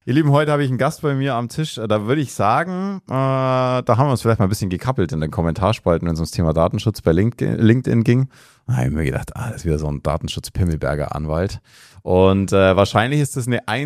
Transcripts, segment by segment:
Ihr Lieben, heute habe ich einen Gast bei mir am Tisch. Da würde ich sagen, da haben wir uns vielleicht mal ein bisschen gekappelt in den Kommentarspalten, wenn es ums Thema Datenschutz bei LinkedIn ging. Da habe ich mir gedacht, das ist wieder so ein Datenschutz-Pimmelberger Anwalt. Und wahrscheinlich ist das ein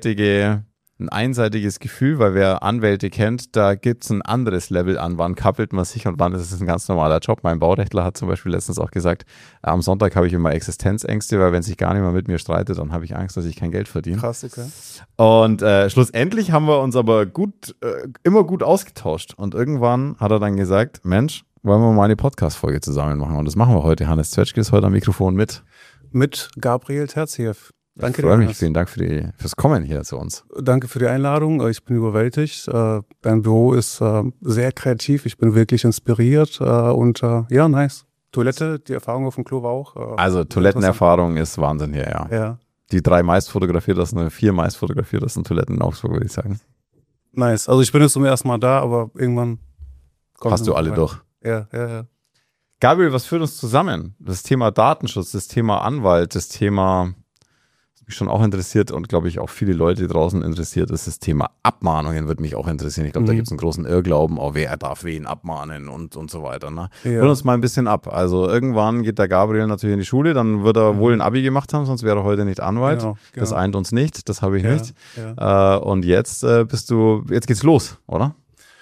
einseitiges Gefühl, weil wer Anwälte kennt, da gibt es ein anderes Level an, wann kappelt man sich und wann ist es ein ganz normaler Job. Mein Baurechtler hat zum Beispiel letztens auch gesagt, am Sonntag habe ich immer Existenzängste, weil wenn sich gar niemand mit mir streitet, dann habe ich Angst, dass ich kein Geld verdiene. Krass, okay. Und schlussendlich haben wir uns aber immer gut ausgetauscht und irgendwann hat er dann gesagt, Mensch, wollen wir mal eine Podcast-Folge zusammen machen und das machen wir heute. Hannes Zwetschke ist heute am Mikrofon mit Gabriel Terziev. Danke dir. Ich freue mich. Vielen Dank fürs Kommen hier zu uns. Danke für die Einladung. Ich bin überwältigt. Dein Büro ist sehr kreativ. Ich bin wirklich inspiriert. Ja, nice. Toilette, die Erfahrung auf dem Klo war auch. Also Toilettenerfahrung ist Wahnsinn hier, ja. Die 4 meist fotografiertesten Toiletten in Augsburg, würde ich sagen. Nice. Also ich bin jetzt zum ersten Mal da, aber irgendwann hast du alle durch. Ja. Gabriel, was führt uns zusammen? Das Thema Datenschutz, das Thema Anwalt, das Thema, was mich schon auch interessiert und glaube ich auch viele Leute draußen interessiert, ist das Thema Abmahnungen, würde mich auch interessieren. Ich glaube, da gibt es einen großen Irrglauben, wer darf wen abmahnen und so weiter. Ne? Ja. Hol uns mal ein bisschen ab. Also irgendwann geht der Gabriel natürlich in die Schule, dann wird er wohl ein Abi gemacht haben, sonst wäre er heute nicht Anwalt. Genau. Das eint uns nicht, das habe ich nicht. Ja. Und jetzt geht's los, oder?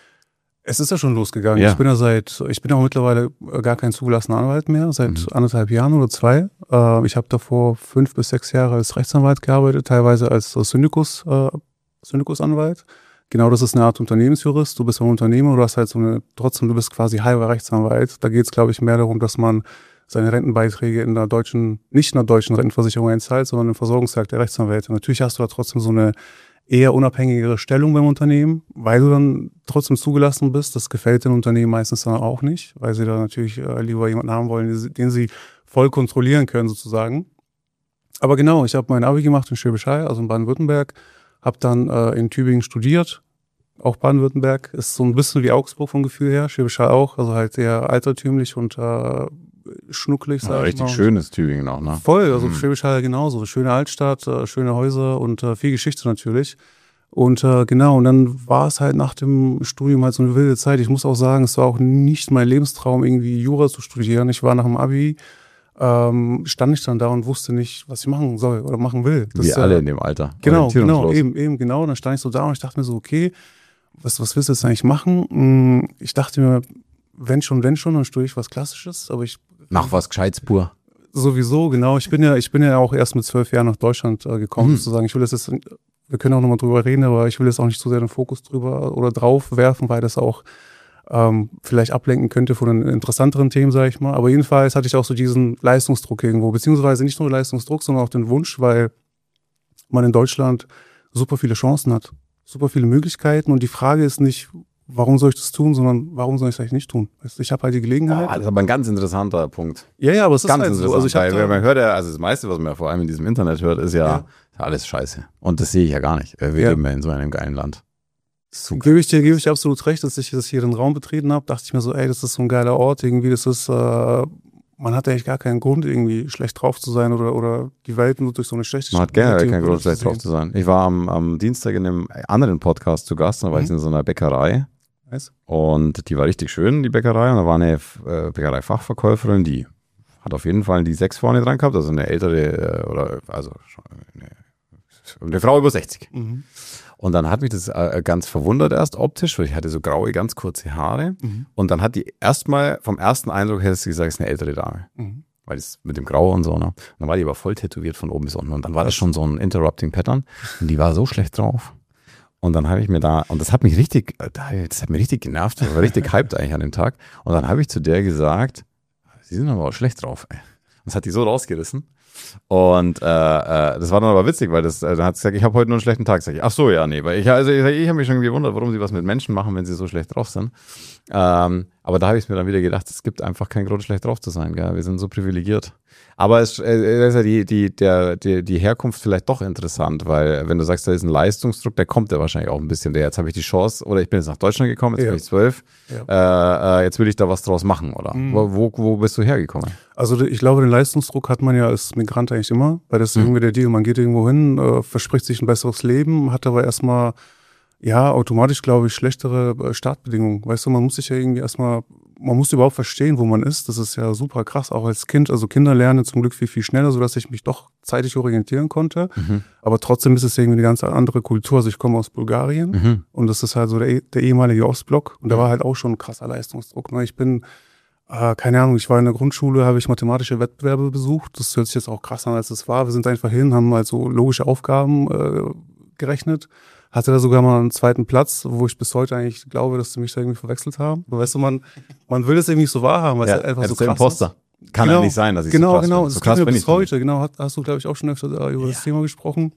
Es ist ja schon losgegangen. Ja. Ich bin ja mittlerweile gar kein zugelassener Anwalt mehr, seit 1,5 Jahren oder 2. Ich habe davor 5 bis 6 Jahre als Rechtsanwalt gearbeitet, teilweise als Syndikusanwalt. Genau, das ist eine Art Unternehmensjurist. Du bist ein Unternehmer, du hast halt du bist quasi halber Rechtsanwalt. Da geht es, glaube ich, mehr darum, dass man seine Rentenbeiträge nicht in der deutschen Rentenversicherung einzahlt, sondern im Versorgungswerk der Rechtsanwälte. Natürlich hast du da trotzdem so eine eher unabhängigere Stellung beim Unternehmen, weil du dann trotzdem zugelassen bist. Das gefällt den Unternehmen meistens dann auch nicht, weil sie da natürlich lieber jemanden haben wollen, den sie voll kontrollieren können sozusagen. Aber genau, ich habe mein Abi gemacht in Schwäbisch Hall, also in Baden-Württemberg, habe dann in Tübingen studiert, auch Baden-Württemberg, ist so ein bisschen wie Augsburg vom Gefühl her, Schwäbisch Hall auch, also halt eher altertümlich und schnucklig, sag ich mal. Richtig schönes Tübingen auch, ne? Voll, also Schwäbisch Hall genauso. Schöne Altstadt, schöne Häuser und viel Geschichte natürlich. Und genau, und dann war es halt nach dem Studium halt so eine wilde Zeit. Ich muss auch sagen, es war auch nicht mein Lebenstraum, irgendwie Jura zu studieren. Ich war nach dem Abi, stand ich dann da und wusste nicht, was ich machen soll oder machen will. Wie alle in dem Alter. Genau, eben genau. Dann stand ich so da und ich dachte mir so, okay, was willst du jetzt eigentlich machen? Ich dachte mir, wenn schon, dann studiere ich was Klassisches, aber mach was Gescheites pur. Sowieso, genau. Ich bin ja auch erst mit 12 Jahren nach Deutschland gekommen, sozusagen. Wir können auch nochmal drüber reden, aber ich will jetzt auch nicht zu sehr den Fokus drüber oder drauf werfen, weil das auch vielleicht ablenken könnte von den interessanteren Themen, sage ich mal. Aber jedenfalls hatte ich auch so diesen Leistungsdruck irgendwo, beziehungsweise nicht nur Leistungsdruck, sondern auch den Wunsch, weil man in Deutschland super viele Chancen hat, super viele Möglichkeiten und die Frage ist nicht, warum soll ich das tun, sondern warum soll ich es eigentlich nicht tun? Ich habe halt die Gelegenheit. Das ist aber ein ganz interessanter Punkt. Ja, aber es ist ganz halt so. Also man hört ja, also das meiste, was man vor allem in diesem Internet hört, ist ja alles scheiße. Und das sehe ich ja gar nicht. Wir leben ja in so einem geilen Land. Gebe ich dir absolut recht, dass ich das hier den Raum betreten habe. Dachte ich mir so, das ist so ein geiler Ort. Irgendwie, das ist, man hat eigentlich gar keinen Grund, irgendwie schlecht drauf zu sein oder die Welt nur durch so eine schlechte. Man hat generell keinen Grund, schlecht drauf zu sein. Ich war am Dienstag in einem anderen Podcast zu Gast, da war ich in so einer Bäckerei. Nice. Und die war richtig schön, die Bäckerei. Und da war eine Bäckerei-Fachverkäuferin, die hat auf jeden Fall die 6 vorne dran gehabt, also eine ältere, eine Frau über 60. Und dann hat mich das ganz verwundert erst optisch, weil ich hatte so graue, ganz kurze Haare. Und dann hat die erstmal, vom ersten Eindruck hättest du gesagt, es ist eine ältere Dame. Weil das mit dem Grau und so, ne? Und dann war die aber voll tätowiert von oben bis unten. Und dann war das schon so ein Interrupting Pattern. Und die war so schlecht drauf. Und dann habe ich mir das hat mich richtig genervt, ich war richtig hyped eigentlich an dem Tag. Und dann habe ich zu der gesagt, sie sind aber auch schlecht drauf, ey. Und das hat die so rausgerissen. Und das war dann aber witzig, weil dann hat sie gesagt, ich habe heute nur einen schlechten Tag. Sag ich, ach so, ja, nee, weil ich habe mich schon gewundert, warum sie was mit Menschen machen, wenn sie so schlecht drauf sind. Aber Aber da habe ich mir dann wieder gedacht, es gibt einfach keinen Grund, schlecht drauf zu sein. Gell? Wir sind so privilegiert. Aber es ist ja die Herkunft vielleicht doch interessant, weil wenn du sagst, da ist ein Leistungsdruck, der kommt ja wahrscheinlich auch ein bisschen. Jetzt habe ich die Chance, oder ich bin jetzt nach Deutschland gekommen, jetzt bin ich 12, jetzt will ich da was draus machen, oder? Wo bist du hergekommen? Also ich glaube, den Leistungsdruck hat man ja als Migrant eigentlich immer, weil das ist irgendwie der Deal. Man geht irgendwo hin, verspricht sich ein besseres Leben, hat aber erstmal automatisch, glaube ich, schlechtere Startbedingungen. Weißt du, man muss sich ja irgendwie erstmal, man muss überhaupt verstehen, wo man ist. Das ist ja super krass, auch als Kind. Also Kinder lernen zum Glück viel, viel schneller, sodass ich mich doch zeitig orientieren konnte. Aber trotzdem ist es irgendwie eine ganz andere Kultur. Also ich komme aus Bulgarien und das ist halt so der ehemalige Ostblock. Und da war halt auch schon ein krasser Leistungsdruck. Ne? Ich bin, keine Ahnung, ich war in der Grundschule, habe ich mathematische Wettbewerbe besucht. Das hört sich jetzt auch krass an, als es war. Wir sind einfach hin, haben halt so logische Aufgaben gerechnet. Hatte da sogar mal einen zweiten Platz, wo ich bis heute eigentlich glaube, dass sie mich da irgendwie verwechselt haben. Aber weißt du, man will das irgendwie so wahrhaben, weil es halt einfach so krass Imposter. ist. Kann ja nicht sein, dass ich so krass bin. Genau, So krass bin bis heute. Genau, hast du, glaube ich, auch schon öfter über das Thema gesprochen.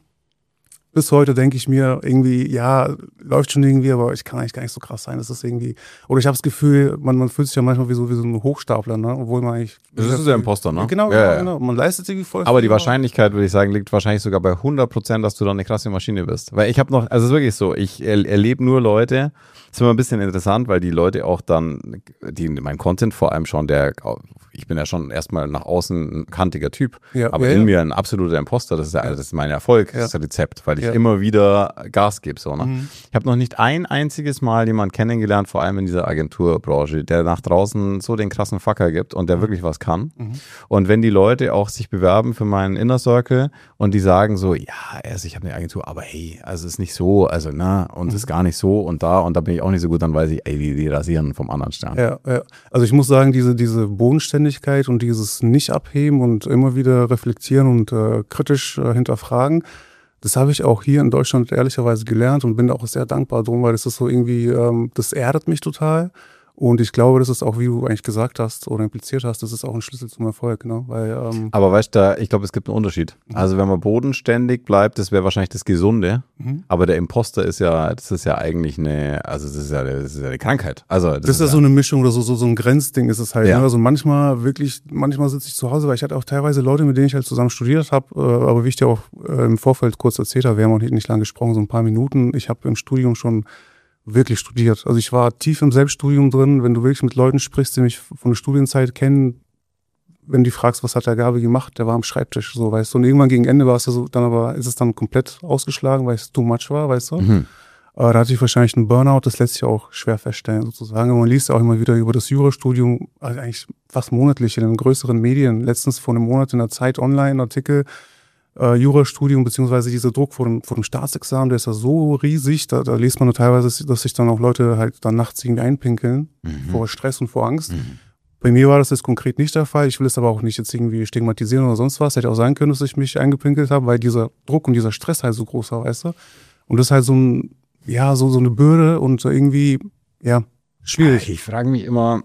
Bis heute denke ich mir irgendwie, läuft schon irgendwie, aber ich kann eigentlich gar nicht so krass sein. Das ist irgendwie, oder ich habe das Gefühl, man fühlt sich ja manchmal wie so ein Hochstapler, ne? Obwohl man eigentlich. Das ist der Imposter, ne? Genau. Man leistet irgendwie voll. Aber die Wahrscheinlichkeit, würde ich sagen, liegt wahrscheinlich sogar bei 100%, dass du dann eine krasse Maschine bist. Weil ich habe noch, also es ist wirklich so, ich erlebe nur Leute, das ist immer ein bisschen interessant, weil die Leute auch dann, die mein Content vor allem schon, ich bin ja schon erstmal nach außen ein kantiger Typ, aber in mir ein absoluter Imposter, das ist mein Erfolg, das Rezept, weil ich immer wieder Gas gebe. So, ne? Ich habe noch nicht ein einziges Mal jemanden kennengelernt, vor allem in dieser Agenturbranche, der nach draußen so den krassen Fucker gibt und der wirklich was kann. Und wenn die Leute auch sich bewerben für meinen Inner Circle und die sagen so, ich habe eine Agentur, aber hey, also ist nicht so, also und ist gar nicht so und da bin ich auch nicht so gut, dann weiß ich, die rasieren vom anderen Stern. Ja. Also ich muss sagen, diese Bodenständigkeit und dieses Nicht-Abheben und immer wieder reflektieren und kritisch hinterfragen, das habe ich auch hier in Deutschland ehrlicherweise gelernt und bin da auch sehr dankbar drum, weil das ist so irgendwie, das erdet mich total. Und ich glaube, das ist auch, wie du eigentlich gesagt hast oder impliziert hast, das ist auch ein Schlüssel zum Erfolg. Ne? Weil, aber weißt du, ich glaube, es gibt einen Unterschied. Also wenn man bodenständig bleibt, das wäre wahrscheinlich das Gesunde. Aber der Imposter das ist ja eigentlich das ist ja eine Krankheit. Also das ist ja so eine Mischung oder so ein Grenzding ist es halt. Ja. Ne? Also manchmal sitze ich zu Hause, weil ich hatte auch teilweise Leute, mit denen ich halt zusammen studiert habe, aber wie ich dir auch im Vorfeld kurz erzählt habe, wir haben auch nicht lange gesprochen, so ein paar Minuten. Ich habe im Studium schon wirklich studiert. Also ich war tief im Selbststudium drin. Wenn du wirklich mit Leuten sprichst, die mich von der Studienzeit kennen, wenn du fragst, was hat der Gabi gemacht, der war am Schreibtisch, so, weißt du. Und irgendwann gegen Ende war es ja so, ist es dann komplett ausgeschlagen, weil es too much war, weißt du. Aber da hatte ich wahrscheinlich einen Burnout, das lässt sich auch schwer feststellen, sozusagen. Und man liest ja auch immer wieder über das Jurastudium, also eigentlich fast monatlich in den größeren Medien. Letztens vor einem Monat in der Zeit online Artikel, Jurastudium, beziehungsweise dieser Druck vor dem Staatsexamen, der ist ja so riesig, da liest man nur teilweise, dass sich dann auch Leute halt dann nachts irgendwie einpinkeln, vor Stress und vor Angst. Bei mir war das jetzt konkret nicht der Fall, ich will es aber auch nicht jetzt irgendwie stigmatisieren oder sonst was, hätte auch sein können, dass ich mich eingepinkelt habe, weil dieser Druck und dieser Stress halt so groß war, weißt du? Und das ist halt so eine Bürde und irgendwie, schwierig. Ich frage mich immer,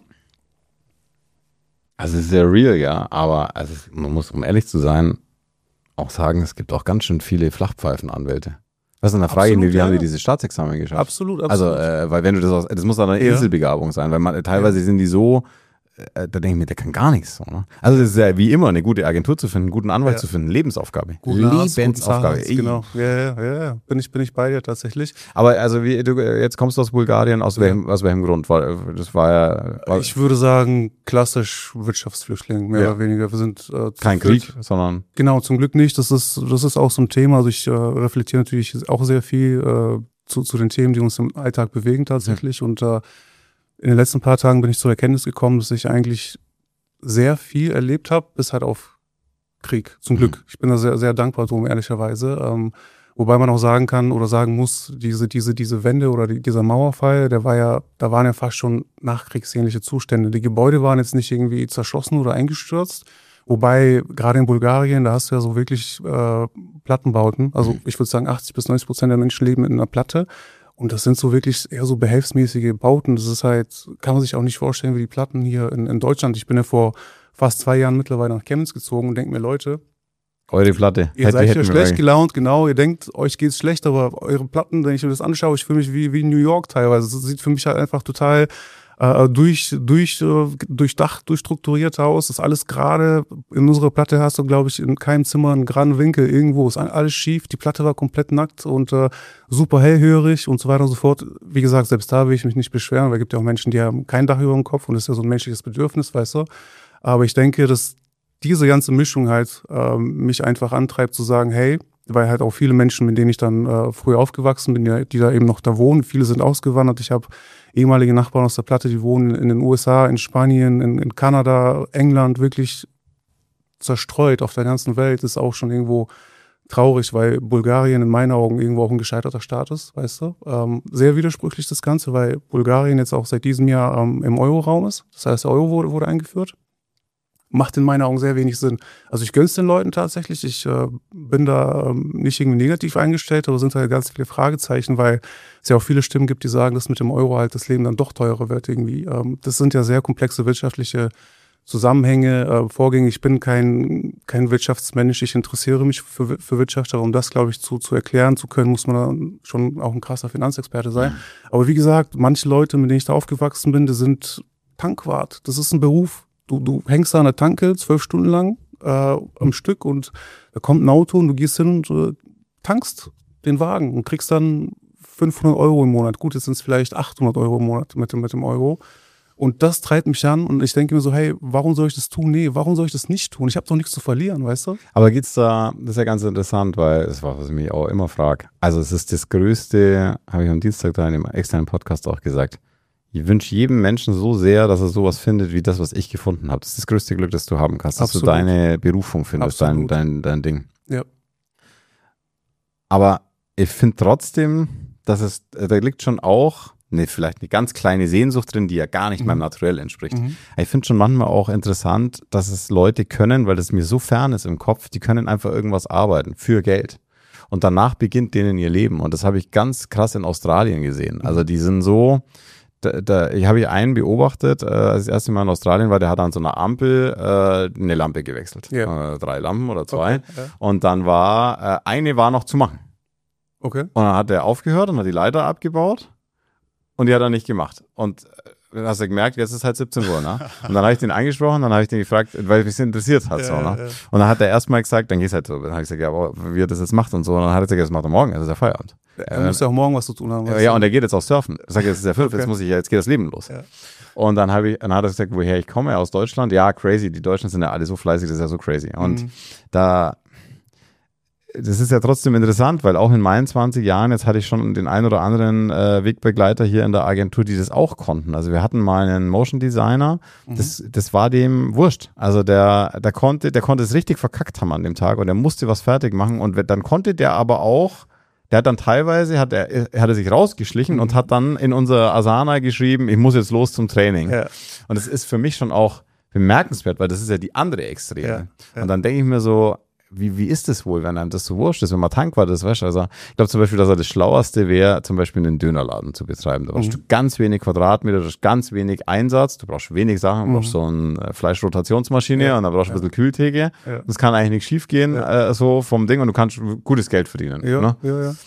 also es ist sehr real, ja, aber man muss, um ehrlich zu sein, auch sagen, es gibt auch ganz schön viele Flachpfeifenanwälte. Das ist eine Frage, wie haben die diese Staatsexamen geschafft? Absolut. Also, weil wenn du das muss dann eine Inselbegabung sein, weil teilweise sind die so, da denke ich mir, der kann gar nichts. So, ne? Also das ist ja wie immer eine gute Agentur zu finden, einen guten Anwalt zu finden, Lebensaufgabe. Lebensaufgabe. Genau. Ja. Bin ich bei dir tatsächlich. Aber also jetzt kommst du aus Bulgarien, aus welchem Grund? Ich würde sagen, klassisch Wirtschaftsflüchtling, mehr oder weniger. Wir sind kein Krieg, sondern... Genau, zum Glück nicht. Das ist auch so ein Thema. Also ich reflektiere natürlich auch sehr viel zu den Themen, die uns im Alltag bewegen tatsächlich. Und in den letzten paar Tagen bin ich zur Erkenntnis gekommen, dass ich eigentlich sehr viel erlebt habe, bis halt auf Krieg. Zum Glück. Ich bin da sehr, sehr dankbar drum, ehrlicherweise. Wobei man auch sagen kann oder sagen muss, diese Wende oder dieser Mauerfall, da waren ja fast schon nachkriegsähnliche Zustände. Die Gebäude waren jetzt nicht irgendwie zerschossen oder eingestürzt. Wobei, gerade in Bulgarien, da hast du ja so wirklich Plattenbauten. Also ich würde sagen, 80-90% der Menschen leben in einer Platte. Und das sind so wirklich eher so behelfsmäßige Bauten. Das ist halt, kann man sich auch nicht vorstellen, wie die Platten hier in Deutschland. Ich bin ja vor fast 2 Jahren mittlerweile nach Chemnitz gezogen und denke mir, Leute, eure Platte. Ihr seid ja schlecht gelaunt, genau. Ihr denkt, euch geht's schlecht, aber eure Platten, wenn ich mir das anschaue, ich fühle mich wie New York teilweise. Das sieht für mich halt einfach total durchdacht, durchstrukturiert aus, ist alles gerade. In unserer Platte hast du, glaube ich, in keinem Zimmer einen geraden Winkel irgendwo, ist alles schief, die Platte war komplett nackt und super hellhörig und so weiter und so fort. Wie gesagt, selbst da will ich mich nicht beschweren, weil es gibt ja auch Menschen, die haben kein Dach über dem Kopf und das ist ja so ein menschliches Bedürfnis, weißt du. Aber ich denke, dass diese ganze Mischung halt mich einfach antreibt zu sagen, hey, weil halt auch viele Menschen, mit denen ich dann früher aufgewachsen bin, die da eben noch da wohnen, viele sind ausgewandert. Ich habe ehemalige Nachbarn aus der Platte, die wohnen in den USA, in Spanien, in Kanada, England, wirklich zerstreut auf der ganzen Welt. Das ist auch schon irgendwo traurig, weil Bulgarien in meinen Augen irgendwo auch ein gescheiterter Staat ist, weißt du. Sehr widersprüchlich das Ganze, weil Bulgarien jetzt auch seit diesem Jahr im Euro-Raum ist. Das heißt, der Euro wurde eingeführt. Macht in meinen Augen sehr wenig Sinn. Also ich gönn's den Leuten tatsächlich. Ich bin da nicht irgendwie negativ eingestellt, aber sind halt ganz viele Fragezeichen, weil es ja auch viele Stimmen gibt, die sagen, dass mit dem Euro halt das Leben dann doch teurer wird irgendwie. Das sind ja sehr komplexe wirtschaftliche Zusammenhänge, Vorgänge. Ich bin kein Wirtschaftsmensch. Ich interessiere mich für Wirtschaft, aber um das, glaube ich, zu erklären zu können, muss man dann schon auch ein krasser Finanzexperte sein. Mhm. Aber wie gesagt, manche Leute, mit denen ich da aufgewachsen bin, die sind Tankwart. Das ist ein Beruf. Du hängst da an der Tanke 12 Stunden lang am Stück und da kommt ein Auto und du gehst hin und tankst den Wagen und kriegst dann 500 Euro im Monat. Gut, jetzt sind es vielleicht 800 Euro im Monat mit dem Euro. Und das treibt mich an und ich denke mir so, hey, warum soll ich das tun? Nee, warum soll ich das nicht tun? Ich habe doch nichts zu verlieren, weißt du? Aber geht's da, das ist ja ganz interessant, weil das war, was ich mich auch immer frage. Also es ist das Größte, habe ich am Dienstag da in dem externen Podcast auch gesagt. Ich wünsche jedem Menschen so sehr, dass er sowas findet, wie das, was ich gefunden habe. Das ist das größte Glück, das du haben kannst, dass Absolut. du deine Berufung findest, dein Ding. Ja. Aber ich finde trotzdem, dass da liegt schon auch, vielleicht eine ganz kleine Sehnsucht drin, die ja gar nicht meinem Naturell entspricht. Ich finde schon manchmal auch interessant, dass es Leute können, weil das mir so fern ist im Kopf, die können einfach irgendwas arbeiten für Geld. Und danach beginnt denen ihr Leben. Und das habe ich ganz krass in Australien gesehen. Also die sind so... Ich habe einen beobachtet, als ich das erste Mal in Australien war, der hat an so einer Ampel eine Lampe gewechselt. Ja. 3 Lampen oder 2. Okay, ja. Und dann eine war noch zu machen. Okay. Und dann hat er aufgehört und hat die Leiter abgebaut und die hat er nicht gemacht. Und dann hast du gemerkt, jetzt ist halt 17 Uhr, ne? Und dann habe ich den angesprochen, dann habe ich den gefragt, weil mich interessiert hat, so, ne? Ja. Und dann hat er erstmal gesagt, dann gehst halt so. Dann habe ich gesagt, ja, aber wie er das jetzt macht und so. Und dann hat er gesagt, das macht er morgen, das ist ja Feierabend. Er muss ja auch morgen was zu tun haben. Ja, und er geht jetzt auch surfen. Ich sage, jetzt ist ja 5, okay. Jetzt geht das Leben los. Ja. Und dann hat er gesagt, woher ich komme, aus Deutschland. Ja, crazy, die Deutschen sind ja alle so fleißig, das ist ja so crazy. Und das ist ja trotzdem interessant, weil auch in meinen 20 Jahren, jetzt hatte ich schon den einen oder anderen Wegbegleiter hier in der Agentur, die das auch konnten. Also wir hatten mal einen Motion Designer, das war dem wurscht. Also der konnte es richtig verkackt haben an dem Tag und er musste was fertig machen und dann konnte der aber auch, der hat dann teilweise, hat er sich rausgeschlichen und hat dann in unser Asana geschrieben, ich muss jetzt los zum Training. Ja. Und das ist für mich schon auch bemerkenswert, weil das ist ja die andere Extreme. Ja. Ja. Und dann denke ich mir so, wie ist das wohl, wenn einem das so wurscht ist, wenn man Tankwart ist, weißt du? Also ich glaube zum Beispiel, dass das Schlauerste wäre, zum Beispiel einen Dönerladen zu betreiben. Da brauchst du ganz wenig Quadratmeter, du hast ganz wenig Einsatz, du brauchst wenig Sachen, du brauchst so eine Fleischrotationsmaschine und dann brauchst du ein bisschen Kühltheke. Ja. Das kann eigentlich nicht schief gehen, so vom Ding und du kannst gutes Geld verdienen. Ja, ne? Ja.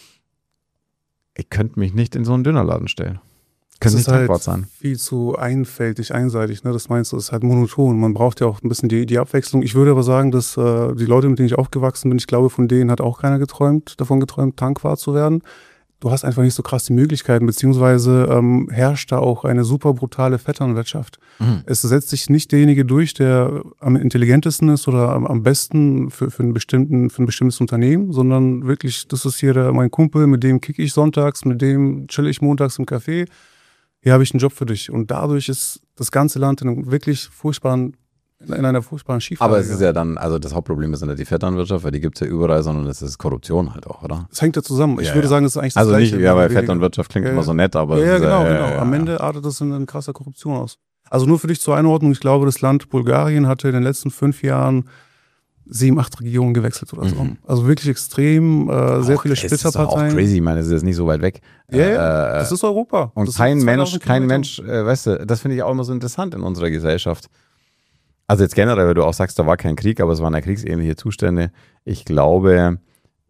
Ich könnte mich nicht in so einen Dönerladen stellen. Das ist halt viel zu einfältig, einseitig, ne? Das meinst du, ist halt monoton. Man braucht ja auch ein bisschen die Abwechslung. Ich würde aber sagen, dass die Leute, mit denen ich aufgewachsen bin, ich glaube, von denen hat auch keiner davon geträumt, Tankwart zu werden. Du hast einfach nicht so krass die Möglichkeiten, beziehungsweise herrscht da auch eine super brutale Vetternwirtschaft. Es setzt sich nicht derjenige durch, der am intelligentesten ist oder am besten für ein bestimmtes Unternehmen, sondern wirklich, das ist hier mein Kumpel, mit dem kicke ich sonntags, mit dem chill ich montags im Café. Hier habe ich einen Job für dich. Und dadurch ist das ganze Land in einer furchtbaren Schieflage. Aber es ist ja dann, also das Hauptproblem ist nicht die Vetternwirtschaft, weil die gibt es ja überall, sondern es ist Korruption halt auch, oder? Es hängt ja zusammen. Ich würde sagen, das ist eigentlich das also Gleiche. Also nicht, weil Vetternwirtschaft klingt immer so nett, aber... Ja, genau. Am Ende artet das in krasser Korruption aus. Also nur für dich zur Einordnung, ich glaube, das Land Bulgarien hatte in den letzten 5 Jahren 7, 8 Regierungen gewechselt oder so. Also wirklich extrem, sehr viele Splitterparteien. Das ist auch crazy, ich meine, das ist jetzt nicht so weit weg. Ja, das ist Europa. Und kein Mensch, weißt du, das finde ich auch immer so interessant in unserer Gesellschaft. Also jetzt generell, weil du auch sagst, da war kein Krieg, aber es waren ja kriegsähnliche Zustände. Ich glaube,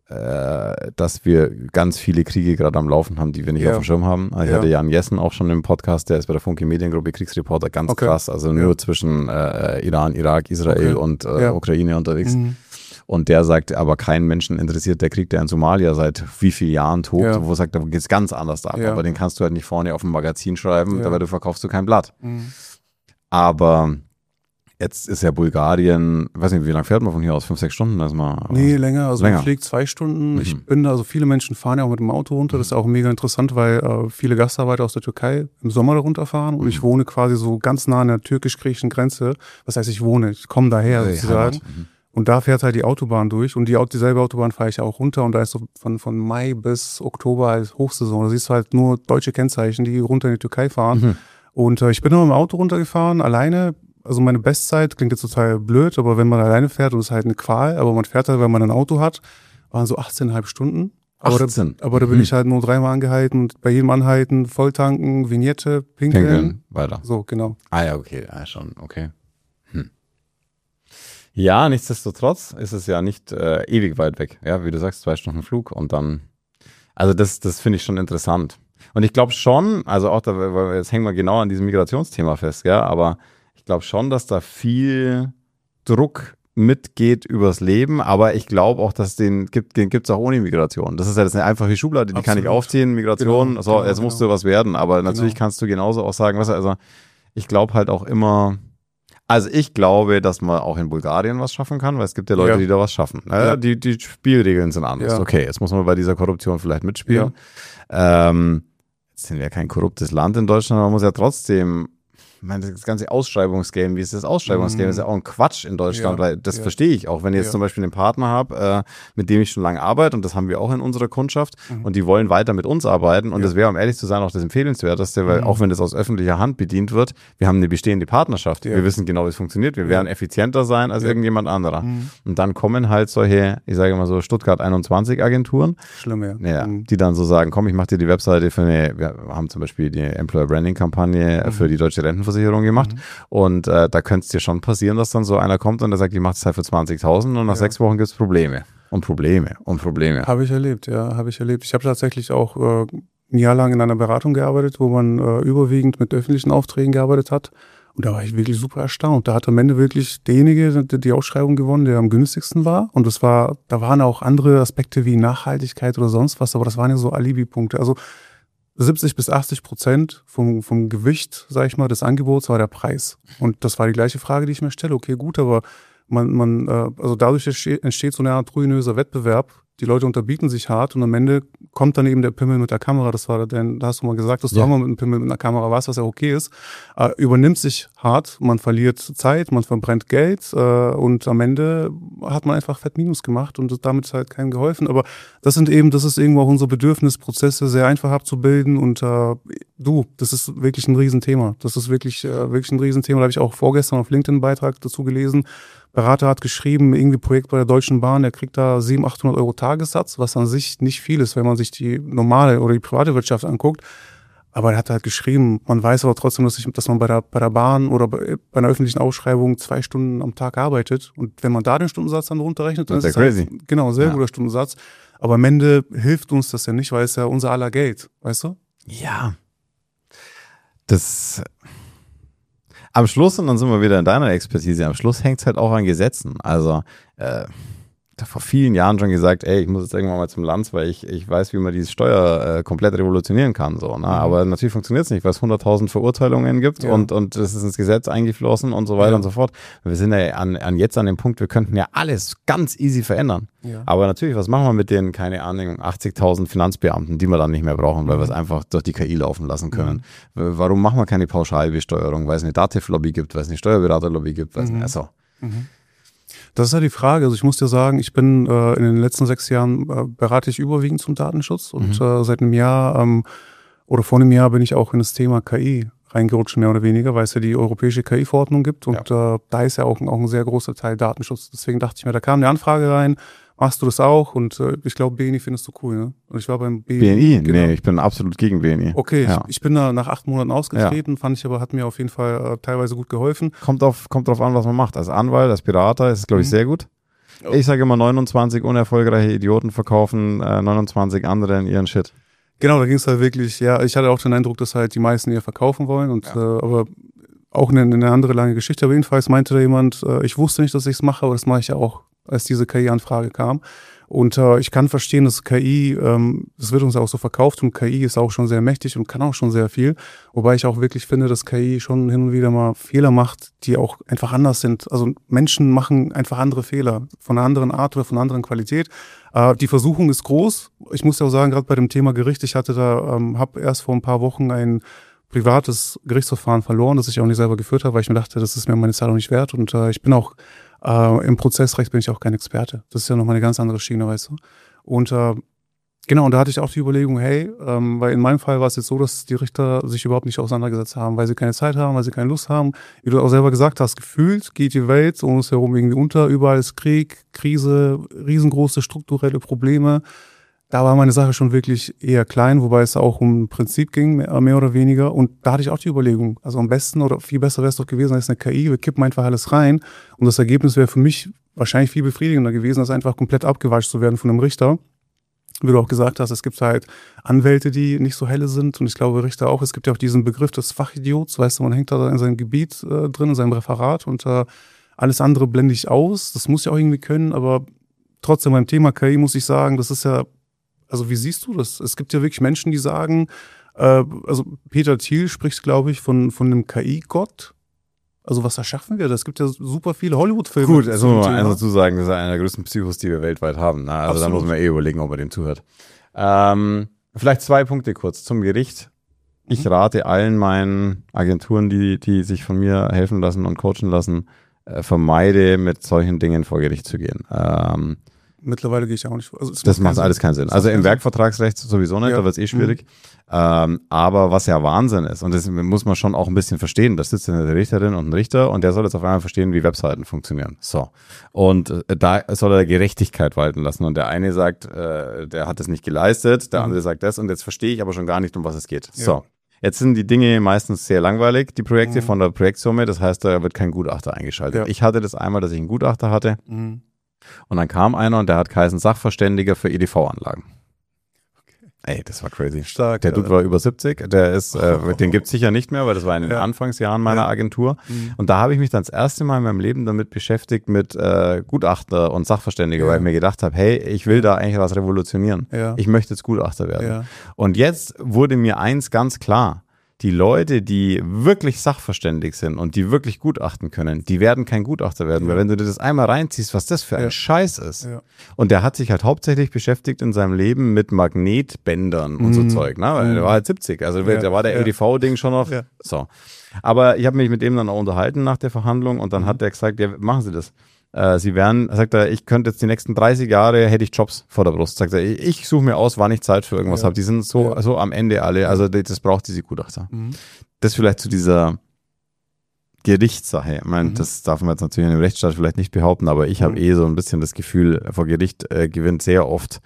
dass wir ganz viele Kriege gerade am Laufen haben, die wir nicht auf dem Schirm haben. Also ich hatte Jan Jessen auch schon im Podcast, der ist bei der Funke Mediengruppe Kriegsreporter, ganz krass. Also nur zwischen Iran, Irak, Israel und Ukraine unterwegs. Und der sagt, aber keinen Menschen interessiert der Krieg, der in Somalia seit wie vielen Jahren tobt, wo er sagt, da geht es ganz anders ab. Aber den kannst du halt nicht vorne auf ein Magazin schreiben, dabei verkaufst du kein Blatt. Aber jetzt ist ja Bulgarien, weiß nicht, wie lange fährt man von hier aus? 5-6 Stunden? Nee, länger. Also man fliegt 2 Stunden. Ich bin da, also viele Menschen fahren ja auch mit dem Auto runter. Das ist auch mega interessant, weil viele Gastarbeiter aus der Türkei im Sommer da runterfahren. Und ich wohne quasi so ganz nah an der türkisch-griechischen Grenze. Was heißt, ich komme daher sozusagen. Und da fährt halt die Autobahn durch. Und dieselbe Autobahn fahre ich auch runter. Und da ist so von Mai bis Oktober halt Hochsaison. Da siehst du halt nur deutsche Kennzeichen, die runter in die Türkei fahren. Und ich bin immer mit dem Auto runtergefahren, alleine. Also meine Bestzeit klingt jetzt total blöd, aber wenn man alleine fährt, und es ist halt eine Qual, aber man fährt halt, wenn man ein Auto hat, waren so 18,5 Stunden. Aber da bin ich halt nur 3-mal angehalten und bei jedem Anhalten volltanken, Vignette, pinkeln. Weiter. So, genau. Ah ja, okay, schon, okay. Ja, nichtsdestotrotz ist es ja nicht ewig weit weg. Ja, wie du sagst, 2 Stunden Flug und dann, also das finde ich schon interessant. Und ich glaube schon, also auch da, weil jetzt hängen wir genau an diesem Migrationsthema fest, ja, aber ich glaube schon, dass da viel Druck mitgeht übers Leben, aber ich glaube auch, dass den gibt's auch ohne Migration. Das ist ja eine einfache Schublade, die kann ich aufziehen, Migration, jetzt musst du was werden, aber natürlich kannst du genauso auch sagen, also ich glaube halt auch immer, also ich glaube, dass man auch in Bulgarien was schaffen kann, weil es gibt ja Leute, die da was schaffen. Die Spielregeln sind anders. Okay, jetzt muss man bei dieser Korruption vielleicht mitspielen. Jetzt sind wir ja kein korruptes Land in Deutschland, aber man muss ja trotzdem, ich meine, das ganze Ausschreibungsgame, wie ist das Ausschreibungsgame? Das ist ja auch ein Quatsch in Deutschland, weil das verstehe ich auch. Wenn ich jetzt zum Beispiel einen Partner habe, mit dem ich schon lange arbeite, und das haben wir auch in unserer Kundschaft, und die wollen weiter mit uns arbeiten, und das wäre, um ehrlich zu sein, auch das Empfehlenswerteste, weil auch wenn das aus öffentlicher Hand bedient wird, wir haben eine bestehende Partnerschaft. Wir wissen genau, wie es funktioniert. Wir werden effizienter sein als irgendjemand anderer. Und dann kommen halt solche, ich sage mal so, Stuttgart 21 Agenturen, schlimm, die dann so sagen, komm, ich mache dir die Webseite wir haben zum Beispiel die Employer Branding Kampagne für die deutsche Rentenversicherung gemacht, und da könnte es dir schon passieren, dass dann so einer kommt und der sagt, ich mache das halt für 20.000 und nach 6 Wochen gibt es Probleme. Habe ich erlebt, habe ich erlebt. Ich habe tatsächlich auch ein Jahr lang in einer Beratung gearbeitet, wo man überwiegend mit öffentlichen Aufträgen gearbeitet hat, und da war ich wirklich super erstaunt. Da hat am Ende wirklich derjenige die Ausschreibung gewonnen, der am günstigsten war, und da waren auch andere Aspekte wie Nachhaltigkeit oder sonst was, aber das waren ja so Alibi-Punkte. Also 70-80% vom Gewicht, sag ich mal, des Angebots war der Preis. Und das war die gleiche Frage, die ich mir stelle. Okay, gut, aber also dadurch entsteht so eine Art ruinöser Wettbewerb. Die Leute unterbieten sich hart, und am Ende kommt dann eben der Pimmel mit der Kamera. Da hast du mal gesagt, dass du auch mal mit einem Pimmel mit einer Kamera warst, was ja okay ist. Übernimmt sich hart, man verliert Zeit, man verbrennt Geld, und am Ende hat man einfach fett Minus gemacht, und damit ist halt keinem geholfen. Aber das ist irgendwo auch unser Bedürfnis, Prozesse sehr einfach abzubilden, und das ist wirklich ein Riesenthema. Das ist wirklich ein Riesenthema. Da habe ich auch vorgestern auf LinkedIn einen Beitrag dazu gelesen. Berater hat geschrieben, irgendwie Projekt bei der Deutschen Bahn, der kriegt da 700-800 Euro Tagessatz, was an sich nicht viel ist, wenn man sich die normale oder die private Wirtschaft anguckt. Aber er hat halt geschrieben, man weiß aber trotzdem, dass man bei der Bahn oder bei einer öffentlichen Ausschreibung 2 Stunden am Tag arbeitet. Und wenn man da den Stundensatz dann runterrechnet, dann ist es crazy. Halt, genau, sehr guter Stundensatz. Aber am Ende hilft uns das ja nicht, weil es ja unser aller Geld, weißt du? Ja. Am Schluss, und dann sind wir wieder in deiner Expertise, am Schluss hängt es halt auch an Gesetzen. Also, da vor vielen Jahren schon gesagt, ich muss jetzt irgendwann mal zum Lanz, weil ich weiß, wie man diese Steuer komplett revolutionieren kann. So, ne? Aber natürlich funktioniert es nicht, weil es 100.000 Verurteilungen gibt, und das ist ins Gesetz eingeflossen und so weiter und so fort. Wir sind ja jetzt an dem Punkt, wir könnten ja alles ganz easy verändern. Ja. Aber natürlich, was machen wir mit den, keine Ahnung, 80.000 Finanzbeamten, die wir dann nicht mehr brauchen, weil wir es einfach durch die KI laufen lassen können? Warum machen wir keine Pauschalbesteuerung? Weil es eine DATEV-Lobby gibt, weil es eine Steuerberater-Lobby gibt, weil es eine Das ist ja die Frage. Also ich muss dir sagen, ich bin in den letzten 6 Jahren berate ich überwiegend zum Datenschutz, und seit einem Jahr oder vor einem Jahr bin ich auch in das Thema KI reingerutscht, mehr oder weniger, weil es ja die europäische KI-Verordnung gibt, und da ist ja auch ein sehr großer Teil Datenschutz. Deswegen dachte ich mir, da kam eine Anfrage rein, machst du das auch? Und ich glaube, BNI findest du cool, ne? Und ich war beim BNI? Genau. Nee, ich bin absolut gegen BNI. Okay, ich bin da nach 8 Monaten ausgetreten, hat mir auf jeden Fall teilweise gut geholfen. Kommt drauf an, was man macht. Als Anwalt, als Berater ist es, glaube ich, sehr gut. Ich sage immer, 29 unerfolgreiche Idioten verkaufen 29 anderen ihren Shit. Genau, da ging es halt wirklich, ja, ich hatte auch den Eindruck, dass halt die meisten ihr verkaufen wollen und aber auch eine andere lange Geschichte. Aber jedenfalls meinte da jemand, ich wusste nicht, dass ich es mache, aber das mache ich ja auch, als diese KI-Anfrage kam. Und ich kann verstehen, dass KI, das wird uns auch so verkauft und KI ist auch schon sehr mächtig und kann auch schon sehr viel. Wobei ich auch wirklich finde, dass KI schon hin und wieder mal Fehler macht, die auch einfach anders sind. Also Menschen machen einfach andere Fehler von einer anderen Art oder von einer anderen Qualität. Die Versuchung ist groß. Ich muss ja auch sagen, gerade bei dem Thema Gericht, ich hatte da, habe erst vor ein paar Wochen ein privates Gerichtsverfahren verloren, das ich auch nicht selber geführt habe, weil ich mir dachte, das ist mir meine Zeit auch nicht wert. Und ich bin auch im Prozessrecht bin ich auch kein Experte. Das ist ja nochmal eine ganz andere Schiene, weißt du. Und genau, und da hatte ich auch die Überlegung, hey, weil in meinem Fall war es jetzt so, dass die Richter sich überhaupt nicht auseinandergesetzt haben, weil sie keine Zeit haben, weil sie keine Lust haben. Wie du auch selber gesagt hast, gefühlt geht die Welt um uns herum irgendwie unter, überall ist Krieg, Krise, riesengroße strukturelle Probleme. Da war meine Sache schon wirklich eher klein, wobei es auch um ein Prinzip ging, mehr oder weniger. Und da hatte ich auch die Überlegung, also am besten oder viel besser wäre es doch gewesen, als eine KI, wir kippen einfach alles rein. Und das Ergebnis wäre für mich wahrscheinlich viel befriedigender gewesen, als einfach komplett abgewatscht zu werden von einem Richter. Wie du auch gesagt hast, es gibt halt Anwälte, die nicht so helle sind und ich glaube Richter auch. Es gibt ja auch diesen Begriff des Fachidiots, weißt du, man hängt da in seinem Gebiet drin, in seinem Referat und alles andere blende ich aus. Das muss ich auch irgendwie können, aber trotzdem beim Thema KI muss ich sagen, das ist ja, also wie siehst du das? Es gibt ja wirklich Menschen, die sagen, also Peter Thiel spricht, glaube ich, von einem KI-Gott. Also was erschaffen wir? Es gibt ja super viele Hollywood-Filme. Gut, also muss man eins dazu sagen, das ist einer der größten Psychos, die wir weltweit haben. Na, also da muss man überlegen, ob er dem zuhört. Vielleicht 2 Punkte kurz zum Gericht. Ich rate allen meinen Agenturen, die sich von mir helfen lassen und coachen lassen, vermeide mit solchen Dingen vor Gericht zu gehen. Mittlerweile gehe ich auch nicht. Also das macht alles keinen Sinn. Also im Werkvertragsrecht sowieso nicht, da wird es schwierig. Aber was ja Wahnsinn ist, und das muss man schon auch ein bisschen verstehen, da sitzt eine Richterin und ein Richter und der soll jetzt auf einmal verstehen, wie Webseiten funktionieren. So. Und da soll er Gerechtigkeit walten lassen. Und der eine sagt, der hat das nicht geleistet, der andere sagt das und jetzt verstehe ich aber schon gar nicht, um was es geht. Ja. So. Jetzt sind die Dinge meistens sehr langweilig, die Projekte von der Projektsumme, das heißt, da wird kein Gutachter eingeschaltet. Ja. Ich hatte das einmal, dass ich einen Gutachter hatte. Und dann kam einer und der hat geheißen Sachverständiger für EDV-Anlagen. Okay. Ey, das war crazy. Stark. Der Dude war über 70, der ist, den gibt's sicher nicht mehr, weil das war in den Anfangsjahren meiner Agentur. Und da habe ich mich dann das erste Mal in meinem Leben damit beschäftigt mit Gutachter und Sachverständiger, weil ich mir gedacht habe, hey, ich will da eigentlich was revolutionieren. Ja. Ich möchte jetzt Gutachter werden. Ja. Und jetzt wurde mir eins ganz klar. Die Leute, die wirklich sachverständig sind und die wirklich Gutachten können, die werden kein Gutachter werden, weil wenn du dir das einmal reinziehst, was das für ein Scheiß ist. Ja. Und der hat sich halt hauptsächlich beschäftigt in seinem Leben mit Magnetbändern und so Zeug, ne? Weil der war halt 70, also da war der EDV-Ding schon noch so. Aber ich habe mich mit ihm dann auch unterhalten nach der Verhandlung und dann hat der gesagt, ja, machen Sie das. Sie werden, sagt er, ich könnte jetzt die nächsten 30 Jahre, hätte ich Jobs vor der Brust. Sagt er, ich suche mir aus, wann ich Zeit für irgendwas habe. Die sind so am Ende alle, also das braucht diese Gutachter. Das vielleicht zu dieser Gerichtssache. Ich meine, das darf man jetzt natürlich in einem Rechtsstaat vielleicht nicht behaupten, aber ich habe so ein bisschen das Gefühl, vor Gericht gewinnt sehr oft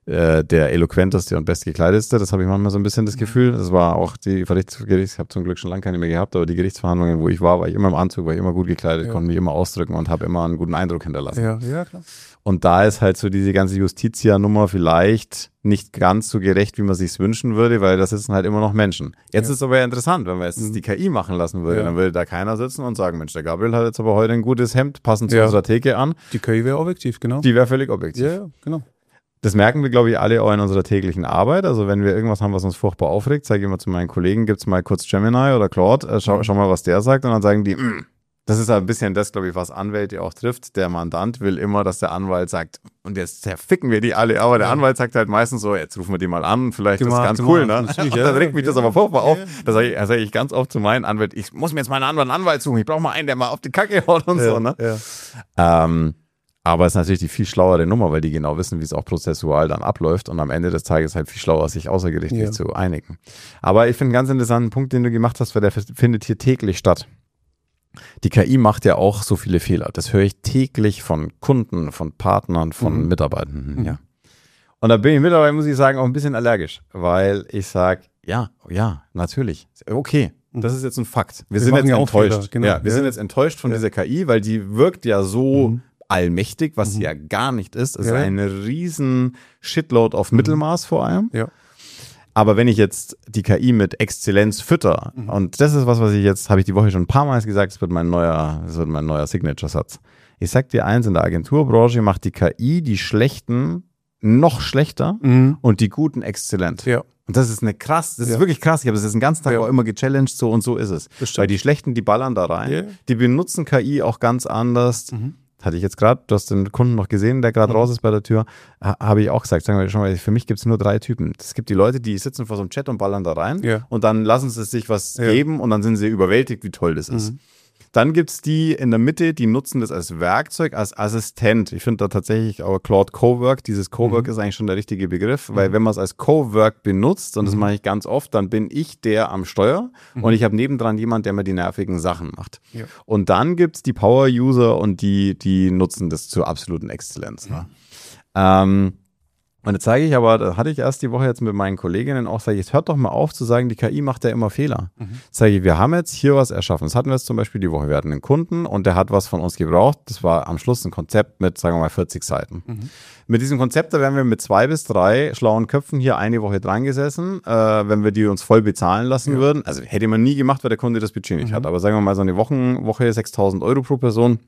der eloquenteste und bestgekleidetste. Das habe ich manchmal so ein bisschen das Gefühl. Das war auch die Gerichtsverhandlungen, ich habe zum Glück schon lange keine mehr gehabt, aber die Gerichtsverhandlungen, wo ich war ich immer im Anzug, war ich immer gut gekleidet, konnte mich immer ausdrücken und habe immer einen guten Eindruck hinterlassen. Ja, klar. Und da ist halt so diese ganze Justitia-Nummer vielleicht nicht ganz so gerecht, wie man sich's wünschen würde, weil da sitzen halt immer noch Menschen. Jetzt ist es aber interessant, wenn man jetzt die KI machen lassen würde, dann würde da keiner sitzen und sagen, Mensch, der Gabriel hat jetzt aber heute ein gutes Hemd, passend zu unserer Theke an. Die KI wäre objektiv, genau. Die wäre völlig objektiv. Ja, genau. Das merken wir, glaube ich, alle auch in unserer täglichen Arbeit. Also wenn wir irgendwas haben, was uns furchtbar aufregt, sage ich immer zu meinen Kollegen, gibt's mal kurz Gemini oder Claude, schau mal, was der sagt. Und dann sagen die, das ist ein bisschen das, glaube ich, was Anwälte auch trifft. Der Mandant will immer, dass der Anwalt sagt, und jetzt zerficken wir die alle. Aber der Anwalt sagt halt meistens so, jetzt rufen wir die mal an, vielleicht ist das ganz cool. Ne? Dann regt mich das aber furchtbar auf. Da sage ich ganz oft zu meinen Anwälten, ich muss mir jetzt mal einen anderen Anwalt suchen. Ich brauche mal einen, der mal auf die Kacke haut und so. Ne? Aber es ist natürlich die viel schlauere Nummer, weil die genau wissen, wie es auch prozessual dann abläuft und am Ende des Tages halt viel schlauer, sich außergerichtlich zu einigen. Aber ich finde einen ganz interessanten Punkt, den du gemacht hast, weil der findet hier täglich statt. Die KI macht ja auch so viele Fehler. Das höre ich täglich von Kunden, von Partnern, von Mitarbeitenden. Ja. Und da bin ich mittlerweile, muss ich sagen, auch ein bisschen allergisch, weil ich sage, ja, natürlich, okay. Das ist jetzt ein Fakt. Wir sind jetzt enttäuscht. Genau. Ja, wir sind jetzt enttäuscht von dieser KI, weil die wirkt ja so allmächtig, was sie ja gar nicht ist. Es ist ein riesen Shitload auf Mittelmaß vor allem. Ja. Aber wenn ich jetzt die KI mit Exzellenz fütter, und das ist was ich jetzt, habe ich die Woche schon ein paar Mal gesagt, das wird mein neuer Signature-Satz. Ich sag dir eins, in der Agenturbranche macht die KI die Schlechten noch schlechter und die Guten exzellent. Ja. Und das ist das ist wirklich krass. Ich habe das jetzt den ganzen Tag auch immer gechallenged, so und so ist es. Weil die Schlechten, die ballern da rein, die benutzen KI auch ganz anders. Hatte ich jetzt gerade, du hast den Kunden noch gesehen, der gerade raus ist bei der Tür, habe ich auch gesagt, sagen wir schon mal, für mich gibt es nur 3 Typen. Es gibt die Leute, die sitzen vor so einem Chat und ballern da rein und dann lassen sie sich was geben und dann sind sie überwältigt, wie toll das ist. Dann gibt es die in der Mitte, die nutzen das als Werkzeug, als Assistent. Ich finde da tatsächlich auch Claude Cowork, dieses Cowork ist eigentlich schon der richtige Begriff, weil wenn man es als Cowork benutzt, und das mache ich ganz oft, dann bin ich der am Steuer und ich habe nebendran jemand, der mir die nervigen Sachen macht. Ja. Und dann gibt es die Power-User und die nutzen das zur absoluten Exzellenz. Ne? Und jetzt zeige ich aber, da hatte ich erst die Woche jetzt mit meinen Kolleginnen auch, sage ich, jetzt hört doch mal auf zu sagen, die KI macht ja immer Fehler. Sage ich, wir haben jetzt hier was erschaffen. Das hatten wir jetzt zum Beispiel die Woche. Wir hatten einen Kunden und der hat was von uns gebraucht. Das war am Schluss ein Konzept mit, sagen wir mal, 40 Seiten. Mit diesem Konzept, da wären wir mit 2 bis 3 schlauen Köpfen hier eine Woche dran gesessen, wenn wir die uns voll bezahlen lassen würden. Also hätte man nie gemacht, weil der Kunde das Budget nicht hat. Aber sagen wir mal, so eine Woche 6.000 Euro pro Person.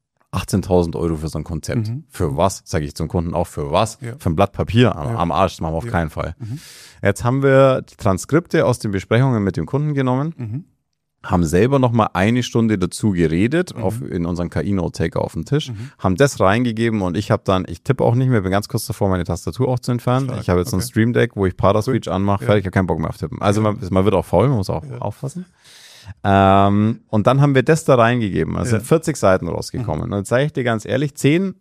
18.000 Euro für so ein Konzept. Für was? Sage ich zum Kunden auch, für was? Ja. Für ein Blatt Papier am Arsch, das machen wir auf keinen Fall. Jetzt haben wir die Transkripte aus den Besprechungen mit dem Kunden genommen, haben selber nochmal 1 Stunde dazu geredet, in unseren KI-Note-Taker auf dem Tisch, haben das reingegeben und ich tippe auch nicht mehr, bin ganz kurz davor, meine Tastatur auch zu entfernen. Stark. Ich habe jetzt so ein Stream Deck, wo ich Paraspeech anmache, fertig, ich habe keinen Bock mehr auf Tippen. Also man wird auch faul, man muss auch aufpassen. Und dann haben wir das da reingegeben. Also sind 40 Seiten rausgekommen. Und dann sage ich dir ganz ehrlich, 10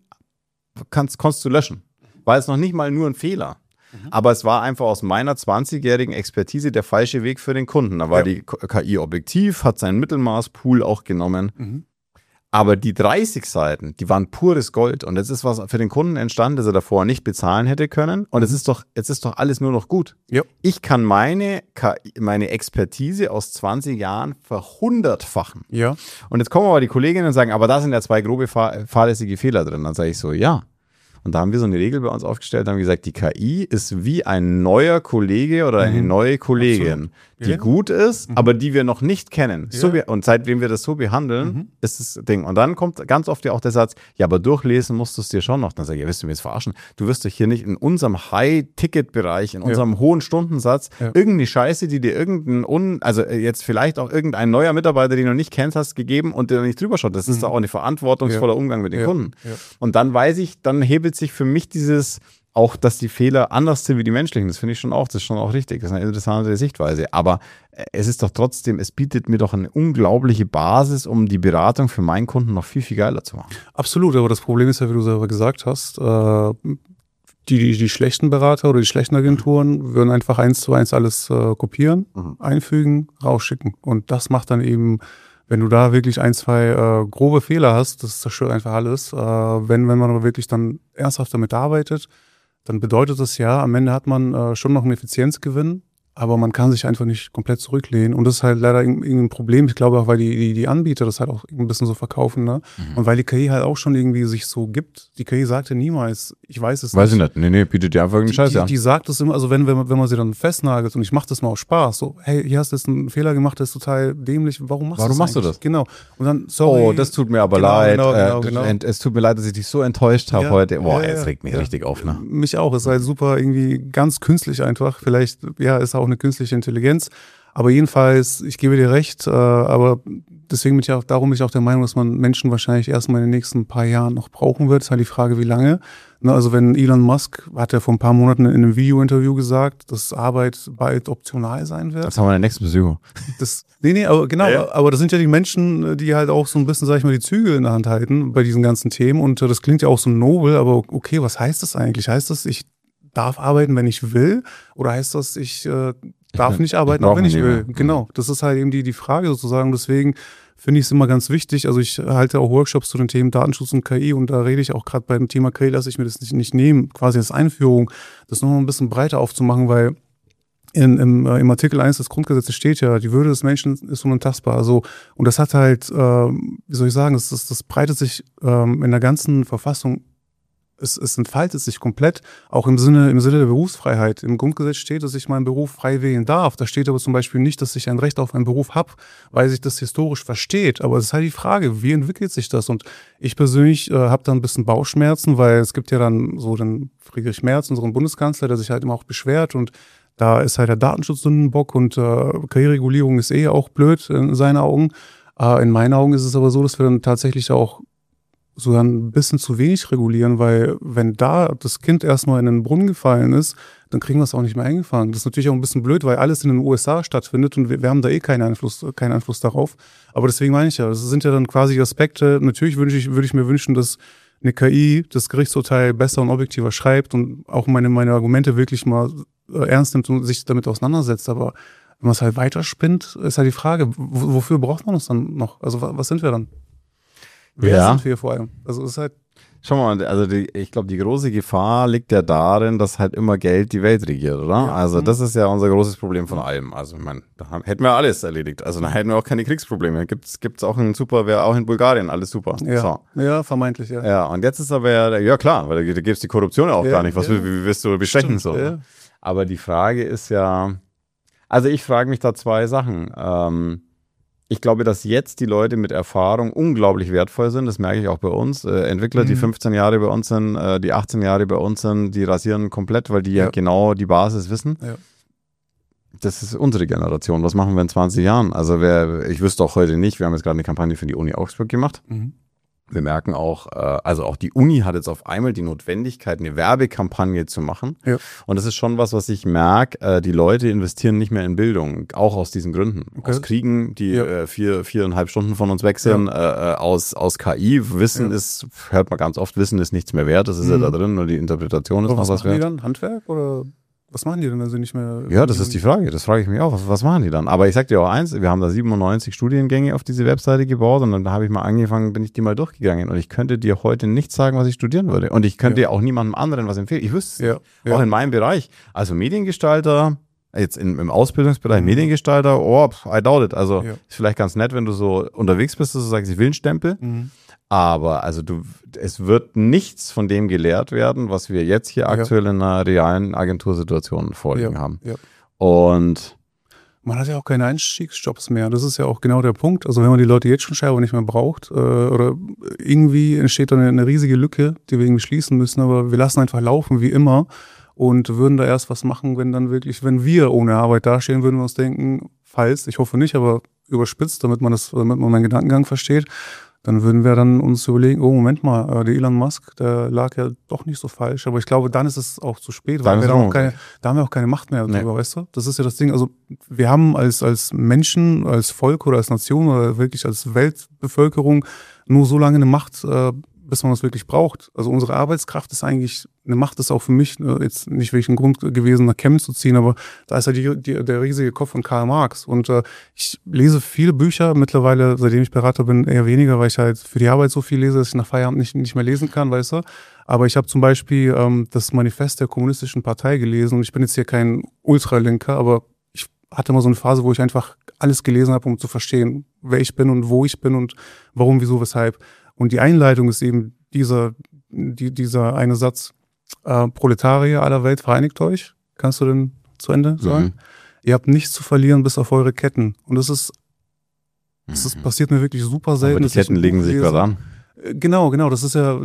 konntest du löschen. War jetzt noch nicht mal nur ein Fehler. Aber es war einfach aus meiner 20-jährigen Expertise der falsche Weg für den Kunden. Da war die KI objektiv, hat seinen Mittelmaßpool auch genommen. Aber die 30 Seiten, die waren pures Gold. Und jetzt ist was für den Kunden entstanden, das er davor nicht bezahlen hätte können. Und jetzt ist doch alles nur noch gut. Ja. Ich kann meine Expertise aus 20 Jahren verhundertfachen. Ja. Und jetzt kommen aber die Kolleginnen und sagen, aber da sind ja 2 grobe fahrlässige Fehler drin. Dann sage ich so, ja. Und da haben wir so eine Regel bei uns aufgestellt, haben gesagt, die KI ist wie ein neuer Kollege oder eine neue Kollegin, die gut ist, aber die wir noch nicht kennen. So und seitdem wir das so behandeln, ist das Ding. Und dann kommt ganz oft ja auch der Satz, ja, aber durchlesen musst du es dir schon noch. Dann sage ich, ja, willst du mir jetzt verarschen? Du wirst dich hier nicht in unserem High-Ticket-Bereich, in unserem hohen Stundensatz, irgendeine Scheiße, die dir also jetzt vielleicht auch irgendein neuer Mitarbeiter, den du nicht kennst, hast gegeben und der nicht drüber schaut. Das ist doch auch ein verantwortungsvoller Umgang mit den Kunden. Ja. Und dann weiß ich, dann hebelt sich für mich dieses, auch dass die Fehler anders sind wie die menschlichen, das finde ich schon auch, das ist schon auch richtig, das ist eine interessante Sichtweise, aber es ist doch trotzdem, es bietet mir doch eine unglaubliche Basis, um die Beratung für meinen Kunden noch viel, viel geiler zu machen. Absolut, aber das Problem ist ja, wie du selber gesagt hast, die schlechten Berater oder die schlechten Agenturen würden einfach 1:1 alles kopieren, einfügen, rausschicken und das macht dann eben, wenn du da wirklich 1, 2 grobe Fehler hast, das zerstört einfach alles. Wenn man aber wirklich dann ernsthaft damit arbeitet, dann bedeutet das ja, am Ende hat man schon noch einen Effizienzgewinn, aber man kann sich einfach nicht komplett zurücklehnen. Und das ist halt leider ein Problem. Ich glaube auch, weil die Anbieter das halt auch ein bisschen so verkaufen, ne? Und weil die KI halt auch schon irgendwie sich so gibt. Die KI sagte niemals, ich weiß es nicht. Weiß ich nicht. Nee, bietet dir einfach irgendeinen Scheiß an. Die sagt es immer, also wenn man sie dann festnagelt und ich mache das mal aus Spaß, so, hey, hier hast du jetzt einen Fehler gemacht, das ist total dämlich, warum machst du das? Genau. Und dann, sorry. Oh, das tut mir aber leid. Genau. Es tut mir leid, dass ich dich so enttäuscht habe heute. Boah, es regt mich richtig auf, ne? Mich auch. Es ist halt super irgendwie ganz künstlich einfach. Vielleicht, ist auch eine künstliche Intelligenz. Aber jedenfalls, ich gebe dir recht, aber deswegen darum bin ich auch der Meinung, dass man Menschen wahrscheinlich erstmal in den nächsten paar Jahren noch brauchen wird. Es ist halt die Frage, wie lange. Also wenn Elon Musk, hat er vor ein paar Monaten in einem Video-Interview gesagt, dass Arbeit bald optional sein wird. Das haben wir in der nächsten Besuchung. Aber genau, aber das sind ja die Menschen, die halt auch so ein bisschen, sag ich mal, die Zügel in der Hand halten bei diesen ganzen Themen. Und das klingt ja auch so nobel, aber okay, was heißt das eigentlich? Heißt das, ich darf arbeiten, wenn ich will? Oder heißt das, ich darf nicht arbeiten, auch wenn ich will? Genau, das ist halt eben die Frage sozusagen. Deswegen finde ich es immer ganz wichtig. Also ich halte auch Workshops zu den Themen Datenschutz und KI und da rede ich auch gerade beim Thema KI, lasse ich mir das nicht nehmen, quasi als Einführung, das nochmal ein bisschen breiter aufzumachen, weil Im Artikel 1 des Grundgesetzes steht ja, die Würde des Menschen ist unantastbar. Also, und das hat halt, wie soll ich sagen, das breitet sich in der ganzen Verfassung, es entfaltet sich komplett, auch im Sinne der Berufsfreiheit. Im Grundgesetz steht, dass ich meinen Beruf frei wählen darf. Da steht aber zum Beispiel nicht, dass ich ein Recht auf einen Beruf habe, weil sich das historisch versteht. Aber es ist halt die Frage, wie entwickelt sich das? Und ich persönlich habe da ein bisschen Bauchschmerzen, weil es gibt ja dann so den Friedrich Merz, unseren Bundeskanzler, der sich halt immer auch beschwert, und da ist halt der Datenschutz so ein Bock, und Karriereregulierung ist auch blöd in seinen Augen. In meinen Augen ist es aber so, dass wir dann tatsächlich auch sogar ein bisschen zu wenig regulieren, weil wenn da das Kind erstmal in den Brunnen gefallen ist, dann kriegen wir es auch nicht mehr eingefangen. Das ist natürlich auch ein bisschen blöd, weil alles in den USA stattfindet und wir haben da keinen Einfluss darauf. Aber deswegen meine ich ja, das sind ja dann quasi Aspekte. Natürlich würde ich mir wünschen, dass eine KI das Gerichtsurteil besser und objektiver schreibt und auch meine Argumente wirklich mal ernst nimmt und sich damit auseinandersetzt. Aber wenn man es halt weiterspinnt, ist halt die Frage, wofür braucht man uns dann noch? Also was sind wir dann? Wer sind wir vor allem? Also es ist halt. Schau mal, also ich glaube, die große Gefahr liegt ja darin, dass halt immer Geld die Welt regiert, oder? Ja. Also das ist ja unser großes Problem von allem. Also ich meine, da hätten wir alles erledigt. Also da hätten wir auch keine Kriegsprobleme. Gibt's auch wäre auch in Bulgarien alles super. Ja, so. Ja, vermeintlich, ja. Ja, und jetzt ist aber ja klar, weil da gibt's die Korruption auch gar nicht. Wie wirst du bestechen so? Ja. Aber die Frage ist ja, also ich frage mich da zwei Sachen. Ich glaube, dass jetzt die Leute mit Erfahrung unglaublich wertvoll sind. Das merke ich auch bei uns. Entwickler, die 15 Jahre bei uns sind, die 18 Jahre bei uns sind, die rasieren komplett, weil die ja genau die Basis wissen. Ja. Das ist unsere Generation. Was machen wir in 20 Jahren? Also ich wüsste auch heute nicht, wir haben jetzt gerade eine Kampagne für die Uni Augsburg gemacht. Wir merken auch, also auch die Uni hat jetzt auf einmal die Notwendigkeit, eine Werbekampagne zu machen. Ja. Und das ist schon was ich merke, die Leute investieren nicht mehr in Bildung, auch aus diesen Gründen. Okay. Aus Kriegen, die 4,5 Stunden von uns weg sind, aus KI. Wissen ist, hört man ganz oft, Wissen ist nichts mehr wert, das ist ja da drin, nur die Interpretation ist noch was wert. Was machen die dann? Handwerk oder? Was machen die denn, wenn sie nicht mehr... Ja, das ist die Frage. Das frage ich mich auch. Was machen die dann? Aber ich sag dir auch eins, wir haben da 97 Studiengänge auf diese Webseite gebaut und dann habe ich mal angefangen, bin ich die mal durchgegangen und ich könnte dir heute nicht sagen, was ich studieren würde. Und ich könnte dir auch niemandem anderen was empfehlen. Ich wüsste es nicht. Auch in meinem Bereich. Also Mediengestalter, jetzt im Ausbildungsbereich Mediengestalter, I doubt it. Also ist vielleicht ganz nett, wenn du so unterwegs bist, dass du sagst, ich will einen Stempel. Aber also es wird nichts von dem gelehrt werden, was wir jetzt hier aktuell in einer realen Agentursituation vorliegen haben. Ja. Und man hat ja auch keine Einstiegsjobs mehr. Das ist ja auch genau der Punkt. Also wenn man die Leute jetzt schon scheinbar nicht mehr braucht oder irgendwie entsteht dann eine riesige Lücke, die wir irgendwie schließen müssen, aber wir lassen einfach laufen wie immer und würden da erst was machen, wenn wir ohne Arbeit dastehen, würden wir uns denken, falls, ich hoffe nicht, aber überspitzt, damit man meinen Gedankengang versteht, dann würden wir dann uns überlegen, oh Moment mal, der Elon Musk, der lag ja doch nicht so falsch. Aber ich glaube, dann ist es auch zu spät, weil da haben wir auch keine Macht mehr drüber, weißt du? Das ist ja das Ding. Also wir haben als Menschen, als Volk oder als Nation oder wirklich als Weltbevölkerung nur so lange eine Macht, bis man das wirklich braucht. Also unsere Arbeitskraft ist eigentlich, eine Macht ist auch für mich jetzt nicht wirklich ein Grund gewesen, nach Chemnitz zu ziehen, aber da ist ja der riesige Kopf von Karl Marx. Und ich lese viele Bücher, mittlerweile, seitdem ich Berater bin, eher weniger, weil ich halt für die Arbeit so viel lese, dass ich nach Feierabend nicht mehr lesen kann, weißt du. Aber ich habe zum Beispiel das Manifest der Kommunistischen Partei gelesen und ich bin jetzt hier kein Ultralinker, aber ich hatte mal so eine Phase, wo ich einfach alles gelesen habe, um zu verstehen, wer ich bin und wo ich bin und warum, wieso, weshalb. Und die Einleitung ist eben dieser eine Satz, Proletarier aller Welt, vereinigt euch. Kannst du denn zu Ende sagen? Ihr habt nichts zu verlieren bis auf eure Ketten. Und das passiert mir wirklich super selten. Aber die Ketten legen sich gerade an. Genau. Das ist ja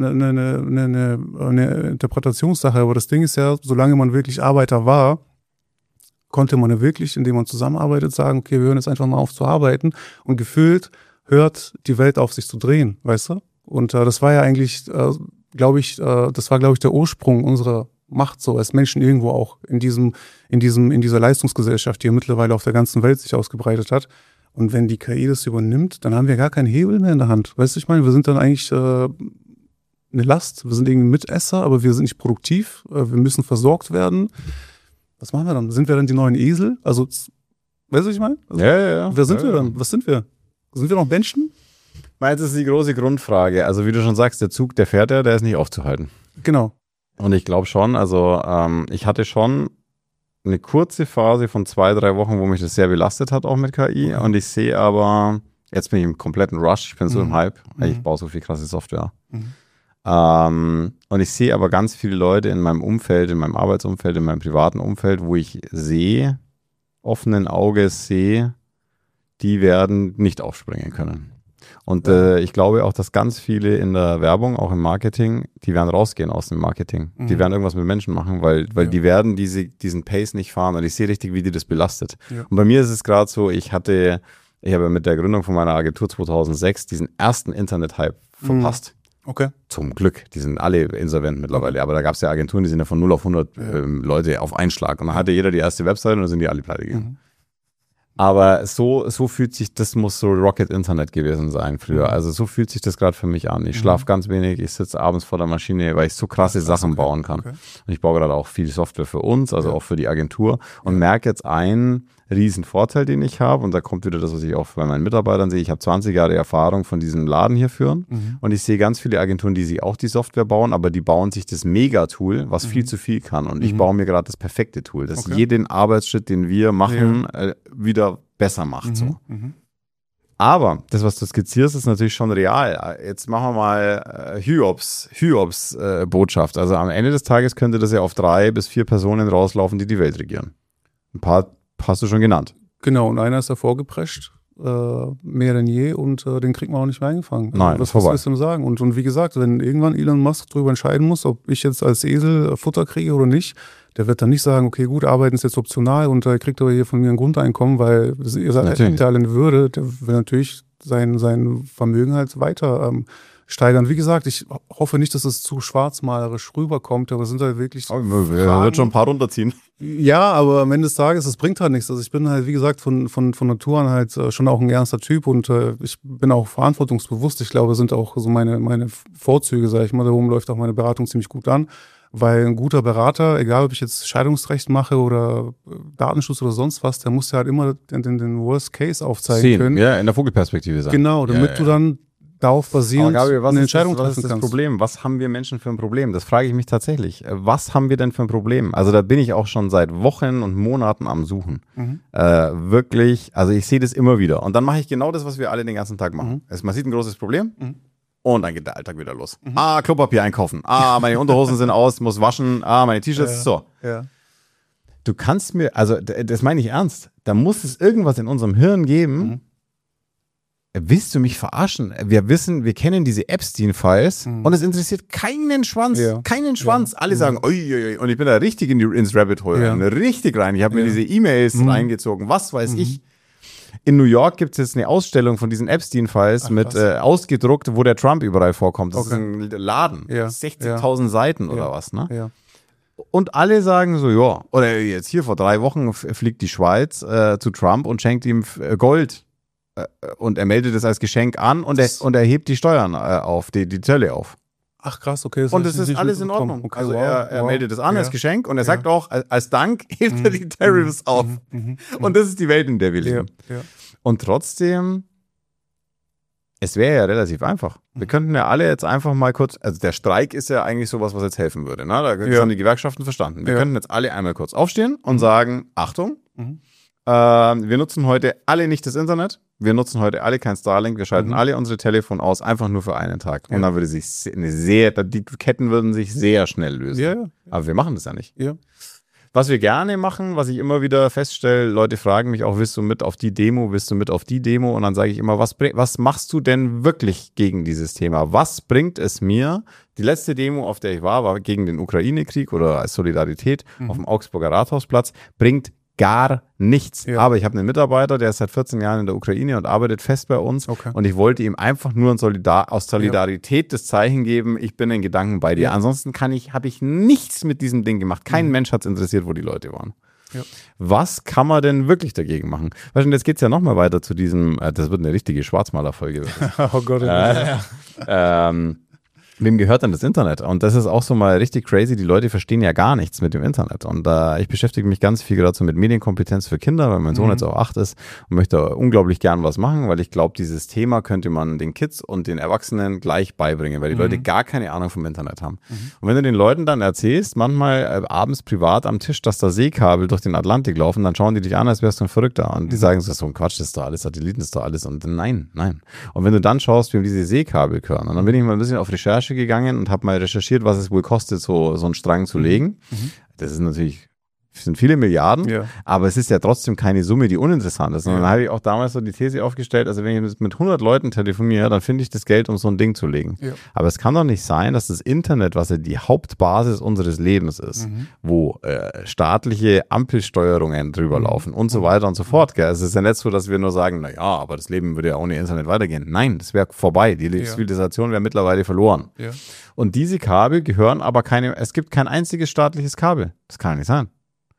eine Interpretationssache. Aber das Ding ist ja, solange man wirklich Arbeiter war, konnte man ja wirklich, indem man zusammenarbeitet, sagen, okay, wir hören jetzt einfach mal auf zu arbeiten. Und gefühlt hört die Welt auf, sich zu drehen, weißt du? Und das war ja eigentlich, glaube ich, der Ursprung unserer Macht so als Menschen irgendwo auch in dieser Leistungsgesellschaft, die ja mittlerweile auf der ganzen Welt sich ausgebreitet hat. Und wenn die KI das übernimmt, dann haben wir gar keinen Hebel mehr in der Hand. Weißt du, ich meine, wir sind dann eigentlich eine Last, wir sind irgendwie Mitesser, aber wir sind nicht produktiv, wir müssen versorgt werden. Was machen wir dann? Sind wir dann die neuen Esel? Also, weißt du, was ich meine? Also, ja. Wer sind wir dann? Was sind wir? Sind wir noch Menschen? Das ist die große Grundfrage. Also wie du schon sagst, der Zug, der fährt ja, der ist nicht aufzuhalten. Genau. Und ich glaube schon, also ich hatte schon eine kurze Phase von 2-3 Wochen, wo mich das sehr belastet hat, auch mit KI. Und ich sehe aber, jetzt bin ich im kompletten Rush, ich bin so im Hype, ich baue so viel krasse Software. Und ich sehe aber ganz viele Leute in meinem Umfeld, in meinem Arbeitsumfeld, in meinem privaten Umfeld, wo ich sehe, offenen Auges sehe, die werden nicht aufspringen können. Und ich glaube auch, dass ganz viele in der Werbung, auch im Marketing, die werden rausgehen aus dem Marketing. Die werden irgendwas mit Menschen machen, weil die werden diesen Pace nicht fahren. Und ich sehe richtig, wie die das belastet. Ja. Und bei mir ist es gerade so, ich habe mit der Gründung von meiner Agentur 2006 diesen ersten Internet-Hype verpasst. Okay. Zum Glück. Die sind alle insolvent mittlerweile. Aber da gab es ja Agenturen, die sind ja von 0 auf 100 Leute auf einen Schlag. Und dann hatte jeder die erste Webseite und dann sind die alle pleite gegangen. Aber so fühlt sich, das muss so Rocket Internet gewesen sein früher. Also so fühlt sich das gerade für mich an. Ich schlafe ganz wenig, ich sitze abends vor der Maschine, weil ich so krasse Sachen bauen kann. Okay. Und ich baue gerade auch viel Software für uns, also auch für die Agentur und merke jetzt einen riesen Vorteil, den ich habe. Und da kommt wieder das, was ich auch bei meinen Mitarbeitern sehe. Ich habe 20 Jahre Erfahrung von diesem Laden hier führen. Und ich sehe ganz viele Agenturen, die sich auch die Software bauen, aber die bauen sich das Mega-Tool, was viel zu viel kann. Und ich baue mir gerade das perfekte Tool, das jeden Arbeitsschritt, den wir machen, wieder besser macht. So. Aber das, was du skizzierst, ist natürlich schon real. Jetzt machen wir mal Hyobs Botschaft. Also am Ende des Tages könnte das ja auf 3 bis 4 Personen rauslaufen, die die Welt regieren. Ein paar hast du schon genannt. Genau, und einer ist davor geprescht, mehr denn je, und den kriegt man auch nicht mehr eingefangen. Nein, was willst du ihm sagen? Und wie gesagt, wenn irgendwann Elon Musk darüber entscheiden muss, ob ich jetzt als Esel Futter kriege oder nicht, der wird dann nicht sagen, okay, gut, arbeiten ist jetzt optional und er kriegt aber hier von mir ein Grundeinkommen, weil ihr seid alle in Würde. Der will natürlich sein Vermögen halt weiter steigern. Wie gesagt, ich hoffe nicht, dass es zu schwarzmalerisch rüberkommt, aber es sind halt wirklich er wird schon ein paar runterziehen. Ja, aber am Ende des Tages, es bringt halt nichts. Also ich bin halt, wie gesagt, von Natur an halt schon auch ein ernster Typ und ich bin auch verantwortungsbewusst. Ich glaube, sind auch so meine Vorzüge, sage ich mal. Darum läuft auch meine Beratung ziemlich gut an. Weil ein guter Berater, egal ob ich jetzt Scheidungsrecht mache oder Datenschutz oder sonst was, der muss ja halt immer den Worst Case aufzeigen können. Ja, in der Vogelperspektive sein. Genau, damit du dann darauf basierend eine Entscheidung treffen kannst. Was ist das Problem? Was haben wir Menschen für ein Problem? Das frage ich mich tatsächlich. Was haben wir denn für ein Problem? Also da bin ich auch schon seit Wochen und Monaten am Suchen. Wirklich, also ich sehe das immer wieder. Und dann mache ich genau das, was wir alle den ganzen Tag machen. Man sieht ein großes Problem. Und dann geht der Alltag wieder los. Klopapier einkaufen. Meine Unterhosen sind aus, muss waschen. Meine T-Shirts, so. Ja. Du kannst mir, also das meine ich ernst, da muss es irgendwas in unserem Hirn geben. Willst du mich verarschen? Wir kennen diese Epstein-Files und es interessiert keinen Schwanz. Ja. Keinen Schwanz. Alle sagen, oi. Und ich bin da richtig ins Rabbit Hole rein, richtig rein. Ich habe mir diese E-Mails reingezogen, was weiß ich. In New York gibt es jetzt eine Ausstellung von diesen Epstein-Files mit ausgedruckt, wo der Trump überall vorkommt. Das ist ein Laden. 60.000 Seiten oder was, ne? Ja. Und alle sagen so, ja, oder jetzt hier vor 3 Wochen fliegt die Schweiz zu Trump und schenkt ihm Gold. Und er meldet es als Geschenk an und er hebt die Steuern auf, die Zölle auf. Ach krass, okay. Und es ist alles in Ordnung. Okay, also er meldet es an als Geschenk und er sagt auch, als Dank hebt er die Tariffs auf. Und das ist die Welt, in der wir leben. Ja. Und trotzdem, es wäre ja relativ einfach. Wir könnten ja alle jetzt einfach mal kurz, also der Streik ist ja eigentlich sowas, was jetzt helfen würde. Ne? Da haben die Gewerkschaften verstanden. Wir könnten jetzt alle einmal kurz aufstehen und sagen, Achtung, wir nutzen heute alle nicht das Internet. Wir nutzen heute alle kein Starlink. Wir schalten alle unsere Telefone aus, einfach nur für einen Tag. Und dann würde sich die Ketten würden sich sehr schnell lösen. Ja. Aber wir machen das ja nicht. Ja. Was wir gerne machen, was ich immer wieder feststelle, Leute fragen mich auch, willst du mit auf die Demo? Und dann sage ich immer, was machst du denn wirklich gegen dieses Thema? Was bringt es mir? Die letzte Demo, auf der ich war gegen den Ukraine-Krieg oder als Solidarität auf dem Augsburger Rathausplatz, bringt gar nichts. Ja. Aber ich habe einen Mitarbeiter, der ist seit 14 Jahren in der Ukraine und arbeitet fest bei uns. Okay. Und ich wollte ihm einfach nur aus Solidarität das Zeichen geben, ich bin in Gedanken bei dir. Ja. Ansonsten habe ich nichts mit diesem Ding gemacht. Kein Mensch hat es interessiert, wo die Leute waren. Ja. Was kann man denn wirklich dagegen machen? Weißt du, jetzt geht es ja nochmal weiter zu diesem, das wird eine richtige Schwarzmalerfolge. Oh Gott. Wem gehört denn das Internet? Und das ist auch so mal richtig crazy. Die Leute verstehen ja gar nichts mit dem Internet. Und ich beschäftige mich ganz viel gerade so mit Medienkompetenz für Kinder, weil mein Sohn jetzt auch 8 ist und möchte unglaublich gern was machen, weil ich glaube, dieses Thema könnte man den Kids und den Erwachsenen gleich beibringen, weil die Leute gar keine Ahnung vom Internet haben. Und wenn du den Leuten dann erzählst, manchmal abends privat am Tisch, dass da Seekabel durch den Atlantik laufen, dann schauen die dich an, als wärst du ein Verrückter. Und die sagen so ein Quatsch, das ist doch alles, Satelliten ist doch alles. Und nein. Und wenn du dann schaust, wem diese Seekabel gehören, und dann bin ich mal ein bisschen auf Recherche gegangen und habe mal recherchiert, was es wohl kostet, so einen Strang zu legen. Das ist natürlich, sind viele Milliarden, aber es ist ja trotzdem keine Summe, die uninteressant ist. Und dann habe ich auch damals so die These aufgestellt, also wenn ich mit 100 Leuten telefoniere, dann finde ich das Geld, um so ein Ding zu legen. Aber es kann doch nicht sein, dass das Internet, was ja die Hauptbasis unseres Lebens ist, wo staatliche Ampelsteuerungen drüber laufen und so weiter und so fort. Gell? Es ist ja nicht so, dass wir nur sagen, naja, aber das Leben würde ja ohne Internet weitergehen. Nein, das wäre vorbei. Die Zivilisation wäre mittlerweile verloren. Und diese Kabel gehören aber es gibt kein einziges staatliches Kabel. Das kann nicht sein.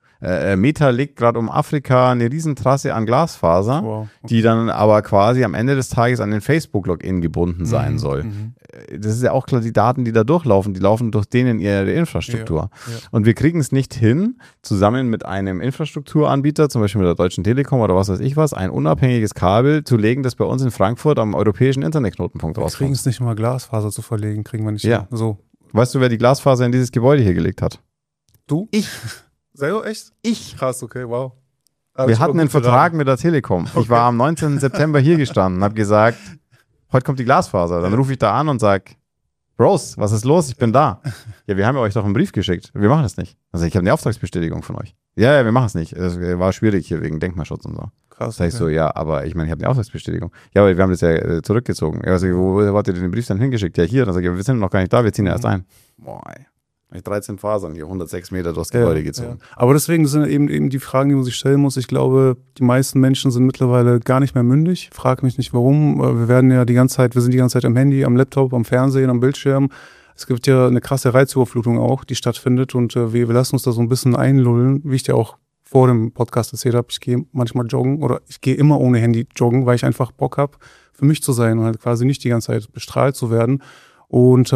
Meta legt gerade um Afrika eine Riesentrasse an Glasfaser, die dann aber quasi am Ende des Tages an den Facebook-Login gebunden sein soll. Das ist ja auch klar, die Daten, die da durchlaufen, die laufen durch denen ihre Infrastruktur. Und wir kriegen es nicht hin, zusammen mit einem Infrastrukturanbieter, zum Beispiel mit der Deutschen Telekom oder was weiß ich was, ein unabhängiges Kabel zu legen, das bei uns in Frankfurt am europäischen Internetknotenpunkt rauskommt. Wir kriegen es nicht mal, Glasfaser zu verlegen, kriegen wir nicht hin. So. Weißt du, wer die Glasfaser in dieses Gebäude hier gelegt hat? Du? Ich. Selber echt? Ich. Krass, okay, wow. Wir hatten einen Vertrag mit der Telekom. Okay. Ich war am 19. September hier gestanden und habe gesagt, heute kommt die Glasfaser. Dann rufe ich da an und sage, Bros, was ist los? Ich bin da. Ja, wir haben ja euch doch einen Brief geschickt. Wir machen das nicht. Also ich habe eine Auftragsbestätigung von euch. Ja, wir machen es nicht. Es war schwierig hier wegen Denkmalschutz und so. Krass. Sag ich so, ja, aber ich meine, ich habe eine Auftragsbestätigung. Ja, aber wir haben das ja zurückgezogen. Ja, also, wo habt ihr den Brief dann hingeschickt? Ja, hier. Dann sage ich, wir sind noch gar nicht da, wir ziehen ja erst ein. Boah, ey. 13 Fasern hier, 106 Meter durchs Gebäude gezogen. Ja. Aber deswegen sind eben die Fragen, die man sich stellen muss. Ich glaube, die meisten Menschen sind mittlerweile gar nicht mehr mündig. Frag mich nicht warum. Wir sind die ganze Zeit am Handy, am Laptop, am Fernsehen, am Bildschirm. Es gibt ja eine krasse Reizüberflutung auch, die stattfindet und wir lassen uns da so ein bisschen einlullen, wie ich dir auch vor dem Podcast erzählt habe. Ich gehe manchmal joggen oder ich gehe immer ohne Handy joggen, weil ich einfach Bock habe, für mich zu sein und halt quasi nicht die ganze Zeit bestrahlt zu werden. Und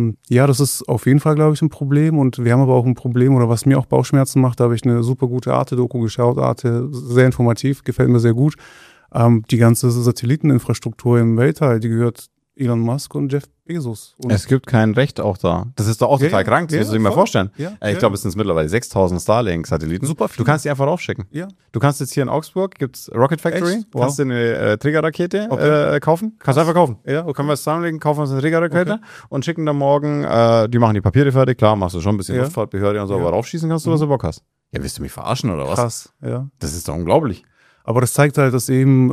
das ist auf jeden Fall, glaube ich, ein Problem. Und wir haben aber auch ein Problem, oder was mir auch Bauchschmerzen macht, da habe ich eine super gute Arte-Doku geschaut. Arte, sehr informativ, gefällt mir sehr gut. Die ganze Satelliteninfrastruktur im Weltall, die gehört Elon Musk und Jeff Bezos. Und es gibt kein Recht auch da. Das ist doch auch total krank, das musst du dir mal vorstellen. Ich glaube, es sind mittlerweile 6000 Starlink-Satelliten. Super viel. Du kannst die einfach raufschicken. Du kannst jetzt hier in Augsburg, gibt's Rocket Factory, kannst du eine Trägerrakete kaufen. Kannst du einfach kaufen. Können wir es zusammenlegen, kaufen uns eine Trägerrakete und schicken dann morgen, die machen die Papiere fertig, klar, machst du schon ein bisschen Luftfahrtbehörde und so, aber raufschießen kannst du, was du Bock hast. Ja, willst du mich verarschen oder was? Krass, ja. Das ist doch unglaublich. Aber das zeigt halt, dass eben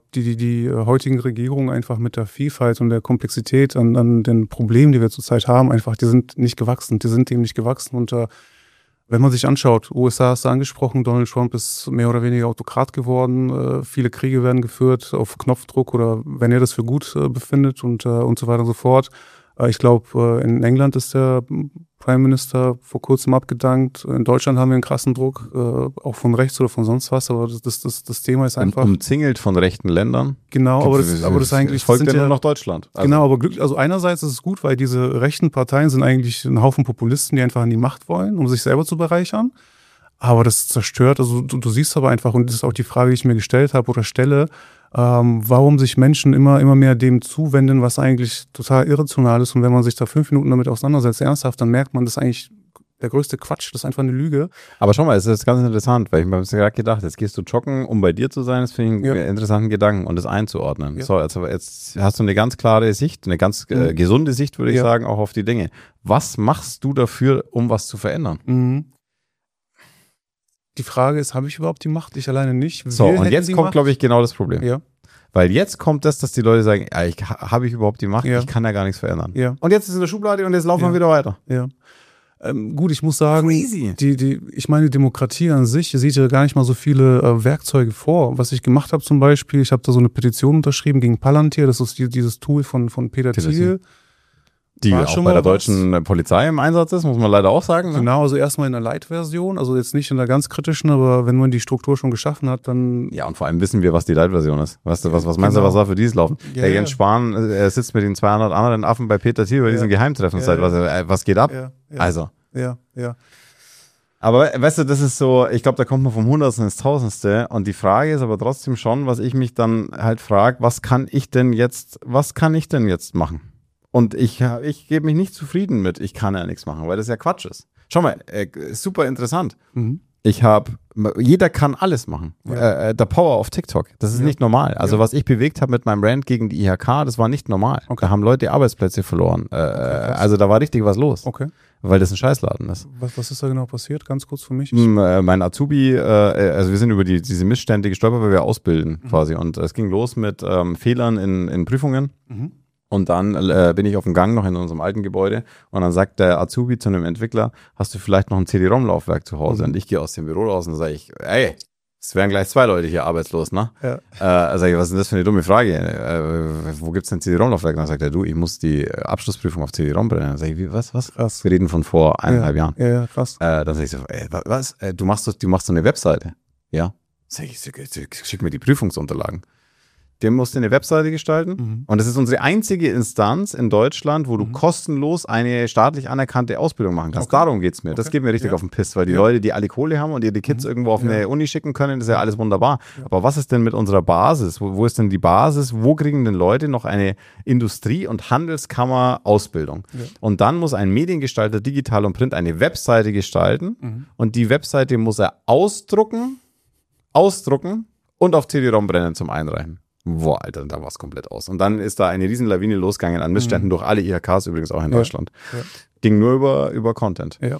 die heutigen Regierungen einfach mit der Vielfalt und der Komplexität an den Problemen, die wir zurzeit haben, einfach, die sind nicht gewachsen. Die sind eben nicht gewachsen. Und wenn man sich anschaut, USA hast du angesprochen, Donald Trump ist mehr oder weniger Autokrat geworden. Viele Kriege werden geführt auf Knopfdruck oder wenn er das für gut befindet und so weiter und so fort. Ich glaube, in England ist der Prime Minister vor kurzem abgedankt. In Deutschland haben wir einen krassen Druck, auch von rechts oder von sonst was. Aber das Thema ist einfach umzingelt von rechten Ländern. Genau, aber das ist eigentlich folgt ja nur noch Deutschland. Also. Genau, aber also einerseits ist es gut, weil diese rechten Parteien sind eigentlich ein Haufen Populisten, die einfach an die Macht wollen, um sich selber zu bereichern. Aber das zerstört. Also du siehst aber einfach, und das ist auch die Frage, die ich mir gestellt habe oder stelle. Warum sich Menschen immer mehr dem zuwenden, was eigentlich total irrational ist. Und wenn man sich da 5 Minuten damit auseinandersetzt, ernsthaft, dann merkt man, das ist eigentlich der größte Quatsch. Das ist einfach eine Lüge. Aber schau mal, es ist ganz interessant, weil ich mir gerade gedacht, jetzt gehst du joggen, um bei dir zu sein. Das finde ich einen interessanten Gedanken und das einzuordnen. Ja. So, also jetzt hast du eine ganz klare Sicht, eine ganz gesunde Sicht, würde ich sagen, auch auf die Dinge. Was machst du dafür, um was zu verändern? Mhm. Die Frage ist, habe ich überhaupt die Macht? Ich alleine nicht. So, und jetzt kommt, glaube ich, genau das Problem. Ja. Weil jetzt kommt das, dass die Leute sagen, habe ich überhaupt die Macht? Ich kann ja gar nichts verändern. Ja. Und jetzt ist es in der Schublade und jetzt laufen wir wieder weiter. Ja. Gut, ich muss sagen, crazy. Ich meine, Demokratie an sich sieht ja gar nicht mal so viele Werkzeuge vor. Was ich gemacht habe zum Beispiel, ich habe da so eine Petition unterschrieben gegen Palantir, das ist dieses Tool von Peter Thiel. Die auch bei der deutschen Polizei im Einsatz ist, muss man leider auch sagen. Ne? Genau, also erstmal in der Light-Version, also jetzt nicht in der ganz kritischen, aber wenn man die Struktur schon geschaffen hat, dann... Ja, und vor allem wissen wir, was die Light-Version ist. Weißt du, was meinst du, was da für dieses laufen? Der Jens Spahn sitzt mit den 200 anderen Affen bei Peter Thiel bei diesen Geheimtreffen. Was geht ab? Also. Ja. Aber weißt du, das ist so, ich glaube, da kommt man vom Hundertsten ins Tausendste und die Frage ist aber trotzdem schon, was ich mich dann halt frage, was kann ich denn jetzt machen? Und ich gebe mich nicht zufrieden mit, ich kann ja nichts machen, weil das ja Quatsch ist. Schau mal, super interessant. Mhm. Jeder kann alles machen. Der Power of TikTok, das ist nicht normal. Also was ich bewegt habe mit meinem Rant gegen die IHK, das war nicht normal. Okay. Da haben Leute Arbeitsplätze verloren. Also da war richtig was los. Okay. Weil das ein Scheißladen ist. Was ist da genau passiert? Ganz kurz für mich. Mein Azubi, also wir sind über diese Missstände gestolpert, weil wir ausbilden quasi. Und es ging los mit Fehlern in Prüfungen. Mhm. Und dann bin ich auf dem Gang noch in unserem alten Gebäude und dann sagt der Azubi zu einem Entwickler, hast du vielleicht noch ein CD-ROM-Laufwerk zu Hause? Und ich gehe aus dem Büro raus und sage ey, es wären gleich 2 Leute hier arbeitslos, ne? Ja. Sag ich, was ist denn das für eine dumme Frage? Wo gibt's denn CD-ROM-Laufwerk? Dann sagt er, ich muss die Abschlussprüfung auf CD-ROM brennen. Dann sag ich, was? Krass. Wir reden von vor 1,5 Jahren. Ja, krass. Dann sag ich so, was? Du machst so eine Webseite? Ja. Sag ich, schick mir die Prüfungsunterlagen. Dem musst du eine Webseite gestalten. Und das ist unsere einzige Instanz in Deutschland, wo du kostenlos eine staatlich anerkannte Ausbildung machen kannst. Darum geht's mir. Das geht mir richtig auf den Piss, weil die Leute, die alle Kohle haben und ihre Kids irgendwo auf eine Uni schicken können, das ist ja alles wunderbar. Aber was ist denn mit unserer Basis? Wo ist denn die Basis? Wo kriegen denn Leute noch eine Industrie- und Handelskammer-Ausbildung? Ja. Und dann muss ein Mediengestalter digital und print eine Webseite gestalten und die Webseite muss er ausdrucken und auf CD-ROM brennen zum Einreichen. Boah, Alter, da war es komplett aus. Und dann ist da eine Riesenlawine losgegangen an Missständen durch alle IHKs, übrigens auch in Deutschland. Ja. Ging nur über Content. Ja.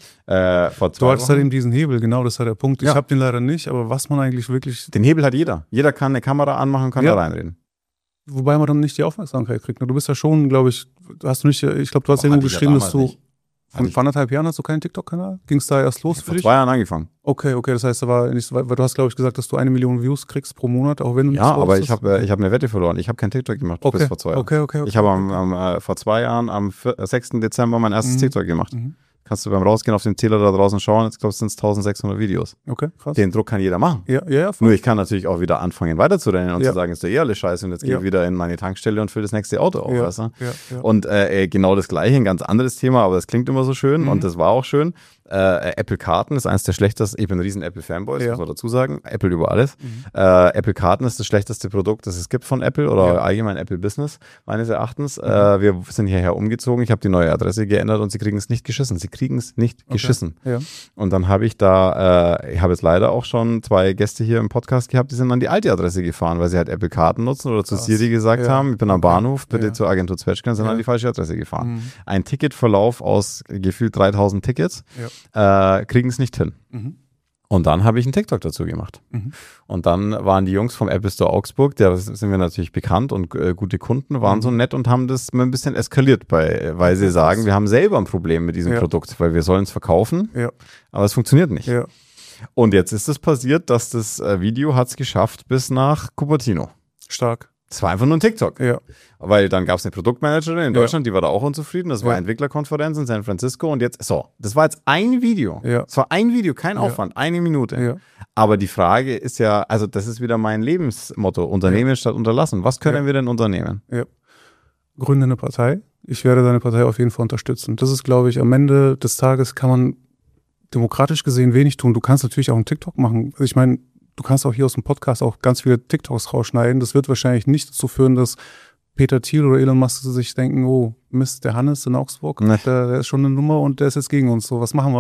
Du hattest halt eben diesen Hebel, genau, das war der Punkt. Ja. Ich habe den leider nicht, aber was man eigentlich wirklich... Den Hebel hat jeder. Jeder kann eine Kamera anmachen und kann da reinreden. Wobei man dann nicht die Aufmerksamkeit kriegt. Du bist ja schon, glaube ich, du hast irgendwo geschrieben, dass du... Vor 1,5 Jahren hast du keinen TikTok-Kanal? Ging es da erst los für dich? Vor 2 Jahren angefangen. Okay, das heißt, da war nicht so weit, weil du hast, glaube ich, gesagt, dass du 1 Million Views kriegst pro Monat, auch wenn du nichts aber ich habe eine Wette verloren. Ich habe kein TikTok gemacht bis vor 2 Jahren. Okay. Ich habe vor 2 Jahren, am 6. Dezember, mein erstes TikTok gemacht. Kannst du beim Rausgehen auf den Zähler da draußen schauen, jetzt glaube ich, sind es 1600 Videos. Okay, krass. Den Druck kann jeder machen. Ja. Nur ich kann natürlich auch wieder anfangen weiterzurennen und zu sagen, ist doch alles scheiße und jetzt gehe ich wieder in meine Tankstelle und fülle das nächste Auto auf. Weißt du? Und genau das Gleiche, ein ganz anderes Thema, aber es klingt immer so schön und das war auch schön. Apple Karten ist eines der schlechtesten, ich bin ein riesen Apple-Fanboy, das muss man dazu sagen, Apple über alles. Apple Karten ist das schlechteste Produkt, das es gibt von Apple oder allgemein Apple Business, meines Erachtens. Wir sind hierher umgezogen, ich habe die neue Adresse geändert und sie kriegen es nicht geschissen. Geschissen. Ja. Und dann habe ich ich habe jetzt leider auch schon 2 Gäste hier im Podcast gehabt, die sind an die alte Adresse gefahren, weil sie halt Apple Karten nutzen oder zu Siri gesagt haben, ich bin am Bahnhof, bitte zur Agentur Zwetschgen, sind an die falsche Adresse gefahren. Ein Ticketverlauf aus gefühlt 3000 Tickets, kriegen es nicht hin. Und dann habe ich einen TikTok dazu gemacht. Und dann waren die Jungs vom Apple Store Augsburg, da sind wir natürlich bekannt und gute Kunden, waren so nett und haben das ein bisschen eskaliert, weil sie sagen, wir haben selber ein Problem mit diesem Produkt, weil wir sollen es verkaufen, aber es funktioniert nicht. Ja. Und jetzt ist es passiert, dass das Video hat es geschafft bis nach Cupertino. Stark. Das war einfach nur ein TikTok. Ja. Weil dann gab es eine Produktmanagerin in Deutschland, die war da auch unzufrieden. Das war Entwicklerkonferenz in San Francisco und jetzt, das war jetzt ein Video. Ja. Es war ein Video, kein Aufwand, 1 Minute. Ja. Aber die Frage ist ja, also das ist wieder mein Lebensmotto, Unternehmen statt unterlassen. Was können wir denn unternehmen? Ja. Gründe eine Partei. Ich werde deine Partei auf jeden Fall unterstützen. Das ist, glaube ich, am Ende des Tages kann man demokratisch gesehen wenig tun. Du kannst natürlich auch einen TikTok machen. Also ich meine, du kannst auch hier aus dem Podcast auch ganz viele TikToks rausschneiden. Das wird wahrscheinlich nicht dazu führen, dass Peter Thiel oder Elon Musk sich denken, oh Mist, der Hannes in Augsburg, der ist schon eine Nummer und der ist jetzt gegen uns. So, was machen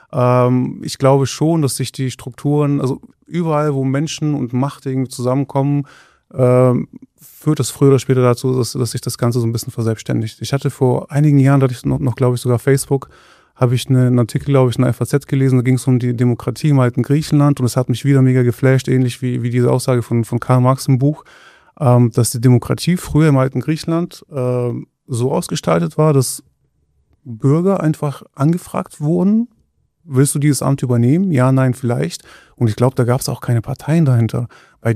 wir? Ich glaube schon, dass sich die Strukturen, also überall, wo Menschen und Macht irgendwie zusammenkommen, führt das früher oder später dazu, dass sich das Ganze so ein bisschen verselbstständigt. Ich hatte vor einigen Jahren, da hatte ich noch glaube ich, sogar Facebook, habe ich einen Artikel, glaube ich, in der FAZ gelesen, da ging es um die Demokratie im alten Griechenland und es hat mich wieder mega geflasht, ähnlich wie diese Aussage von Karl Marx im Buch, dass die Demokratie früher im alten Griechenland so ausgestaltet war, dass Bürger einfach angefragt wurden, willst du dieses Amt übernehmen? Ja, nein, vielleicht. Und ich glaube, da gab es auch keine Parteien dahinter. Weil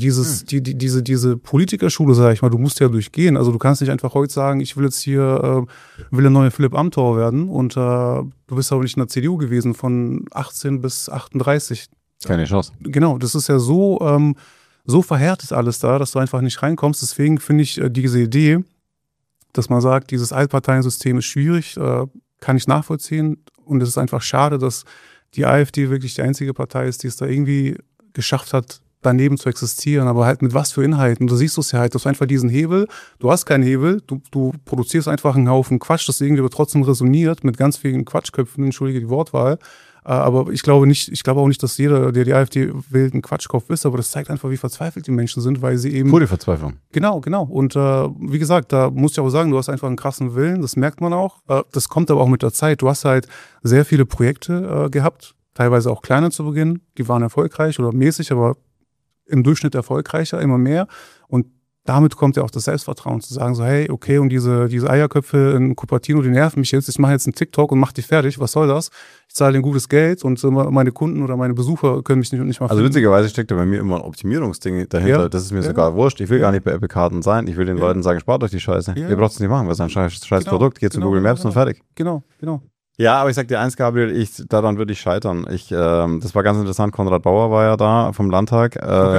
diese Politikerschule, sag ich mal, du musst ja durchgehen. Also du kannst nicht einfach heute sagen, ich will jetzt hier, will der neue Philipp Amthor werden und du bist aber nicht in der CDU gewesen von 18 bis 38. Keine Chance. Genau, das ist ja so verhärtet alles da, dass du einfach nicht reinkommst. Deswegen finde ich diese Idee, dass man sagt, dieses Altparteiensystem ist schwierig, kann ich nachvollziehen. Und es ist einfach schade, dass die AfD wirklich die einzige Partei ist, die es da irgendwie geschafft hat, daneben zu existieren. Aber halt mit was für Inhalten? Du siehst es ja halt, du hast einfach diesen Hebel, du hast keinen Hebel, du produzierst einfach einen Haufen Quatsch, das irgendwie aber trotzdem resoniert mit ganz vielen Quatschköpfen, entschuldige die Wortwahl. Aber ich glaube auch nicht, dass jeder, der die AfD wählt, ein Quatschkopf ist, aber das zeigt einfach, wie verzweifelt die Menschen sind, weil sie eben... Pure Verzweiflung. Genau. Und wie gesagt, da muss ich auch sagen, du hast einfach einen krassen Willen, das merkt man auch. Das kommt aber auch mit der Zeit. Du hast halt sehr viele Projekte gehabt, teilweise auch kleine zu Beginn, die waren erfolgreich oder mäßig, aber im Durchschnitt erfolgreicher, immer mehr. Und damit kommt ja auch das Selbstvertrauen zu sagen, so hey, okay, und diese Eierköpfe in Cupertino, die nerven mich jetzt, ich mache jetzt einen TikTok und mach die fertig, was soll das? Ich zahle denen gutes Geld und meine Kunden oder meine Besucher können mich nicht mal finden. Also witzigerweise steckt da bei mir immer ein Optimierungsding dahinter, das ist mir sogar wurscht. Ich will gar nicht bei Apple Karten sein, ich will den Leuten sagen, spart euch die Scheiße. Ihr braucht es nicht machen, was ist ein scheiß Produkt, geht zu Google Maps und fertig. Genau. Ja, aber ich sag dir eins, Gabriel, daran würde ich scheitern. Das war ganz interessant, Konrad Bauer war ja da vom Landtag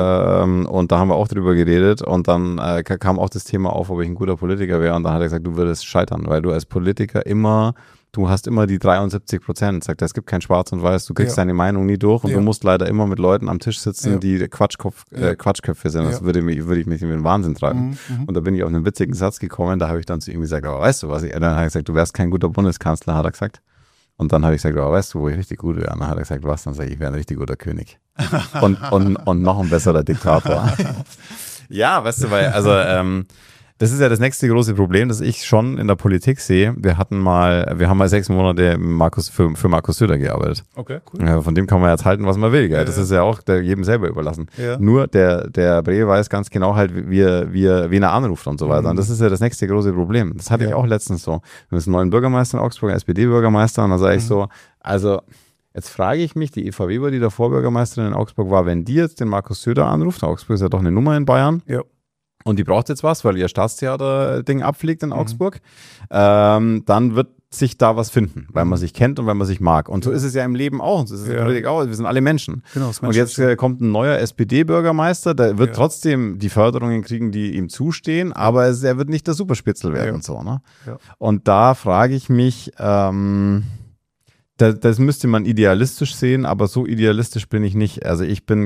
und da haben wir auch drüber geredet und dann kam auch das Thema auf, ob ich ein guter Politiker wäre und dann hat er gesagt, du würdest scheitern, weil du als Politiker du hast immer die 73%. Sagt er, es gibt kein Schwarz und Weiß, du kriegst deine Meinung nie durch und du musst leider immer mit Leuten am Tisch sitzen, die Quatschköpfe sind. Das würde ich mich in den Wahnsinn treiben. Und da bin ich auf einen witzigen Satz gekommen, da habe ich dann zu ihm gesagt, aber weißt du was? Dann habe ich gesagt, du wärst kein guter Bundeskanzler, hat er gesagt. Und dann habe ich gesagt, aber weißt du, wo ich richtig gut wäre? Und dann hat er gesagt, was? Dann sage ich wäre ein richtig guter König. Und noch ein besserer Diktator. Ja, weißt du, weil, das ist ja das nächste große Problem, das ich schon in der Politik sehe. Wir haben mal 6 Monate für Markus Söder gearbeitet. Okay, cool. Ja, von dem kann man jetzt halten, was man will. Gell? Das ist ja auch jedem selber überlassen. Ja. Nur der Bre weiß ganz genau halt, wen er anruft und so weiter. Und das ist ja das nächste große Problem. Das hatte ich auch letztens so. Wir haben einen neuen Bürgermeister in Augsburg, SPD-Bürgermeister, und da sage ich so, also jetzt frage ich mich, die Eva Weber, die der Vorbürgermeisterin in Augsburg war, wenn die jetzt den Markus Söder anruft, Augsburg ist ja doch eine Nummer in Bayern, und die braucht jetzt was, weil ihr Staatstheater-Ding abfliegt in Augsburg, dann wird sich da was finden, weil man sich kennt und weil man sich mag. Und so ist es ja im Leben auch. Und so ist es in der Politik auch. Wir sind alle Menschen. Genau, und jetzt kommt ein neuer SPD-Bürgermeister, der wird trotzdem die Förderungen kriegen, die ihm zustehen, aber er wird nicht der Superspitzel werden und so. Ne? Ja. Und da frage ich mich, das müsste man idealistisch sehen, aber so idealistisch bin ich nicht. Also ich bin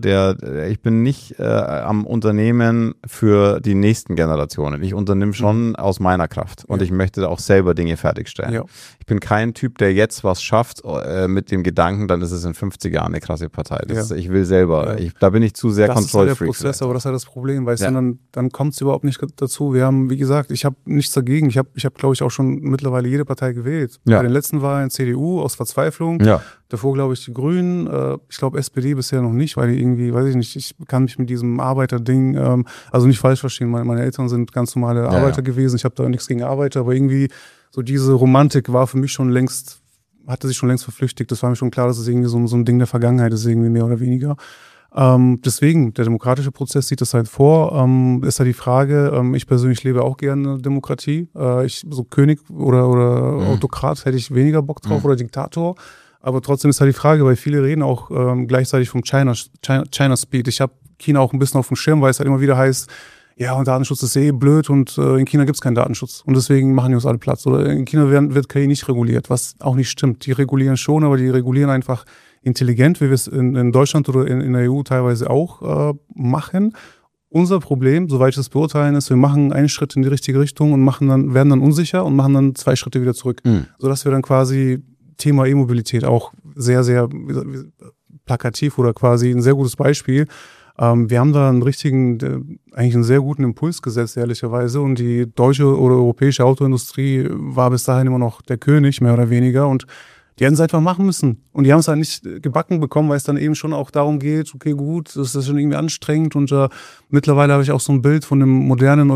ich bin nicht am Unternehmen für die nächsten Generationen. Ich unternehme schon aus meiner Kraft und ich möchte auch selber Dinge fertigstellen. Ja. Ich bin kein Typ, der jetzt was schafft mit dem Gedanken, dann ist es in 50 Jahren eine krasse Partei. Ich will selber, da bin ich zu sehr Control-Freak. Das ist ja der Prozess, aber das ist ja das Problem, weißt du, dann kommt es überhaupt nicht dazu. Wir haben, wie gesagt, ich habe nichts dagegen. Ich habe, glaube ich, auch schon mittlerweile jede Partei gewählt. Ja. Bei den letzten Wahlen CDU, aus Verzweiflung. Ja. Davor, glaube ich, die Grünen. Ich glaube, SPD bisher noch nicht, weil die irgendwie, weiß ich nicht, ich kann mich mit diesem Arbeiterding, also nicht falsch verstehen, meine Eltern sind ganz normale Arbeiter gewesen. Ich habe da nichts gegen Arbeiter, aber irgendwie so diese Romantik war für mich hatte sich schon längst verflüchtigt. Das war mir schon klar, dass es irgendwie so ein Ding der Vergangenheit ist, irgendwie mehr oder weniger. Deswegen, der demokratische Prozess sieht das halt vor. Ist ja die Frage, ich persönlich lebe auch gerne Demokratie. So König oder Autokrat hätte ich weniger Bock drauf oder Diktator. Aber trotzdem ist halt die Frage, weil viele reden auch gleichzeitig vom China Speed. Ich habe China auch ein bisschen auf dem Schirm, weil es halt immer wieder heißt, ja, und Datenschutz ist blöd und in China gibt es keinen Datenschutz. Und deswegen machen die uns alle Platz. Oder in China wird KI nicht reguliert, was auch nicht stimmt. Die regulieren schon, aber die regulieren einfach intelligent, wie wir es in Deutschland oder in der EU teilweise auch machen. Unser Problem, soweit ich das beurteilen, ist, wir machen einen Schritt in die richtige Richtung und werden dann unsicher und machen dann 2 Schritte wieder zurück. Sodass wir dann quasi Thema E-Mobilität auch sehr, sehr plakativ oder quasi ein sehr gutes Beispiel. Wir haben da eigentlich einen sehr guten Impuls gesetzt, ehrlicherweise. Und die deutsche oder europäische Autoindustrie war bis dahin immer noch der König, mehr oder weniger. Und die hätten es einfach machen müssen. Und die haben es halt nicht gebacken bekommen, weil es dann eben schon auch darum geht, okay, gut, das ist schon irgendwie anstrengend. Und mittlerweile habe ich auch so ein Bild von einem modernen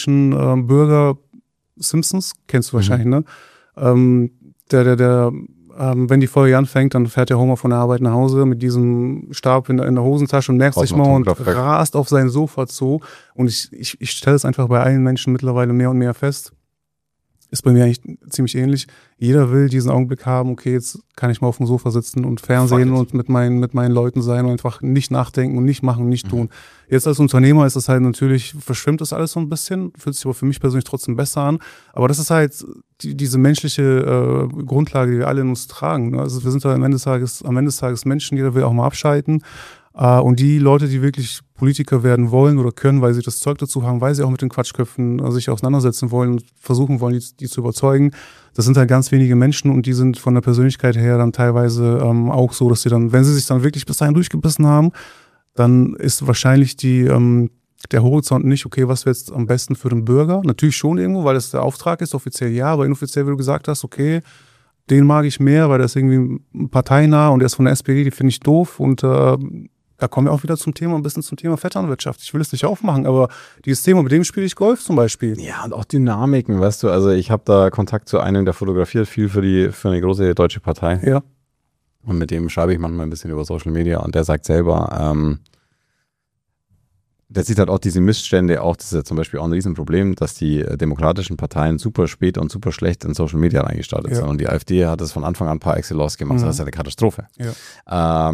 europäischen Bürger, Simpsons, kennst du wahrscheinlich, ne? Der wenn die Folge anfängt, dann fährt der Homer von der Arbeit nach Hause mit diesem Stab in der Hosentasche und merkt sich mal und rast auf sein Sofa zu. Und ich stelle es einfach bei allen Menschen mittlerweile mehr und mehr fest. Ist bei mir eigentlich ziemlich ähnlich. Jeder will diesen Augenblick haben, okay, jetzt kann ich mal auf dem Sofa sitzen und Fernsehen und mit meinen Leuten sein und einfach nicht nachdenken und nicht machen und nicht tun. Jetzt als Unternehmer ist es halt natürlich, verschwimmt das alles so ein bisschen, fühlt sich aber für mich persönlich trotzdem besser an. Aber das ist halt diese menschliche Grundlage, die wir alle in uns tragen. Ne? Also wir sind da am Ende des Tages Menschen, jeder will auch mal abschalten. Und die Leute, die wirklich Politiker werden wollen oder können, weil sie das Zeug dazu haben, weil sie auch mit den Quatschköpfen sich auseinandersetzen wollen und versuchen wollen, die zu überzeugen, das sind halt ganz wenige Menschen und die sind von der Persönlichkeit her dann teilweise auch so, dass sie dann, wenn sie sich dann wirklich bis dahin durchgebissen haben, dann ist wahrscheinlich der Horizont nicht, okay, was wäre jetzt am besten für den Bürger? Natürlich schon irgendwo, weil das der Auftrag ist, offiziell ja, aber inoffiziell, wie du gesagt hast, okay, den mag ich mehr, weil der ist irgendwie parteinah und der ist von der SPD, die finde ich doof und da kommen wir auch wieder ein bisschen zum Thema Vetternwirtschaft. Ich will es nicht aufmachen, aber dieses Thema, mit dem spiele ich Golf zum Beispiel. Ja, und auch Dynamiken, weißt du, also ich habe da Kontakt zu einem, der fotografiert viel für eine große deutsche Partei. Ja. Und mit dem schreibe ich manchmal ein bisschen über Social Media und der sagt selber, der sieht halt auch diese Missstände, auch das ist ja zum Beispiel auch ein Riesenproblem, dass die demokratischen Parteien super spät und super schlecht in Social Media reingestartet sind. Und die AfD hat das von Anfang an par excellence gemacht. Das ist ja eine Katastrophe. Ja.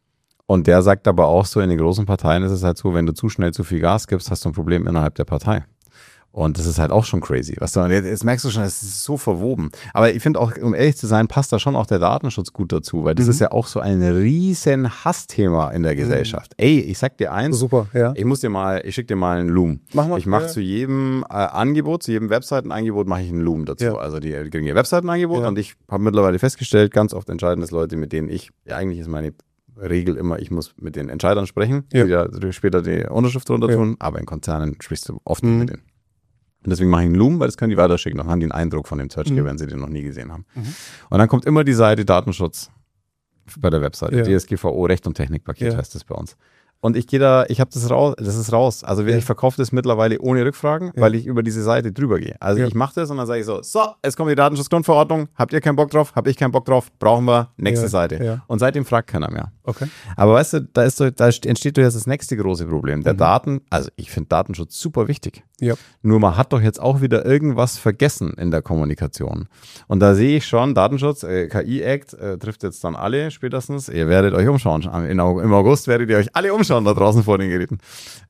Und der sagt aber auch so, in den großen Parteien ist es halt so, wenn du zu schnell zu viel Gas gibst, hast du ein Problem innerhalb der Partei. Und das ist halt auch schon crazy. Weißt du? Und jetzt merkst du schon, es ist so verwoben. Aber ich finde auch, um ehrlich zu sein, passt da schon auch der Datenschutz gut dazu, weil das ist ja auch so ein riesen Hassthema in der Gesellschaft. Ey, ich sag dir eins. Super, ja. Ich schicke dir mal einen Loom. Ich mache zu jedem Angebot, zu jedem Webseitenangebot mache ich einen Loom dazu. Ja. Also die kriegen ihr Webseitenangebot und ich habe mittlerweile festgestellt, ganz oft entscheiden das Leute, mit denen eigentlich ist meine Regel immer, ich muss mit den Entscheidern sprechen, die ja später die Unterschrift drunter tun, aber in Konzernen sprichst du oft nicht mit denen. Und deswegen mache ich einen Loom, weil das können die weiterschicken. Dann haben die einen Eindruck von dem Searchgeber, wenn sie den noch nie gesehen haben. Und dann kommt immer die Seite Datenschutz bei der Webseite. DSGVO, Recht und Technikpaket heißt das bei uns. Und ich habe das ist raus. Also ich verkaufe das mittlerweile ohne Rückfragen, weil ich über diese Seite drüber gehe. Also ich mache das und dann sage ich so, jetzt kommt die Datenschutzgrundverordnung, habt ihr keinen Bock drauf, hab ich keinen Bock drauf, brauchen wir, nächste Seite. Ja. Und seitdem fragt keiner mehr. Okay. Aber weißt du, da entsteht doch jetzt das nächste große Problem. Also ich finde Datenschutz super wichtig. Ja. Nur man hat doch jetzt auch wieder irgendwas vergessen in der Kommunikation. Und da sehe ich schon, Datenschutz, KI-Act trifft jetzt dann alle spätestens. Ihr werdet euch umschauen. Im August werdet ihr euch alle umschauen da draußen vor den Geräten.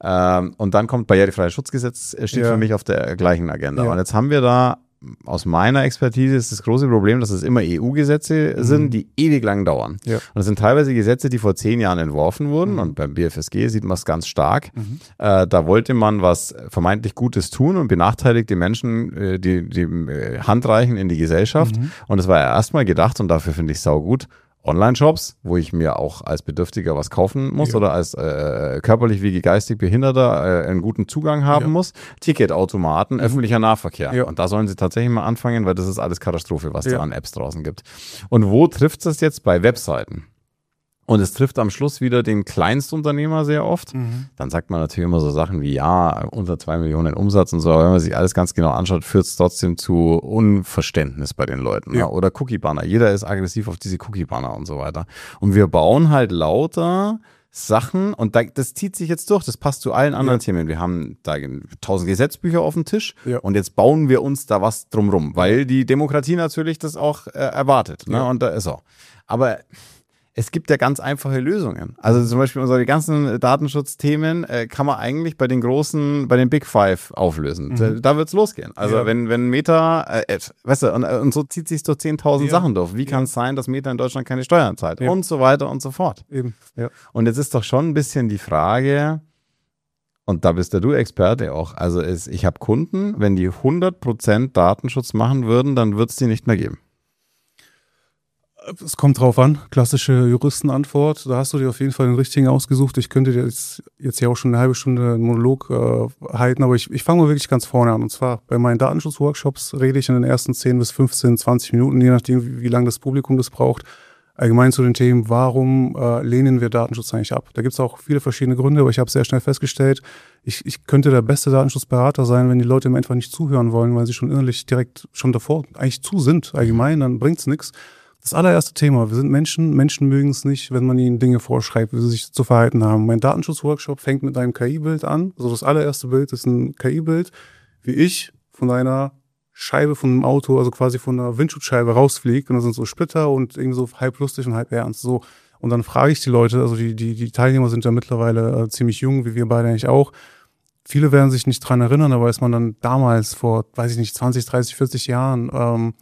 Und dann kommt barrierefreies Schutzgesetz, steht für mich auf der gleichen Agenda. Und jetzt haben wir da, aus meiner Expertise ist das große Problem, dass es immer EU-Gesetze sind, die ewig lang dauern. Ja. Und das sind teilweise Gesetze, die vor 10 Jahren entworfen wurden. Und beim BFSG sieht man es ganz stark. Da wollte man was vermeintlich Gutes tun und benachteiligte Menschen die Hand reichen in die Gesellschaft. Und das war ja erstmal gedacht, und dafür finde ich saugut, Online-Shops, wo ich mir auch als Bedürftiger was kaufen muss oder als körperlich wie geistig Behinderter einen guten Zugang haben muss. Ticketautomaten, öffentlicher Nahverkehr. Ja. Und da sollen sie tatsächlich mal anfangen, weil das ist alles Katastrophe, was da an Apps draußen gibt. Und wo trifft es jetzt? Bei Webseiten. Und es trifft am Schluss wieder den Kleinstunternehmer sehr oft. Dann sagt man natürlich immer so Sachen wie, unter 2 Millionen Umsatz und so. Aber wenn man sich alles ganz genau anschaut, führt es trotzdem zu Unverständnis bei den Leuten. Ja. Oder Cookie-Banner. Jeder ist aggressiv auf diese Cookie-Banner und so weiter. Und wir bauen halt lauter Sachen und das zieht sich jetzt durch. Das passt zu allen anderen Themen. Wir haben da 1000 Gesetzbücher auf dem Tisch und jetzt bauen wir uns da was drumrum, weil die Demokratie natürlich das auch erwartet. Ne? Und da ist auch. Aber es gibt ja ganz einfache Lösungen. Also zum Beispiel unsere ganzen Datenschutzthemen kann man eigentlich bei den Big Five auflösen. Da wird's losgehen. Also wenn Meta, weißt du, und so zieht sich durch 10.000 Sachen durch. Wie kann es sein, dass Meta in Deutschland keine Steuern zahlt? Und so weiter und so fort. Eben. Ja. Und jetzt ist doch schon ein bisschen die Frage, und da bist ja du Experte auch, also ich habe Kunden, wenn die 100% Datenschutz machen würden, dann wird es die nicht mehr geben. Es kommt drauf an, klassische Juristenantwort, da hast du dir auf jeden Fall den richtigen ausgesucht. Ich könnte dir jetzt hier auch schon eine halbe Stunde einen Monolog halten, aber ich fange mal wirklich ganz vorne an. Und zwar bei meinen Datenschutzworkshops rede ich in den ersten 10 bis 15, 20 Minuten, je nachdem wie lange das Publikum das braucht, allgemein zu den Themen, warum lehnen wir Datenschutz eigentlich ab. Da gibt es auch viele verschiedene Gründe, aber ich habe sehr schnell festgestellt, ich könnte der beste Datenschutzberater sein, wenn die Leute mir einfach nicht zuhören wollen, weil sie schon innerlich direkt schon davor eigentlich zu sind allgemein, dann bringt es nichts. Das allererste Thema, wir sind Menschen mögen es nicht, wenn man ihnen Dinge vorschreibt, wie sie sich zu verhalten haben. Mein Datenschutzworkshop fängt mit einem KI-Bild an. Also das allererste Bild ist ein KI-Bild, wie ich von einer Scheibe von einem Auto, also quasi von einer Windschutzscheibe rausfliegt und da sind so Splitter und irgendwie so halb lustig und halb ernst. So. Und dann frage ich die Leute, also die Teilnehmer sind ja mittlerweile ziemlich jung, wie wir beide eigentlich auch. Viele werden sich nicht dran erinnern, aber als man dann damals vor, weiß ich nicht, 20, 30, 40 Jahren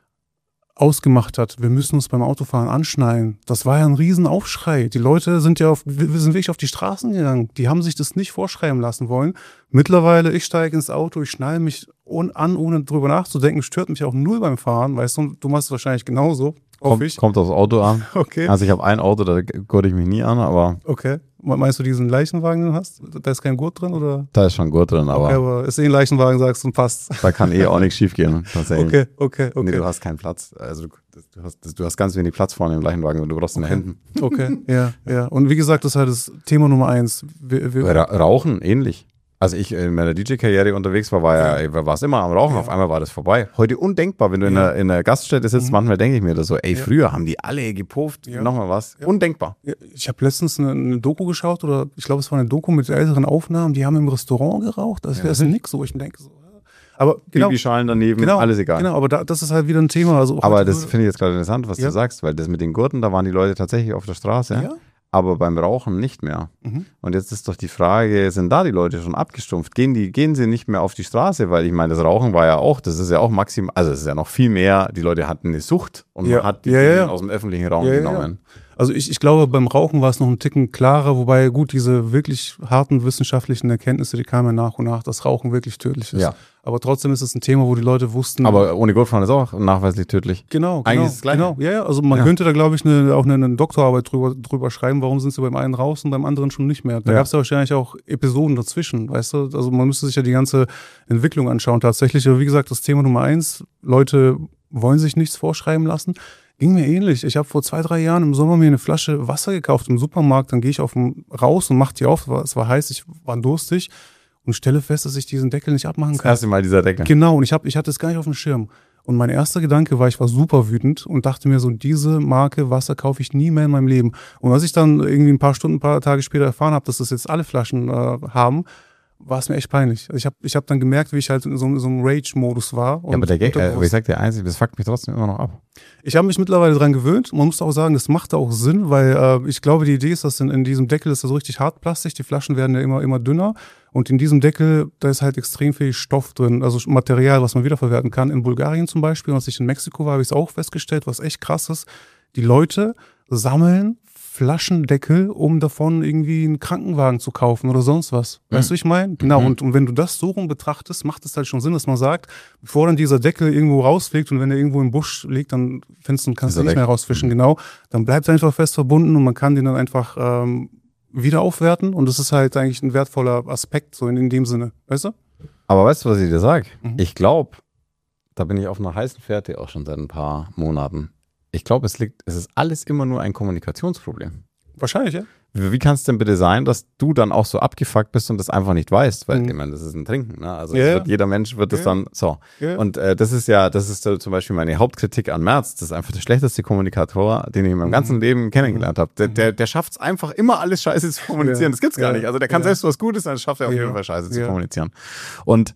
ausgemacht hat, wir müssen uns beim Autofahren anschnallen. Das war ja ein Riesenaufschrei. Die Leute sind ja wir sind wirklich auf die Straßen gegangen. Die haben sich das nicht vorschreiben lassen wollen. Mittlerweile, ich steige ins Auto, ich schnalle mich an, ohne drüber nachzudenken. Stört mich auch null beim Fahren, weißt du machst es wahrscheinlich genauso. Kommt aufs Auto an. Okay. Also ich habe ein Auto, da gurte ich mich nie an, aber... Okay. Meinst du diesen Leichenwagen, den du hast? Da ist kein Gurt drin, oder? Da ist schon Gurt drin, aber... Okay, aber ist ein Leichenwagen, sagst du, und passt. Da kann auch nichts schief gehen, tatsächlich. Okay. Nee, du hast keinen Platz. Also du hast ganz wenig Platz vorne im Leichenwagen und du brauchst ihn hinten. Okay, ja. Und wie gesagt, das ist halt das Thema Nummer 1. Rauchen, ähnlich. Als ich in meiner DJ-Karriere unterwegs war es immer am Rauchen, auf einmal war das vorbei. Heute undenkbar, wenn du in einer Gaststätte sitzt, manchmal denke ich mir das so, früher haben die alle gepufft, nochmal was. Ja. Undenkbar. Ja, ich habe letztens eine Doku geschaut, oder ich glaube, es war eine Doku mit älteren Aufnahmen, die haben im Restaurant geraucht, das ist nix so, ich denke so. Aber genau, Babyschalen daneben, alles egal. Genau, aber das ist halt wieder ein Thema. Also aber das finde ich jetzt gerade interessant, was du sagst, weil das mit den Gurten, da waren die Leute tatsächlich auf der Straße. Ja. Aber beim Rauchen nicht mehr. Und jetzt ist doch die Frage, sind da die Leute schon abgestumpft? Gehen sie nicht mehr auf die Straße? Weil ich meine, das Rauchen war ja auch, das ist ja auch maximal, also es ist ja noch viel mehr, die Leute hatten eine Sucht und man hat die aus dem öffentlichen Raum genommen. Also ich glaube, beim Rauchen war es noch einen Ticken klarer, wobei gut, diese wirklich harten wissenschaftlichen Erkenntnisse, die kamen ja nach und nach, dass Rauchen wirklich tödlich ist. Ja. Aber trotzdem ist es ein Thema, wo die Leute wussten. Aber ohne Gurtfahren ist auch nachweislich tödlich. Genau. Eigentlich ist es gleich. Genau. Ja. Also man könnte da, glaube ich, auch eine Doktorarbeit drüber schreiben, warum sind sie beim einen raus und beim anderen schon nicht mehr. Da gab es ja wahrscheinlich auch Episoden dazwischen, weißt du? Also man müsste sich ja die ganze Entwicklung anschauen tatsächlich. Aber wie gesagt, das Thema Nummer 1, Leute wollen sich nichts vorschreiben lassen. Ging mir ähnlich. Ich habe vor 2-3 Jahren im Sommer mir eine Flasche Wasser gekauft im Supermarkt. Dann gehe ich raus und mache die auf. Es war heiß, ich war durstig und stelle fest, dass ich diesen Deckel nicht abmachen kann. Das erste Mal dieser Deckel. Genau, und ich hatte es gar nicht auf dem Schirm. Und mein erster Gedanke war, ich war super wütend und dachte mir so, diese Marke Wasser kaufe ich nie mehr in meinem Leben. Und als ich dann irgendwie ein paar Tage später erfahren habe, dass das jetzt alle Flaschen haben, war es mir echt peinlich. Also ich hab dann gemerkt, wie ich halt in so einem Rage-Modus war. Ja, aber ich sag dir eins, das fuckt mich trotzdem immer noch ab. Ich habe mich mittlerweile dran gewöhnt. Man muss auch sagen, das macht auch Sinn, weil ich glaube, die Idee ist, dass in diesem Deckel ist das so richtig Hartplastik. Die Flaschen werden ja immer dünner. Und in diesem Deckel, da ist halt extrem viel Stoff drin, also Material, was man wiederverwerten kann. In Bulgarien zum Beispiel, und als ich in Mexiko war, habe ich es auch festgestellt, was echt krass ist. Die Leute sammeln Flaschendeckel, um davon irgendwie einen Krankenwagen zu kaufen oder sonst was. Weißt du, ich meine? Genau, und wenn du das so rum betrachtest, macht es halt schon Sinn, dass man sagt, bevor dann dieser Deckel irgendwo rausfliegt und wenn er irgendwo im Busch liegt, dann kannst du nicht mehr rausfischen, genau. Dann bleibt er einfach fest verbunden und man kann den dann einfach wieder aufwerten und das ist halt eigentlich ein wertvoller Aspekt, so in dem Sinne, weißt du? Aber weißt du, was ich dir sage? Ich glaube, da bin ich auf einer heißen Fährte auch schon seit ein paar Monaten. Ich glaube, es ist alles immer nur ein Kommunikationsproblem. Wahrscheinlich, ja. Wie kann es denn bitte sein, dass du dann auch so abgefuckt bist und das einfach nicht weißt? Weil, ich meine, das ist ein Trinken, ne? Also jeder Mensch wird das dann so. Ja. Und das ist so zum Beispiel meine Hauptkritik an Merz. Das ist einfach der schlechteste Kommunikator, den ich in meinem ganzen Leben kennengelernt habe. Der schafft es einfach, immer alles Scheiße zu kommunizieren. Das gibt's gar nicht. Also der kann selbst was Gutes, dann schafft er auf jeden Fall Scheiße zu kommunizieren. Und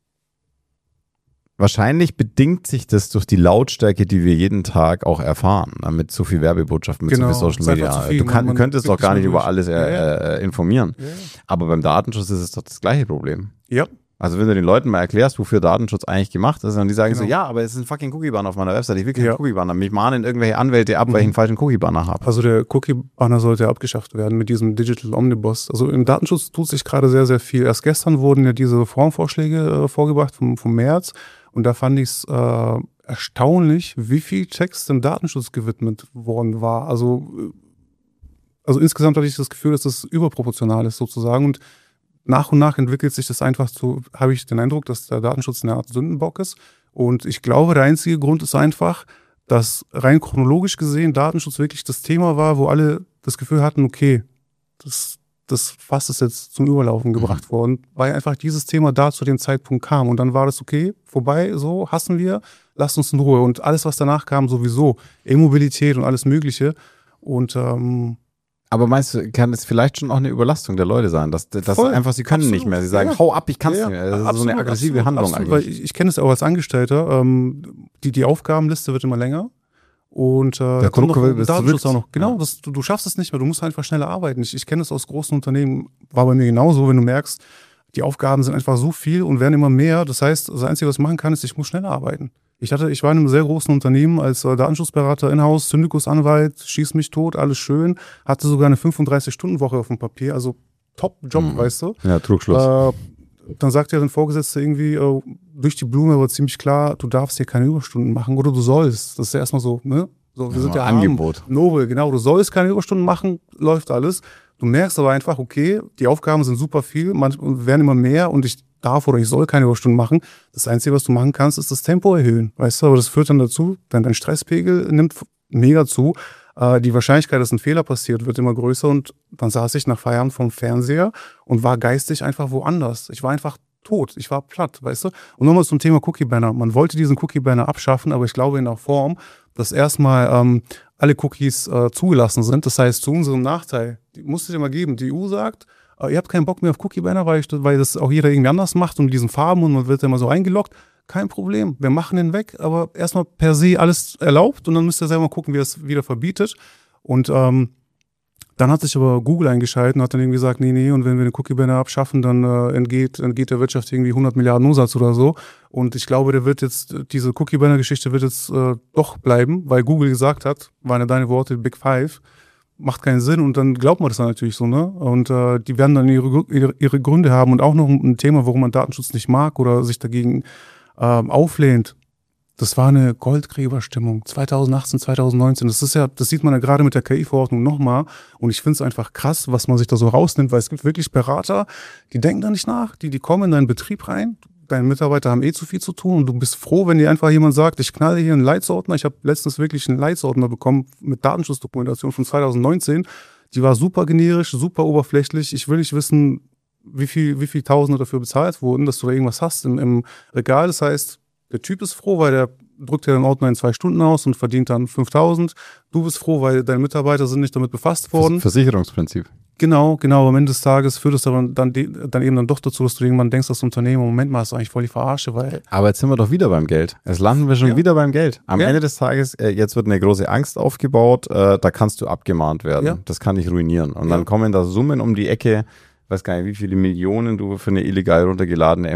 wahrscheinlich bedingt sich das durch die Lautstärke, die wir jeden Tag auch erfahren, mit so viel Werbebotschaften, mit so viel Social Media. Du könntest doch gar nicht über alles informieren. Ja. Aber beim Datenschutz ist es doch das gleiche Problem. Ja. Also wenn du den Leuten mal erklärst, wofür Datenschutz eigentlich gemacht ist, und die sagen so, ja, aber es ist ein fucking Cookie-Banner auf meiner Website, ich will keinen Cookie-Banner. Mich mahnen irgendwelche Anwälte ab, weil ich einen falschen Cookie-Banner habe. Also der Cookie-Banner sollte abgeschafft werden mit diesem Digital Omnibus. Also im Datenschutz tut sich gerade sehr, sehr viel. Erst gestern wurden ja diese Reformvorschläge vorgebracht vom März. Und da fand ich es erstaunlich, wie viel Text dem Datenschutz gewidmet worden war. Also insgesamt hatte ich das Gefühl, dass das überproportional ist sozusagen. Und nach entwickelt sich das einfach zu, habe ich den Eindruck, dass der Datenschutz eine Art Sündenbock ist. Und ich glaube, der einzige Grund ist einfach, dass rein chronologisch gesehen Datenschutz wirklich das Thema war, wo alle das Gefühl hatten, okay, das Fass ist jetzt zum Überlaufen gebracht worden, weil einfach dieses Thema da zu dem Zeitpunkt kam. Und dann war das okay, vorbei, so, hassen wir, lasst uns in Ruhe. Und alles, was danach kam, sowieso, E-Mobilität und alles Mögliche. Und aber meinst du, kann es vielleicht schon auch eine Überlastung der Leute sein, dass einfach, sie können nicht mehr, sie sagen, hau ab, ich kann es nicht mehr. Das ist so eine aggressive Handlung eigentlich. Weil ich kenne es auch als Angestellter, die Aufgabenliste wird immer länger. Und der Druck wird Datenschutz auch noch. Genau, du schaffst es nicht mehr, du musst einfach schneller arbeiten. Ich kenne es aus großen Unternehmen, war bei mir genauso, wenn du merkst, die Aufgaben sind einfach so viel und werden immer mehr. Das heißt, das Einzige, was ich machen kann, ist, ich muss schneller arbeiten. Ich war in einem sehr großen Unternehmen als Datenschutzberater in-house, Syndikusanwalt, schieß mich tot, alles schön. Hatte sogar eine 35-Stunden-Woche auf dem Papier, also Top-Job, weißt du. Ja, Trugschluss. Dann sagt ja dein Vorgesetzter irgendwie, durch die Blume war ziemlich klar, du darfst hier keine Überstunden machen oder du sollst. Das ist ja erstmal so, ne? So, wir sind ja Angebot. Nobel, genau. Du sollst keine Überstunden machen, läuft alles. Du merkst aber einfach, okay, die Aufgaben sind super viel, werden immer mehr und ich darf oder ich soll keine Überstunden machen. Das Einzige, was du machen kannst, ist das Tempo erhöhen, weißt du? Aber das führt dann dazu, dein Stresspegel nimmt mega zu. Die Wahrscheinlichkeit, dass ein Fehler passiert, wird immer größer und dann saß ich nach Feierabend vorm Fernseher und war geistig einfach woanders. Ich war einfach tot, ich war platt, weißt du? Und nochmal zum Thema Cookie-Banner. Man wollte diesen Cookie-Banner abschaffen, aber ich glaube in der Form, dass erstmal alle Cookies zugelassen sind. Das heißt, zu unserem Nachteil, die musst du dir mal geben, die EU sagt, ihr habt keinen Bock mehr auf Cookie-Banner, weil das auch jeder irgendwie anders macht und mit diesen Farben und man wird immer so eingeloggt. Kein Problem, wir machen den weg, aber erstmal per se alles erlaubt und dann müsst ihr selber mal gucken, wie es wieder verbietet. Und dann hat sich aber Google eingeschaltet und hat dann irgendwie gesagt, nee, und wenn wir den Cookie-Banner abschaffen, dann entgeht der Wirtschaft irgendwie 100 Milliarden Umsatz oder so. Und ich glaube, diese Cookie-Banner-Geschichte wird jetzt doch bleiben, weil Google gesagt hat, waren ja deine Worte, Big Five, macht keinen Sinn und dann glaubt man das dann natürlich so, ne? Und die werden dann ihre Gründe haben und auch noch ein Thema, warum man Datenschutz nicht mag oder sich dagegen auflehnt. Das war eine Goldgräberstimmung 2018, 2019. Das sieht man ja gerade mit der KI-Verordnung nochmal. Und ich finde es einfach krass, was man sich da so rausnimmt, weil es gibt wirklich Berater, die denken da nicht nach, die kommen in deinen Betrieb rein. Deine Mitarbeiter haben zu viel zu tun und du bist froh, wenn dir einfach jemand sagt, ich knalle hier einen Leitsordner. Ich habe letztens wirklich einen Leitsordner bekommen mit Datenschutzdokumentation von 2019. Die war super generisch, super oberflächlich. Ich will nicht wissen, wie viel Tausende dafür bezahlt wurden, dass du da irgendwas hast im Regal. Das heißt, der Typ ist froh, weil der drückt dir den Ordner in 2 Stunden aus und verdient dann 5.000. Du bist froh, weil deine Mitarbeiter sind nicht damit befasst worden. Versicherungsprinzip. Genau. Am Ende des Tages führt es dann eben doch dazu, dass du irgendwann denkst, das Unternehmen, Moment mal, ist eigentlich voll die Verarsche, weil... Aber jetzt sind wir doch wieder beim Geld. Jetzt landen wir schon wieder beim Geld. Am Ende des Tages, jetzt wird eine große Angst aufgebaut, da kannst du abgemahnt werden. Ja. Das kann dich ruinieren. Und dann kommen da Summen um die Ecke, weiß gar nicht, wie viele Millionen du für eine illegal runtergeladene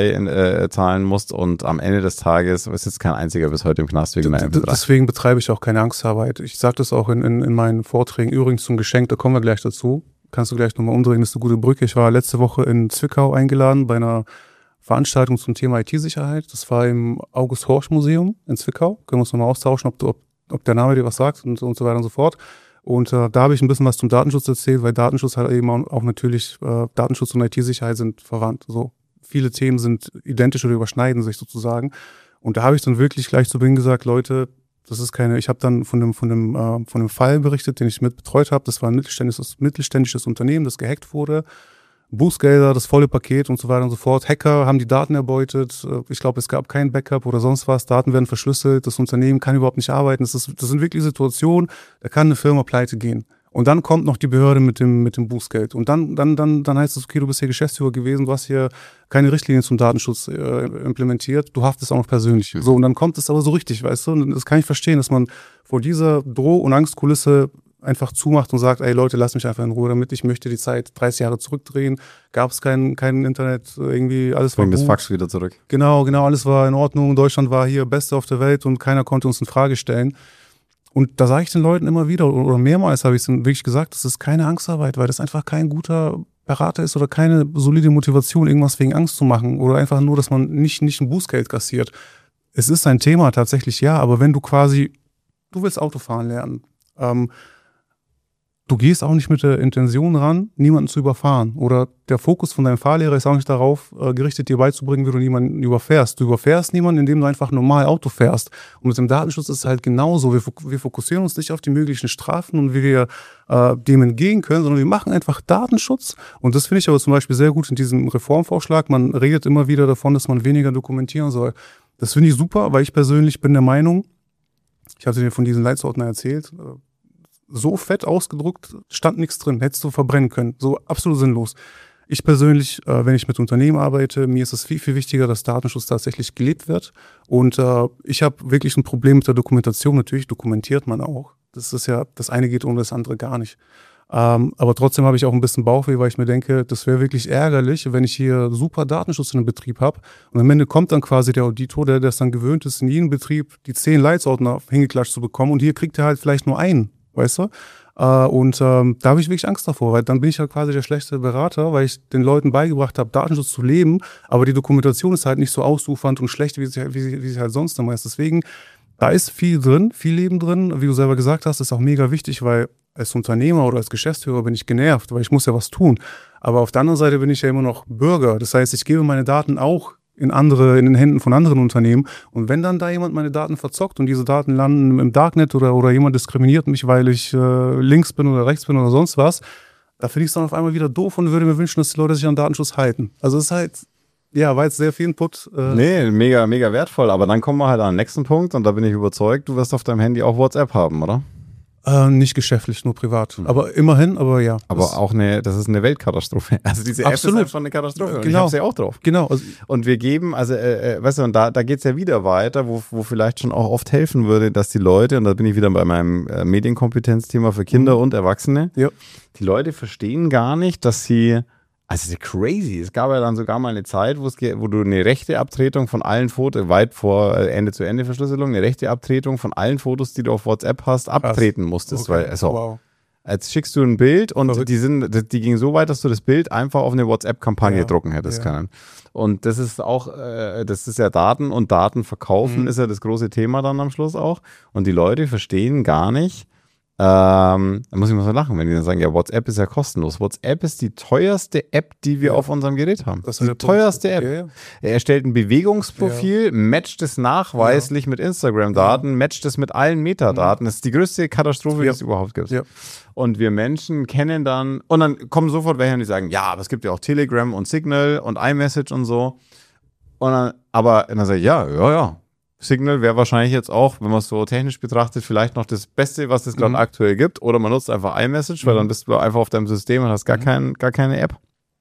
MP3 zahlen musst und am Ende des Tages ist jetzt kein einziger bis heute im Knast wegen einer MP3. Deswegen betreibe ich auch keine Angstarbeit. Ich sage das auch in meinen Vorträgen, übrigens zum Geschenk, da kommen wir gleich dazu. Kannst du gleich nochmal umdrehen, das ist eine gute Brücke. Ich war letzte Woche in Zwickau eingeladen bei einer Veranstaltung zum Thema IT-Sicherheit. Das war im August-Horch-Museum in Zwickau. Können wir uns nochmal austauschen, ob der Name dir was sagt und so weiter und so fort. Und da habe ich ein bisschen was zum Datenschutz erzählt, weil Datenschutz halt eben auch natürlich, Datenschutz und IT-Sicherheit sind verwandt. So viele Themen sind identisch oder überschneiden sich sozusagen. Und da habe ich dann wirklich gleich zu Beginn gesagt, Leute, ich habe dann von dem Fall berichtet, den ich mit betreut habe. Das war ein mittelständisches Unternehmen, das gehackt wurde. Bußgelder, das volle Paket und so weiter und so fort. Hacker haben die Daten erbeutet. Ich glaube, es gab kein Backup oder sonst was. Daten werden verschlüsselt. Das Unternehmen kann überhaupt nicht arbeiten. Das sind wirklich Situationen, da kann eine Firma pleite gehen. Und dann kommt noch die Behörde mit dem Bußgeld. Und dann heißt es, okay, du bist hier Geschäftsführer gewesen, du hast hier keine Richtlinien zum Datenschutz implementiert, du haftest auch noch persönlich. So, und dann kommt es aber so richtig, weißt du? Und das kann ich verstehen, dass man vor dieser Droh- und Angstkulisse einfach zumacht und sagt, ey Leute, lasst mich einfach in Ruhe damit, ich möchte die Zeit 30 Jahre zurückdrehen, gab es kein Internet, irgendwie alles war gut. Das Fax wieder zurück. Genau, alles war in Ordnung, Deutschland war hier Beste auf der Welt und keiner konnte uns in Frage stellen. Und da sage ich den Leuten immer wieder, oder mehrmals habe ich es wirklich gesagt, das ist keine Angstarbeit, weil das einfach kein guter Berater ist oder keine solide Motivation, irgendwas wegen Angst zu machen oder einfach nur, dass man nicht ein Bußgeld kassiert. Es ist ein Thema tatsächlich, ja, aber wenn du willst Autofahren lernen, du gehst auch nicht mit der Intention ran, niemanden zu überfahren. Oder der Fokus von deinem Fahrlehrer ist auch nicht darauf gerichtet, dir beizubringen, wie du niemanden überfährst. Du überfährst niemanden, indem du einfach normal Auto fährst. Und mit dem Datenschutz ist es halt genauso. Wir fokussieren uns nicht auf die möglichen Strafen und wie wir dem entgegen können, sondern wir machen einfach Datenschutz. Und das finde ich aber zum Beispiel sehr gut in diesem Reformvorschlag. Man redet immer wieder davon, dass man weniger dokumentieren soll. Das finde ich super, weil ich persönlich bin der Meinung, ich hatte dir von diesen Leitsordner erzählt, so fett ausgedruckt, stand nichts drin, hättest du verbrennen können. So absolut sinnlos. Ich persönlich, wenn ich mit Unternehmen arbeite, mir ist es viel, viel wichtiger, dass Datenschutz tatsächlich gelebt wird. Und ich habe wirklich ein Problem mit der Dokumentation. Natürlich dokumentiert man auch. Das ist ja, das eine geht ohne das andere gar nicht. Aber trotzdem habe ich auch ein bisschen Bauchweh, weil ich mir denke, das wäre wirklich ärgerlich, wenn ich hier super Datenschutz in einem Betrieb habe. Und am Ende kommt dann quasi der Auditor, der das dann gewöhnt ist, in jedem Betrieb die 10 Leitsordner hingeklatscht zu bekommen. Und hier kriegt er halt vielleicht nur einen. Weißt du? Da habe ich wirklich Angst davor, weil dann bin ich ja quasi der schlechte Berater, weil ich den Leuten beigebracht habe, Datenschutz zu leben, aber die Dokumentation ist halt nicht so ausufernd und schlecht, wie sie halt sonst immer ist. Deswegen, da ist viel drin, viel Leben drin. Wie du selber gesagt hast, ist auch mega wichtig, weil als Unternehmer oder als Geschäftsführer bin ich genervt, weil ich muss ja was tun. Aber auf der anderen Seite bin ich ja immer noch Bürger. Das heißt, ich gebe meine Daten auch in den Händen von anderen Unternehmen. Und wenn dann da jemand meine Daten verzockt und diese Daten landen im Darknet oder jemand diskriminiert mich, weil ich links bin oder rechts bin oder sonst was, da finde ich es dann auf einmal wieder doof und würde mir wünschen, dass die Leute sich an Datenschutz halten. Also es ist halt, ja, war jetzt sehr viel Input. Nee, mega, mega wertvoll. Aber dann kommen wir halt an den nächsten Punkt und da bin ich überzeugt, du wirst auf deinem Handy auch WhatsApp haben, oder? Nicht geschäftlich, nur privat. Aber immerhin, aber ja. Aber auch das ist eine Weltkatastrophe. Also diese App ist einfach eine Katastrophe. Genau. Ich habe sie ja auch drauf. Genau. Also, und wir geben, also weißt du, und da geht es ja wieder weiter, wo vielleicht schon auch oft helfen würde, dass die Leute, und da bin ich wieder bei meinem Medienkompetenzthema für Kinder und Erwachsene, ja. Die Leute verstehen gar nicht, dass sie, also das ist crazy. Es gab ja dann sogar mal eine Zeit, wo du eine rechte Abtretung von allen Fotos, weit vor Ende-zu-Ende-Verschlüsselung, eine rechte Abtretung von allen Fotos, die du auf WhatsApp hast, abtreten musstest. Okay. Weil, also, wow. Jetzt schickst du ein Bild und die ging so weit, dass du das Bild einfach auf eine WhatsApp-Kampagne drucken hättest können. Und das ist auch, das ist ja Daten und Daten verkaufen ist ja das große Thema dann am Schluss auch. Und die Leute verstehen gar nicht, da muss ich mal so lachen, wenn die dann sagen, ja, WhatsApp ist ja kostenlos. WhatsApp ist die teuerste App, die wir auf unserem Gerät haben. Das ist die teuerste App. Ja. Er erstellt ein Bewegungsprofil, matcht es nachweislich mit Instagram-Daten, matcht es mit allen Metadaten. Das ist die größte Katastrophe, die es überhaupt gibt. Ja. Und wir Menschen kennen dann, und dann kommen sofort welche und die sagen, ja, aber es gibt ja auch Telegram und Signal und iMessage und so. Und dann sage ich, ja. Signal wäre wahrscheinlich jetzt auch, wenn man es so technisch betrachtet, vielleicht noch das Beste, was es gerade aktuell gibt. Oder man nutzt einfach iMessage, weil dann bist du einfach auf deinem System und hast gar keine App.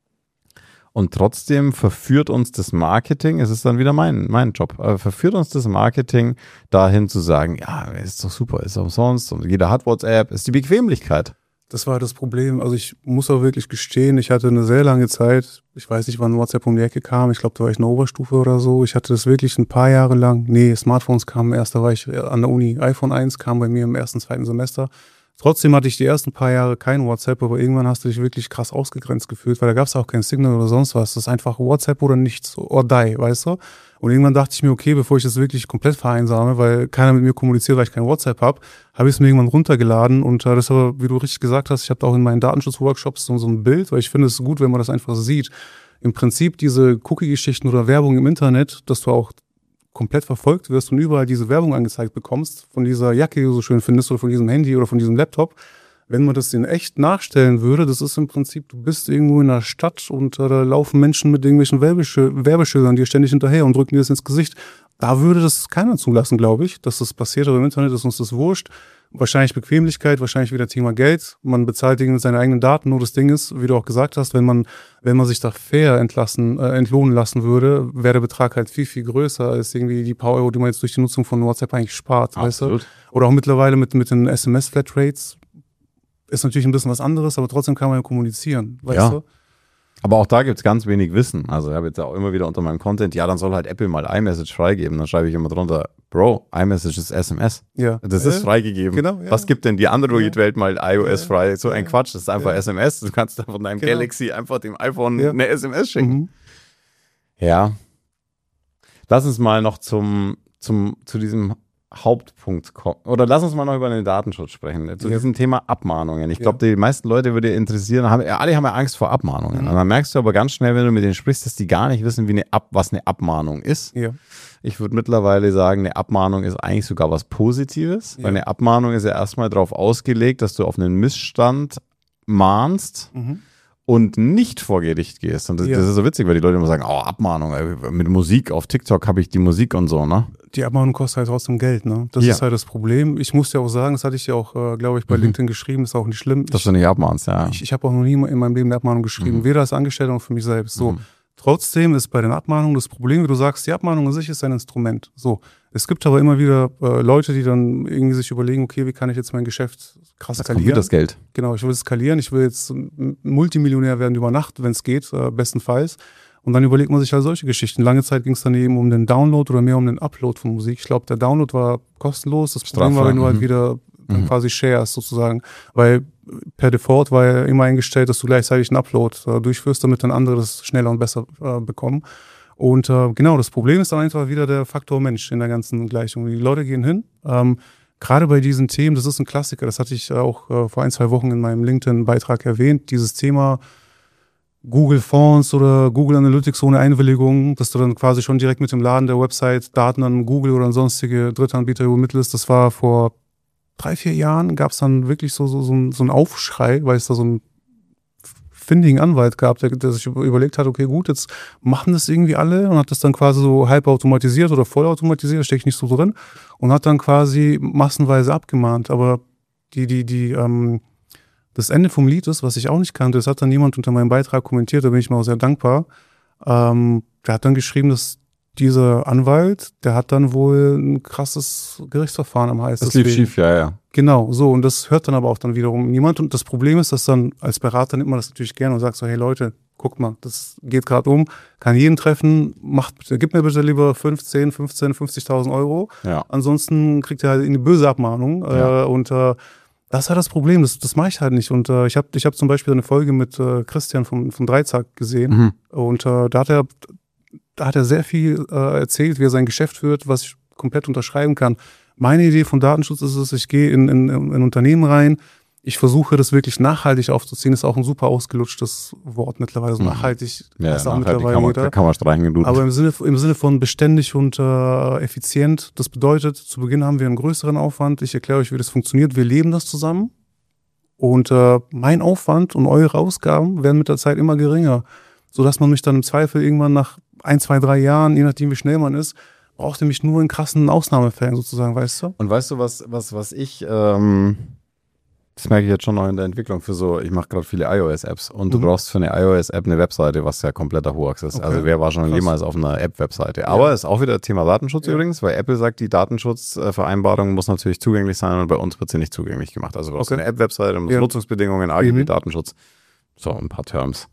Und trotzdem verführt uns das Marketing, es ist dann wieder mein Job, verführt uns das Marketing dahin zu sagen, ja, ist doch super, ist umsonst und jeder hat WhatsApp, ist die Bequemlichkeit. Das war das Problem. Also ich muss auch wirklich gestehen, ich hatte eine sehr lange Zeit, ich weiß nicht, wann WhatsApp um die Ecke kam, ich glaube, da war ich in der Oberstufe oder so. Ich hatte das wirklich ein paar Jahre lang. Nee, Smartphones kamen erst, da war ich an der Uni. iPhone 1 kam bei mir im ersten, zweiten Semester. Trotzdem hatte ich die ersten paar Jahre kein WhatsApp, aber irgendwann hast du dich wirklich krass ausgegrenzt gefühlt, weil da gab es auch kein Signal oder sonst was. Das ist einfach WhatsApp oder nichts, or die, weißt du? Und irgendwann dachte ich mir, okay, bevor ich das wirklich komplett vereinsame, weil keiner mit mir kommuniziert, weil ich kein WhatsApp habe, habe ich es mir irgendwann runtergeladen. Und das aber, wie du richtig gesagt hast, ich habe auch in meinen Datenschutzworkshops so ein Bild, weil ich finde es gut, wenn man das einfach sieht. Im Prinzip diese Cookie-Geschichten oder Werbung im Internet, dass du auch komplett verfolgt wirst und überall diese Werbung angezeigt bekommst, von dieser Jacke, die du so schön findest, oder von diesem Handy oder von diesem Laptop. Wenn man das in echt nachstellen würde, das ist im Prinzip, du bist irgendwo in einer Stadt und da laufen Menschen mit irgendwelchen Werbeschildern dir ständig hinterher und drücken dir das ins Gesicht. Da würde das keiner zulassen, glaube ich, dass das passiert. Aber im Internet ist uns das wurscht. Wahrscheinlich Bequemlichkeit, wahrscheinlich wieder Thema Geld. Man bezahlt irgendwie mit seinen eigenen Daten. Nur das Ding ist, wie du auch gesagt hast, wenn man sich da fair entlohnen lassen würde, wäre der Betrag halt viel, viel größer als irgendwie die paar Euro, die man jetzt durch die Nutzung von WhatsApp eigentlich spart. Absolut. Weißt du? Oder auch mittlerweile mit den SMS-Flatrates. Ist natürlich ein bisschen was anderes, aber trotzdem kann man ja kommunizieren, weißt du? Aber auch da gibt es ganz wenig Wissen. Also ich habe jetzt auch immer wieder unter meinem Content, ja, dann soll halt Apple mal iMessage freigeben. Dann schreibe ich immer drunter, Bro, iMessage ist SMS. Ja. Das ist freigegeben. Genau, ja. Was gibt denn die Android-Welt mal iOS frei? So ein Quatsch, das ist einfach SMS. Du kannst da von deinem Galaxy einfach dem iPhone eine SMS schicken. Ja. Lass uns mal noch zu diesem Hauptpunkt kommen. Oder lass uns mal noch über den Datenschutz sprechen. Zu diesem Thema Abmahnungen. Ich glaube, die meisten Leute würde interessieren, alle haben ja Angst vor Abmahnungen. Und dann merkst du aber ganz schnell, wenn du mit denen sprichst, dass die gar nicht wissen, was eine Abmahnung ist. Ja. Ich würde mittlerweile sagen, eine Abmahnung ist eigentlich sogar was Positives. Weil eine Abmahnung ist ja erstmal darauf ausgelegt, dass du auf einen Missstand mahnst. Und nicht vor Gericht gehst. Und das ist so witzig, weil die Leute immer sagen, Abmahnung, mit Musik, auf TikTok habe ich die Musik und so, ne? Die Abmahnung kostet halt trotzdem Geld, ne? Das ist halt das Problem. Ich muss dir auch sagen, das hatte ich ja auch, glaube ich, bei LinkedIn geschrieben, ist auch nicht schlimm. Dass du nicht abmahnst, ja. Ich habe auch noch nie in meinem Leben eine Abmahnung geschrieben, weder als Angestellter noch für mich selbst. So. Trotzdem ist bei den Abmahnungen das Problem, wie du sagst, die Abmahnung an sich ist ein Instrument. So. Es gibt aber immer wieder Leute, die dann irgendwie sich überlegen, okay, wie kann ich jetzt mein Geschäft krass skalieren? Kommt das Geld. Genau, ich will es skalieren, ich will jetzt Multimillionär werden über Nacht, wenn es geht, bestenfalls. Und dann überlegt man sich halt solche Geschichten. Lange Zeit ging es dann eben um den Download oder mehr um den Upload von Musik. Ich glaube, der Download war kostenlos. Das Problem war, wenn du halt wieder dann quasi shares sozusagen. Weil per Default war ja immer eingestellt, dass du gleichzeitig einen Upload durchführst, damit dann andere das schneller und besser bekommen. Und genau, das Problem ist dann einfach wieder der Faktor Mensch in der ganzen Gleichung. Die Leute gehen hin. Gerade bei diesen Themen, das ist ein Klassiker, das hatte ich auch vor 1-2 Wochen in meinem LinkedIn-Beitrag erwähnt, dieses Thema Google Fonts oder Google Analytics ohne Einwilligung, dass du dann quasi schon direkt mit dem Laden der Website Daten an Google oder an sonstige Drittanbieter übermittelst. Das war vor 3-4 Jahren, gab es dann wirklich so einen Aufschrei, weil es da so einen findigen Anwalt gab, der sich überlegt hat, okay, gut, jetzt machen das irgendwie alle und hat das dann quasi so halb automatisiert oder vollautomatisiert, da stecke ich nicht so drin, und hat dann quasi massenweise abgemahnt. Aber das Ende vom Lied ist, was ich auch nicht kannte, das hat dann jemand unter meinem Beitrag kommentiert, da bin ich mir auch sehr dankbar. Der hat dann geschrieben, dass dieser Anwalt, der hat dann wohl ein krasses Gerichtsverfahren am Hals. Das lief schief, ja. Genau, so, und das hört dann aber auch dann wiederum niemand. Und das Problem ist, dass dann als Berater nimmt man das natürlich gerne und sagt so, hey Leute, guck mal, das geht gerade um, kann jeden treffen, gib mir bitte lieber 15, 50.000 Euro. Ja. Ansonsten kriegt ihr halt eine böse Abmahnung. Das ist halt das Problem, das mache ich halt nicht. Und ich hab zum Beispiel eine Folge mit Christian vom Dreizack gesehen. Und da hat er sehr viel erzählt, wie er sein Geschäft führt, was ich komplett unterschreiben kann. Meine Idee von Datenschutz ist es, ich gehe in Unternehmen rein, ich versuche das wirklich nachhaltig aufzuziehen, ist auch ein super ausgelutschtes Wort mittlerweile, so nachhaltig. Ja, auch mittlerweile kann man streichen. Gut. Aber im Sinne von beständig und effizient, das bedeutet, zu Beginn haben wir einen größeren Aufwand, ich erkläre euch, wie das funktioniert, wir leben das zusammen und mein Aufwand und eure Ausgaben werden mit der Zeit immer geringer, sodass man mich dann im Zweifel irgendwann nach 1, 2, 3 Jahren, je nachdem wie schnell man ist, braucht er mich nur in krassen Ausnahmefällen sozusagen, weißt du? Und weißt du, was ich, das merke ich jetzt schon noch in der Entwicklung ich mache gerade viele iOS-Apps und du brauchst für eine iOS-App eine Webseite, was ja kompletter Hoax ist. Okay. Also wer war schon jemals auf einer App-Webseite? Aber ist auch wieder Thema Datenschutz übrigens, weil Apple sagt, die Datenschutzvereinbarung muss natürlich zugänglich sein und bei uns wird sie nicht zugänglich gemacht. Also du brauchst eine App-Webseite, du musst Nutzungsbedingungen, AGB, Datenschutz, so ein paar Terms.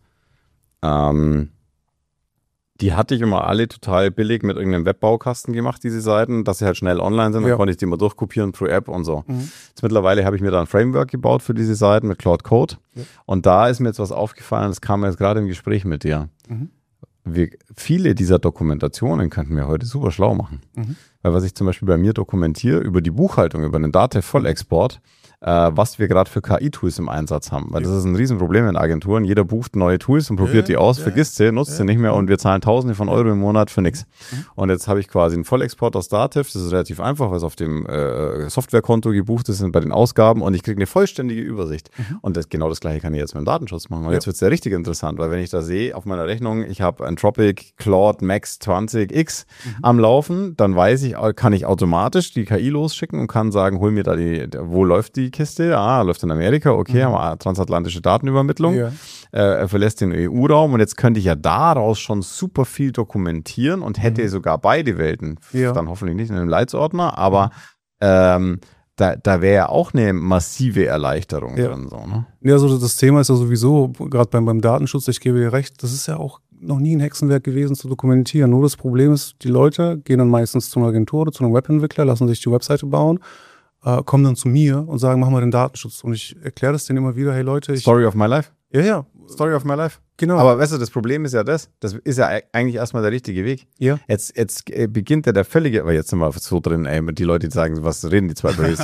Die hatte ich immer alle total billig mit irgendeinem Webbaukasten gemacht, diese Seiten, dass sie halt schnell online sind. Dann konnte ich die mal durchkopieren pro App und so. Jetzt mittlerweile habe ich mir da ein Framework gebaut für diese Seiten mit Cloud Code. Und da ist mir jetzt was aufgefallen, das kam jetzt gerade im Gespräch mit dir. Viele dieser Dokumentationen könnten wir heute super schlau machen. Weil was ich zum Beispiel bei mir dokumentiere über die Buchhaltung, über einen Datev-Vollexport, was wir gerade für KI-Tools im Einsatz haben. Weil das ist ein Riesenproblem in Agenturen. Jeder bucht neue Tools und probiert die aus, vergisst sie, nutzt sie nicht mehr und wir zahlen Tausende von Euro im Monat für nichts. Und jetzt habe ich quasi einen Vollexport aus Datev. Das ist relativ einfach, weil es auf dem Softwarekonto gebucht ist bei den Ausgaben und ich kriege eine vollständige Übersicht. Und genau das Gleiche kann ich jetzt mit dem Datenschutz machen. Und jetzt wird es ja richtig interessant, weil wenn ich da sehe auf meiner Rechnung, ich habe Anthropic Claude Max 20X am Laufen, dann kann ich automatisch die KI losschicken und kann sagen, hol mir da wo läuft die Kiste? Läuft in Amerika, okay, haben wir transatlantische Datenübermittlung. Er verlässt den EU-Raum und jetzt könnte ich ja daraus schon super viel dokumentieren und hätte sogar beide Welten. Dann hoffentlich nicht in einem Leitsordner, aber da wäre ja auch eine massive Erleichterung drin. So, ne? Ja, also das Thema ist ja sowieso, gerade beim Datenschutz, ich gebe dir recht, das ist ja auch noch nie ein Hexenwerk gewesen zu dokumentieren. Nur das Problem ist, die Leute gehen dann meistens zu einer Agentur oder zu einem Webentwickler, lassen sich die Webseite bauen, kommen dann zu mir und sagen, mach mal den Datenschutz. Und ich erkläre das denen immer wieder, hey Leute. Story of my life? Ja. Story of my life? Genau. Aber weißt du, das Problem ist ja das ist ja eigentlich erstmal der richtige Weg. Ja. Jetzt beginnt ja der völlige, aber jetzt sind wir so drin, die Leute, die sagen, was reden die zwei Bros.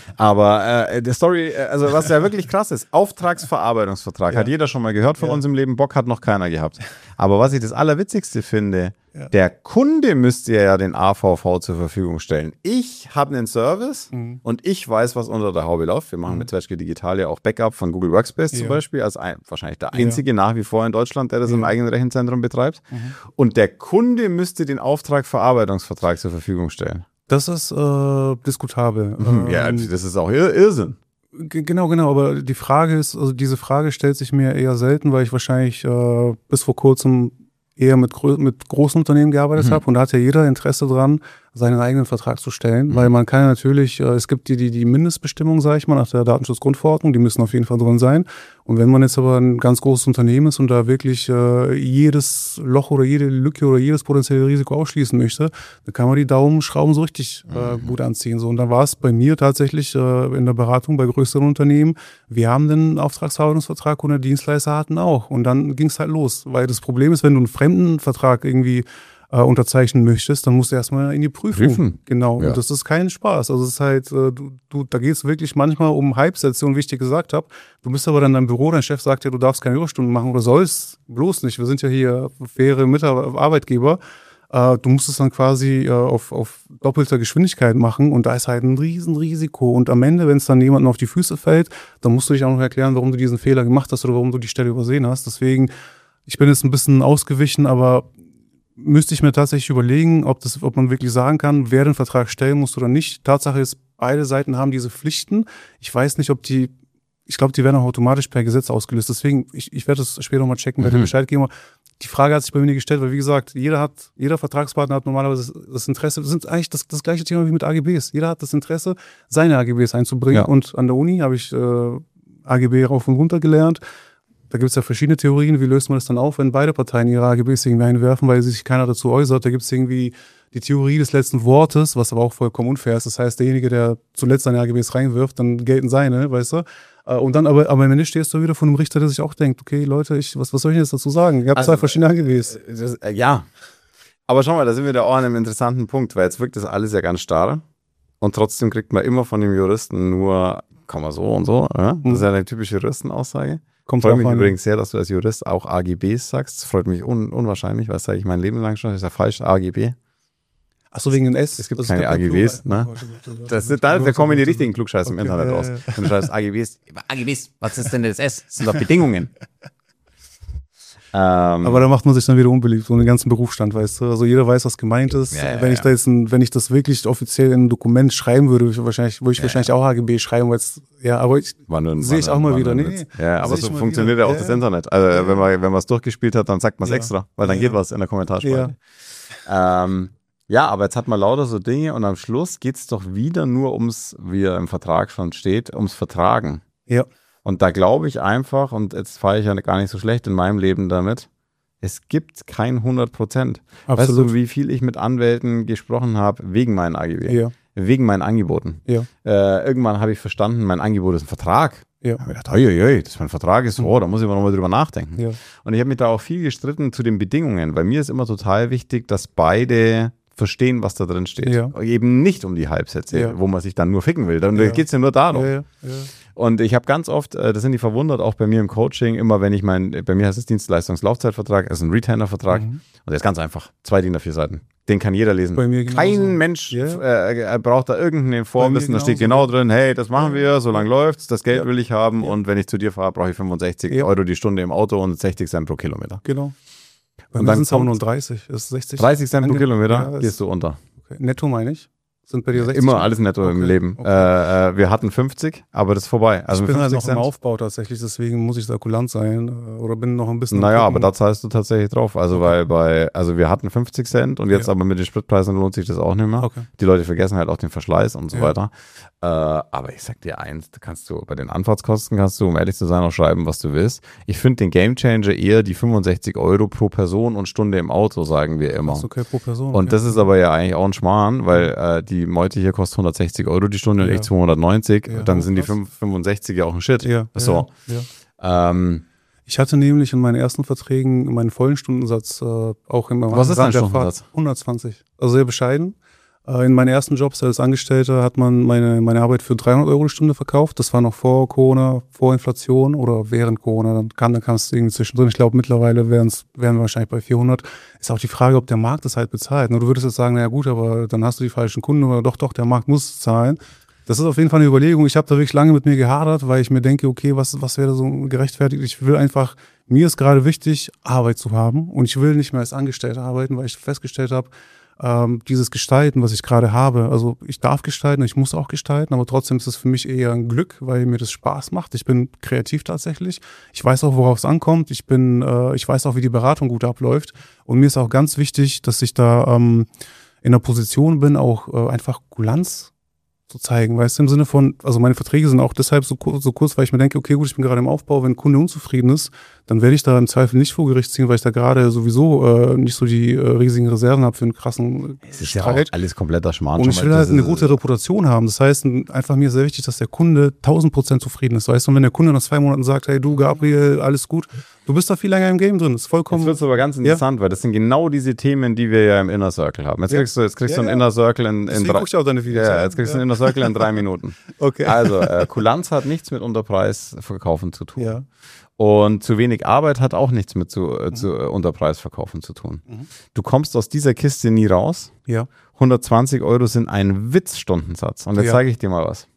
Aber der Story, also was ja wirklich krass ist, Auftragsverarbeitungsvertrag, hat jeder schon mal gehört von uns im Leben, Bock hat noch keiner gehabt. Aber was ich das Allerwitzigste finde, der Kunde müsste ja den AVV zur Verfügung stellen. Ich habe einen Service und ich weiß, was unter der Haube läuft. Wir machen mit Zwetschge Digital ja auch Backup von Google Workspace zum Beispiel, als wahrscheinlich der einzige nach wie vor in Deutschland, der das im eigenen Rechenzentrum betreibt. Und der Kunde müsste den Auftragsverarbeitungsvertrag zur Verfügung stellen. Das ist diskutabel. Ja, das ist auch Irrsinn. Genau, aber die Frage ist, also diese Frage stellt sich mir eher selten, weil ich wahrscheinlich bis vor kurzem eher mit großen Unternehmen gearbeitet habe und da hat ja jeder Interesse dran, seinen eigenen Vertrag zu stellen, weil man kann ja natürlich, es gibt die Mindestbestimmungen, sage ich mal, nach der Datenschutzgrundverordnung, die müssen auf jeden Fall drin sein. Und wenn man jetzt aber ein ganz großes Unternehmen ist und da wirklich jedes Loch oder jede Lücke oder jedes potenzielle Risiko ausschließen möchte, dann kann man die Daumenschrauben so richtig gut anziehen. So. Und dann war es bei mir tatsächlich in der Beratung bei größeren Unternehmen, wir haben den Auftragsverarbeitungsvertrag und der Dienstleister hatten auch. Und dann ging es halt los. Weil das Problem ist, wenn du einen fremden Vertrag irgendwie unterzeichnen möchtest, dann musst du erstmal in die Prüfung. Genau. Ja. Und das ist kein Spaß. Also es ist halt, da geht es wirklich manchmal um Halbsätze und wie ich dir gesagt habe, du bist aber dann im Büro, dein Chef sagt ja, du darfst keine Überstunden machen oder sollst bloß nicht. Wir sind ja hier faire Arbeitgeber. Du musst es dann quasi auf doppelter Geschwindigkeit machen und da ist halt ein Riesenrisiko. Und am Ende, wenn es dann jemandem auf die Füße fällt, dann musst du dich auch noch erklären, warum du diesen Fehler gemacht hast oder warum du die Stelle übersehen hast. Deswegen, ich bin jetzt ein bisschen ausgewichen, aber müsste ich mir tatsächlich überlegen, ob man wirklich sagen kann, wer den Vertrag stellen muss oder nicht. Tatsache ist, beide Seiten haben diese Pflichten. Ich weiß nicht, ich glaube, die werden auch automatisch per Gesetz ausgelöst. Deswegen, ich werde das später nochmal checken, werde Bescheid geben. Die Frage hat sich bei mir nicht gestellt, weil wie gesagt, jeder Vertragspartner hat normalerweise das Interesse, das sind eigentlich das gleiche Thema wie mit AGBs. Jeder hat das Interesse, seine AGBs einzubringen. Ja. Und an der Uni habe ich AGB rauf und runter gelernt. Da gibt es ja verschiedene Theorien, wie löst man das dann auf, wenn beide Parteien ihre AGBs irgendwie einwerfen, weil sich keiner dazu äußert. Da gibt es irgendwie die Theorie des letzten Wortes, was aber auch vollkommen unfair ist. Das heißt, derjenige, der zuletzt seine AGBs reinwirft, dann gelten seine, weißt du. Und dann aber am Ende stehst du wieder vor einem Richter, der sich auch denkt, okay, Leute, was soll ich jetzt dazu sagen? Ihr habt zwei verschiedene AGBs. Ja, aber schau mal, da sind wir da auch an einem interessanten Punkt, weil jetzt wirkt das alles ja ganz starr und trotzdem kriegt man immer von dem Juristen nur, kann man so und so. Ja? Das ist ja eine typische Juristenaussage. Freut mich übrigens sehr, dass du als Jurist auch AGBs sagst. Das freut mich unwahrscheinlich, weil das sage ich mein Leben lang schon. Das ist ja falsch, AGB. Achso, wegen den S. Es gibt keine AGBs, ne? Da kommen die richtigen Klugscheiß im Internet raus. Wenn du schreibst AGBs, was ist denn das S? Das sind doch Bedingungen. Aber da macht man sich dann wieder unbeliebt, so den ganzen Berufsstand, weißt du. Also jeder weiß, was gemeint ist. Ja, wenn ich das wirklich offiziell in ein Dokument schreiben würde, würde ich wahrscheinlich auch AGB schreiben, weil aber ich sehe ich auch mal wieder. Nee, ja, aber so funktioniert ja auch das Internet. Also wenn man es durchgespielt hat, dann sagt man es extra, weil dann geht was in der Kommentarspalte. Ja, aber jetzt hat man lauter so Dinge und am Schluss geht es doch wieder nur ums, wie er im Vertrag schon steht, ums Vertragen. Ja. Und da glaube ich einfach, und jetzt fahre ich ja gar nicht so schlecht in meinem Leben damit, es gibt kein 100%. Weißt du, wie viel ich mit Anwälten gesprochen habe wegen meinen AGB, wegen meinen Angeboten. Ja. Irgendwann habe ich verstanden, mein Angebot ist ein Vertrag. Ja. Ich habe gedacht, das mein Vertrag ist, da muss ich aber nochmal drüber nachdenken. Ja. Und ich habe mich da auch viel gestritten zu den Bedingungen, weil mir ist immer total wichtig, dass beide verstehen, was da drin steht. Ja. Eben nicht um die Halbsätze, wo man sich dann nur ficken will. Dann geht es ja nur darum. Ja. Und ich habe ganz oft, das sind die verwundert, auch bei mir im Coaching, immer wenn ich bei mir heißt es Dienstleistungslaufzeitvertrag, ist ein Retainer-Vertrag und der ist ganz einfach, 2 DIN A4 Seiten. Den kann jeder lesen. Bei mir Kein Mensch braucht da irgendein Vorwissen, da steht genau drin, hey, das machen wir, so lange läuft's, das Geld will ich haben und wenn ich zu dir fahre, brauche ich 65 Euro die Stunde im Auto und 60 Cent pro Kilometer. Genau. Und dann sind es aber nur 30, ist 60. 30 Cent pro Kilometer gehst du unter. Okay. Netto meine ich. Sind bei dir 60? Immer alles netto im Leben. Okay. Wir hatten 50, aber das ist vorbei. Also ich bin halt noch Cent. im Aufbau tatsächlich, deswegen muss ich da kulant sein oder bin noch ein bisschen... Naja, aber da zahlst du tatsächlich drauf. Also also wir hatten 50 Cent und jetzt aber mit den Spritpreisen lohnt sich das auch nicht mehr. Okay. Die Leute vergessen halt auch den Verschleiß und so weiter. Aber ich sag dir eins, bei den Anfahrtskosten kannst du, um ehrlich zu sein, auch schreiben, was du willst. Ich finde den Gamechanger eher die 65 Euro pro Person und Stunde im Auto, sagen wir immer. Das ist okay, pro Person. Und das ist aber ja eigentlich auch ein Schmarrn, weil die Meute hier kostet 160 Euro die Stunde und ich 290. Dann sind die 65 ja auch ein Shit. Ja. So. Ich hatte nämlich in meinen ersten Verträgen meinen vollen Stundensatz auch in meinem Was ist dein Stundensatz? 120. Also sehr bescheiden. In meinen ersten Jobs als Angestellter hat man meine Arbeit für 300 Euro die Stunde verkauft. Das war noch vor Corona, vor Inflation oder während Corona. Dann kam es irgendwie zwischendrin. Ich glaube, mittlerweile wären wir wahrscheinlich bei 400. Ist auch die Frage, ob der Markt das halt bezahlt. Du würdest jetzt sagen, naja gut, aber dann hast du die falschen Kunden oder doch, der Markt muss zahlen. Das ist auf jeden Fall eine Überlegung. Ich habe da wirklich lange mit mir gehadert, weil ich mir denke, okay, was wäre so gerechtfertigt? Ich will einfach, mir ist gerade wichtig, Arbeit zu haben und ich will nicht mehr als Angestellter arbeiten, weil ich festgestellt habe, dieses Gestalten, was ich gerade habe, also ich darf gestalten, ich muss auch gestalten, aber trotzdem ist es für mich eher ein Glück, weil mir das Spaß macht. Ich bin kreativ tatsächlich. Ich weiß auch, worauf es ankommt. Ich weiß auch, wie die Beratung gut abläuft. Und mir ist auch ganz wichtig, dass ich da in einer Position bin, auch einfach Kulanz zu zeigen, weißt du, im Sinne von, also meine Verträge sind auch deshalb so kurz, weil ich mir denke, okay, gut, ich bin gerade im Aufbau, wenn ein Kunde unzufrieden ist, dann werde ich da im Zweifel nicht vor Gericht ziehen, weil ich da gerade sowieso nicht so die riesigen Reserven habe für einen krassen Es ist ja auch alles kompletter Schmarrn. Und ich will halt eine gute Reputation haben. Das heißt, einfach mir ist sehr wichtig, dass der Kunde 1000% zufrieden ist, weißt du, und wenn der Kunde nach 2 Monaten sagt, hey du Gabriel, alles gut, du bist da viel länger im Game drin, das ist vollkommen... Jetzt wird es aber ganz interessant, weil das sind genau diese Themen, die wir ja im Inner Circle haben. Jetzt kriegst du einen Inner Circle in 3 ich auch deine Videos. jetzt kriegst du einen Inner Circle in 3 Minuten. Okay. Also, Kulanz hat nichts mit Unterpreisverkaufen zu tun. Ja. Und zu wenig Arbeit hat auch nichts mit zu Unterpreisverkaufen zu tun. Du kommst aus dieser Kiste nie raus. Ja. 120 Euro sind ein Witzstundensatz. Und jetzt zeige ich dir mal was.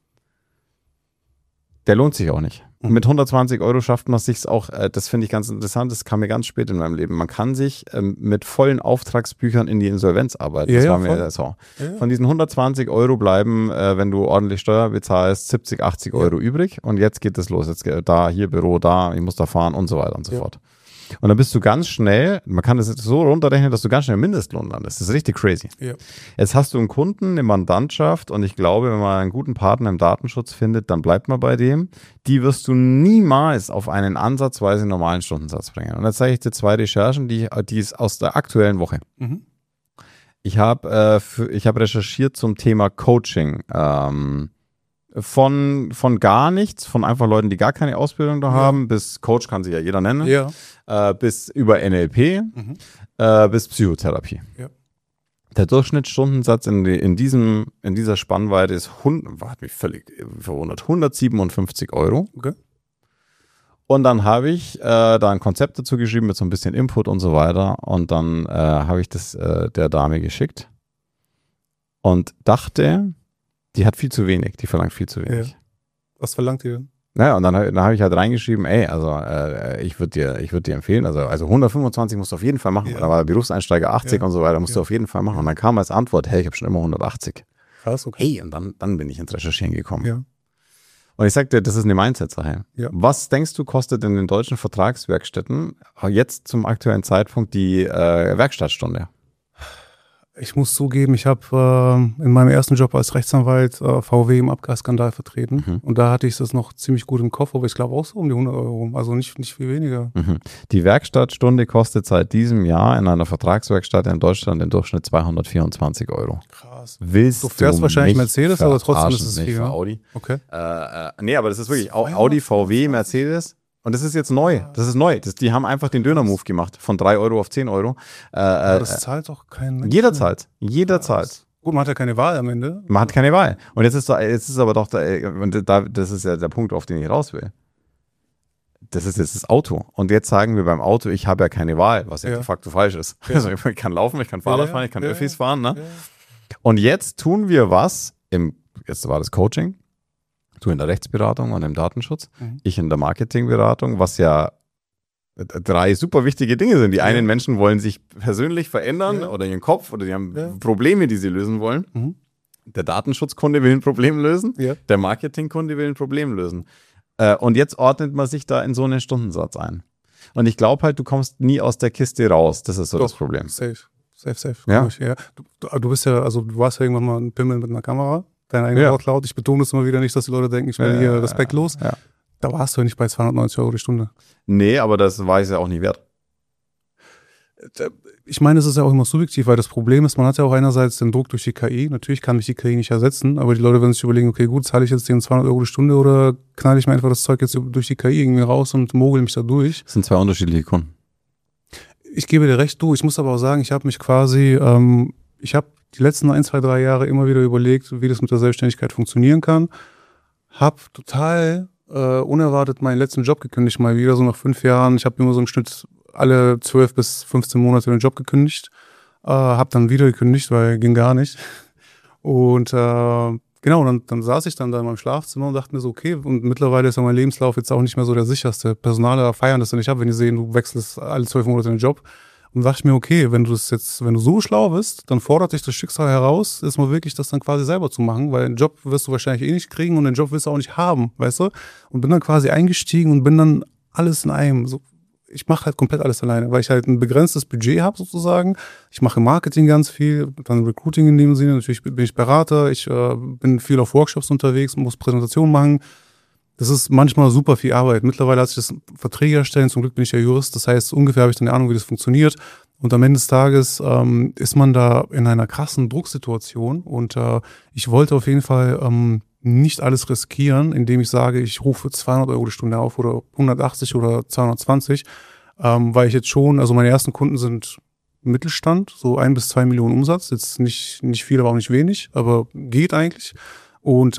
Der lohnt sich auch nicht. Mit 120 Euro schafft man es sich auch, das finde ich ganz interessant, das kam mir ganz spät in meinem Leben. Man kann sich mit vollen Auftragsbüchern in die Insolvenz arbeiten. Das war mir so. Ja. Von diesen 120 Euro bleiben, wenn du ordentlich Steuer bezahlst, 70, 80 Euro übrig. Und jetzt geht es los. Jetzt da, hier Büro, da, ich muss da fahren und so weiter und so fort. Und dann bist du ganz schnell, man kann das so runterrechnen, dass du ganz schnell im Mindestlohn landest. Das ist richtig crazy. Ja. Jetzt hast du einen Kunden, eine Mandantschaft und ich glaube, wenn man einen guten Partner im Datenschutz findet, dann bleibt man bei dem. Die wirst du niemals auf einen ansatzweise normalen Stundensatz bringen. Und jetzt zeige ich dir 2 Recherchen, die ist aus der aktuellen Woche. Ich habe recherchiert zum Thema Coaching. Von gar nichts, von einfach Leuten, die gar keine Ausbildung da haben, bis Coach kann sich ja jeder nennen, bis über NLP, bis Psychotherapie. Ja. Der Durchschnittsstundensatz in dieser Spannweite ist, hat mich völlig verwundert, 157 Euro. Okay. Und dann habe ich da ein Konzept dazu geschrieben mit so ein bisschen Input und so weiter und dann habe ich das der Dame geschickt und dachte, die hat viel zu wenig, die verlangt viel zu wenig. Ja. Was verlangt die denn? Naja, und dann habe ich halt reingeschrieben, ich würde dir empfehlen, also 125 musst du auf jeden Fall machen, da war Berufseinsteiger 80 und so weiter, musst du auf jeden Fall machen. Und dann kam als Antwort, hey, ich habe schon immer 180. Krass, okay. Hey, und dann bin ich ins Recherchieren gekommen. Ja. Und ich sagte, das ist eine Mindset-Sache. Ja. Was denkst du, kostet in den deutschen Vertragswerkstätten jetzt zum aktuellen Zeitpunkt die Werkstattstunde? Ich muss zugeben, ich habe in meinem ersten Job als Rechtsanwalt VW im Abgasskandal vertreten. Und da hatte ich das noch ziemlich gut im Kopf, aber ich glaube auch so um die 100 Euro, also nicht viel weniger. Die Werkstattstunde kostet seit diesem Jahr in einer Vertragswerkstatt in Deutschland im Durchschnitt 224 Euro. Krass. Du fährst wahrscheinlich Mercedes, aber trotzdem ist es nicht viel. Für Audi. Okay. Nee, aber das ist wirklich Audi, VW, Mercedes. Und das ist jetzt neu. Das ist neu. Die haben einfach den Döner-Move gemacht. Von 3 Euro auf 10 Euro. Das zahlt doch kein Mensch. Jeder zahlt. Jeder zahlt. Gut, man hat ja keine Wahl am Ende. Man hat keine Wahl. Und jetzt ist aber doch, das ist ja der Punkt, auf den ich raus will. Das ist jetzt das Auto. Und jetzt sagen wir beim Auto, ich habe ja keine Wahl, was ja de facto falsch ist. Ja. Also ich kann laufen, ich kann Fahrrad fahren, ich kann Öffis fahren. Ne? Ja. Und jetzt tun wir was, jetzt war das Coaching, du in der Rechtsberatung und im Datenschutz, ich in der Marketingberatung, was ja 3 super wichtige Dinge sind. Die einen Menschen wollen sich persönlich verändern oder ihren Kopf oder die haben Probleme, die sie lösen wollen. Der Datenschutzkunde will ein Problem lösen, der Marketingkunde will ein Problem lösen. Und jetzt ordnet man sich da in so einen Stundensatz ein. Und ich glaube halt, du kommst nie aus der Kiste raus. Das ist so das Problem. Safe. Ja? Du bist ja, also du warst ja irgendwann mal ein Pimmel mit einer Kamera. Dein eigener Wortlaut. Ich betone es immer wieder nicht, dass die Leute denken, ich bin hier respektlos. Ja. Da warst du ja nicht bei 290 Euro die Stunde. Nee, aber das war ich ja auch nicht wert. Ich meine, es ist ja auch immer subjektiv, weil das Problem ist, man hat ja auch einerseits den Druck durch die KI. Natürlich kann mich die KI nicht ersetzen, aber die Leute werden sich überlegen, okay, gut, zahle ich jetzt den 200 € die Stunde oder knall ich mir einfach das Zeug jetzt durch die KI irgendwie raus und mogel mich da durch? Das sind zwei unterschiedliche Kunden. Ich gebe dir recht, ich muss aber auch sagen, ich habe mich quasi, ich habe die letzten 1, 2, 3 Jahre immer wieder überlegt, wie das mit der Selbstständigkeit funktionieren kann. Hab total unerwartet meinen letzten Job gekündigt, mal wieder so nach 5 Jahren. Ich habe immer so im Schnitt alle 12 bis 15 Monate den Job gekündigt. Hab dann wieder gekündigt, weil ging gar nicht. Und genau, dann saß ich dann da in meinem Schlafzimmer und dachte mir so, okay, und mittlerweile ist ja mein Lebenslauf jetzt auch nicht mehr so der sicherste. Personale feiern das ja nicht ab, wenn die sehen, du wechselst alle 12 Monate den Job. Und dachte ich mir, okay, wenn du so schlau bist, dann fordert dich das Schicksal heraus, ist mal wirklich das dann quasi selber zu machen, weil einen Job wirst du wahrscheinlich eh nicht kriegen und den Job wirst du auch nicht haben, weißt du? Und bin dann quasi eingestiegen und bin dann alles in einem. So, ich mache halt komplett alles alleine, weil ich halt ein begrenztes Budget habe sozusagen. Ich mache Marketing ganz viel, dann Recruiting in dem Sinne. Natürlich bin ich Berater, ich bin viel auf Workshops unterwegs, muss Präsentationen machen. Das ist manchmal super viel Arbeit. Mittlerweile hat sich das Verträge erstellen, zum Glück bin ich ja Jurist, das heißt, ungefähr habe ich dann eine Ahnung, wie das funktioniert. Und am Ende des Tages ist man da in einer krassen Drucksituation und ich wollte auf jeden Fall nicht alles riskieren, indem ich sage, ich rufe 200 € die Stunde auf oder 180 oder 220, weil ich jetzt schon, also meine ersten Kunden sind Mittelstand, so 1 bis 2 Millionen Umsatz, jetzt nicht viel, aber auch nicht wenig, aber geht eigentlich. Und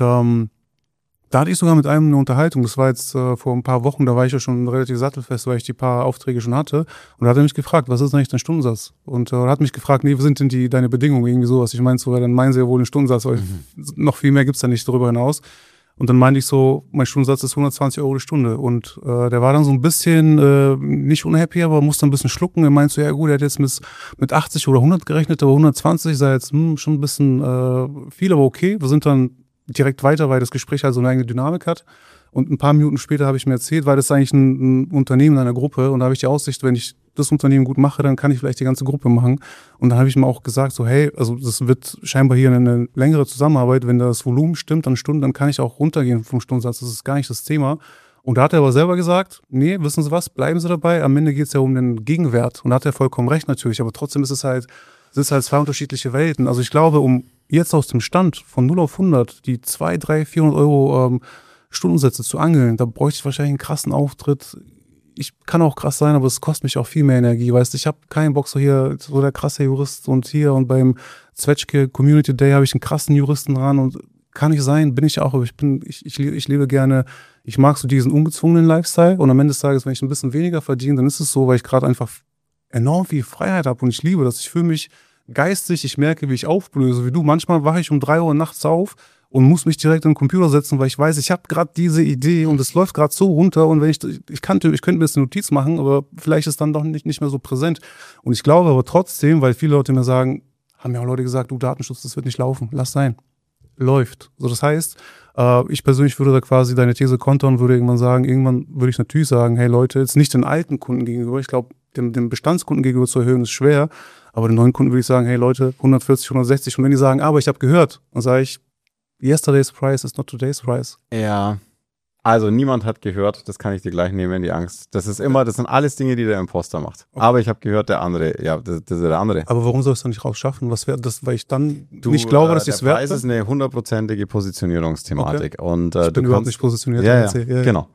da hatte ich sogar mit einem eine Unterhaltung, das war jetzt vor ein paar Wochen, da war ich ja schon relativ sattelfest, weil ich die paar Aufträge schon hatte. Und da hat er mich gefragt, was ist eigentlich dein Stundensatz? Und er hat mich gefragt, nee, was sind denn deine Bedingungen, irgendwie sowas. Ich meinte so, ja, dann meinen sie ja wohl einen Stundensatz, weil noch viel mehr gibt's da nicht darüber hinaus. Und dann meinte ich so, mein Stundensatz ist 120 € die Stunde. Und der war dann so ein bisschen nicht unhappy, aber musste ein bisschen schlucken. Er meinte so, ja gut, er hat jetzt mit 80 oder 100 gerechnet, aber 120 sei jetzt schon ein bisschen viel, aber okay. Wir sind dann direkt weiter, weil das Gespräch halt so eine eigene Dynamik hat. Und ein paar Minuten später habe ich mir erzählt, weil das ist eigentlich ein Unternehmen in einer Gruppe und da habe ich die Aussicht, wenn ich das Unternehmen gut mache, dann kann ich vielleicht die ganze Gruppe machen. Und dann habe ich ihm auch gesagt, so hey, also das wird scheinbar hier eine längere Zusammenarbeit, wenn das Volumen stimmt an Stunden, dann kann ich auch runtergehen vom Stundensatz, das ist gar nicht das Thema. Und da hat er aber selber gesagt, nee, wissen Sie was, bleiben Sie dabei, am Ende geht es ja um den Gegenwert. Und da hat er vollkommen recht natürlich, aber trotzdem ist es halt zwei unterschiedliche Welten. Also ich glaube, um jetzt aus dem Stand von 0 auf 100 die 200, 300, 400 € Stundensätze zu angeln, da bräuchte ich wahrscheinlich einen krassen Auftritt. Ich kann auch krass sein, aber es kostet mich auch viel mehr Energie, weißt du, ich habe keinen Bock so hier, so der krasse Jurist und hier und beim Zwetschge Community Day habe ich einen krassen Juristen dran und kann ich sein, bin ich auch, aber ich lebe gerne, ich mag so diesen ungezwungenen Lifestyle und am Ende des Tages, wenn ich ein bisschen weniger verdiene, dann ist es so, weil ich gerade einfach enorm viel Freiheit habe und ich liebe das, ich fühle mich geistig, ich merke, wie ich aufblühe, so wie du. Manchmal wache ich um 3 Uhr nachts auf und muss mich direkt in den Computer setzen, weil ich weiß, ich habe gerade diese Idee und es läuft gerade so runter und wenn ich könnte mir jetzt eine Notiz machen, aber vielleicht ist dann doch nicht mehr so präsent. Und ich glaube aber trotzdem, weil viele Leute mir sagen, haben ja auch Leute gesagt, du Datenschutz, das wird nicht laufen, lass sein. Läuft. So, das heißt, ich persönlich würde da quasi deine These kontern und würde irgendwann würde ich natürlich sagen, hey Leute, jetzt nicht den alten Kunden gegenüber, ich glaube, dem Bestandskunden gegenüber zu erhöhen ist schwer, aber den neuen Kunden würde ich sagen, hey Leute, 140, 160 und wenn die sagen, aber ich habe gehört, dann sage ich, yesterday's price is not today's price. Ja, also niemand hat gehört, das kann ich dir gleich nehmen, die Angst. Das sind alles Dinge, die der Imposter macht. Okay. Aber ich habe gehört, der andere, ja, das ist der andere. Aber warum soll ich es dann nicht rausschaffen? Was wäre das, weil ich dann nicht glaube, dass ich es wert bin? Der Preis ist eine 100%ige Positionierungsthematik. Okay. Und, ich bin überhaupt nicht positioniert. Ja, genau.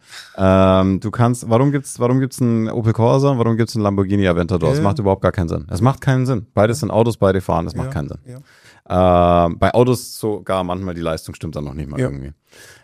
Warum gibt's einen Opel Corsa, warum gibt's einen Lamborghini Aventador? Das macht überhaupt gar keinen Sinn. Es macht keinen Sinn. Beides sind Autos, beide fahren, das macht keinen Sinn. Ja. Bei Autos sogar manchmal die Leistung stimmt dann noch nicht mal irgendwie.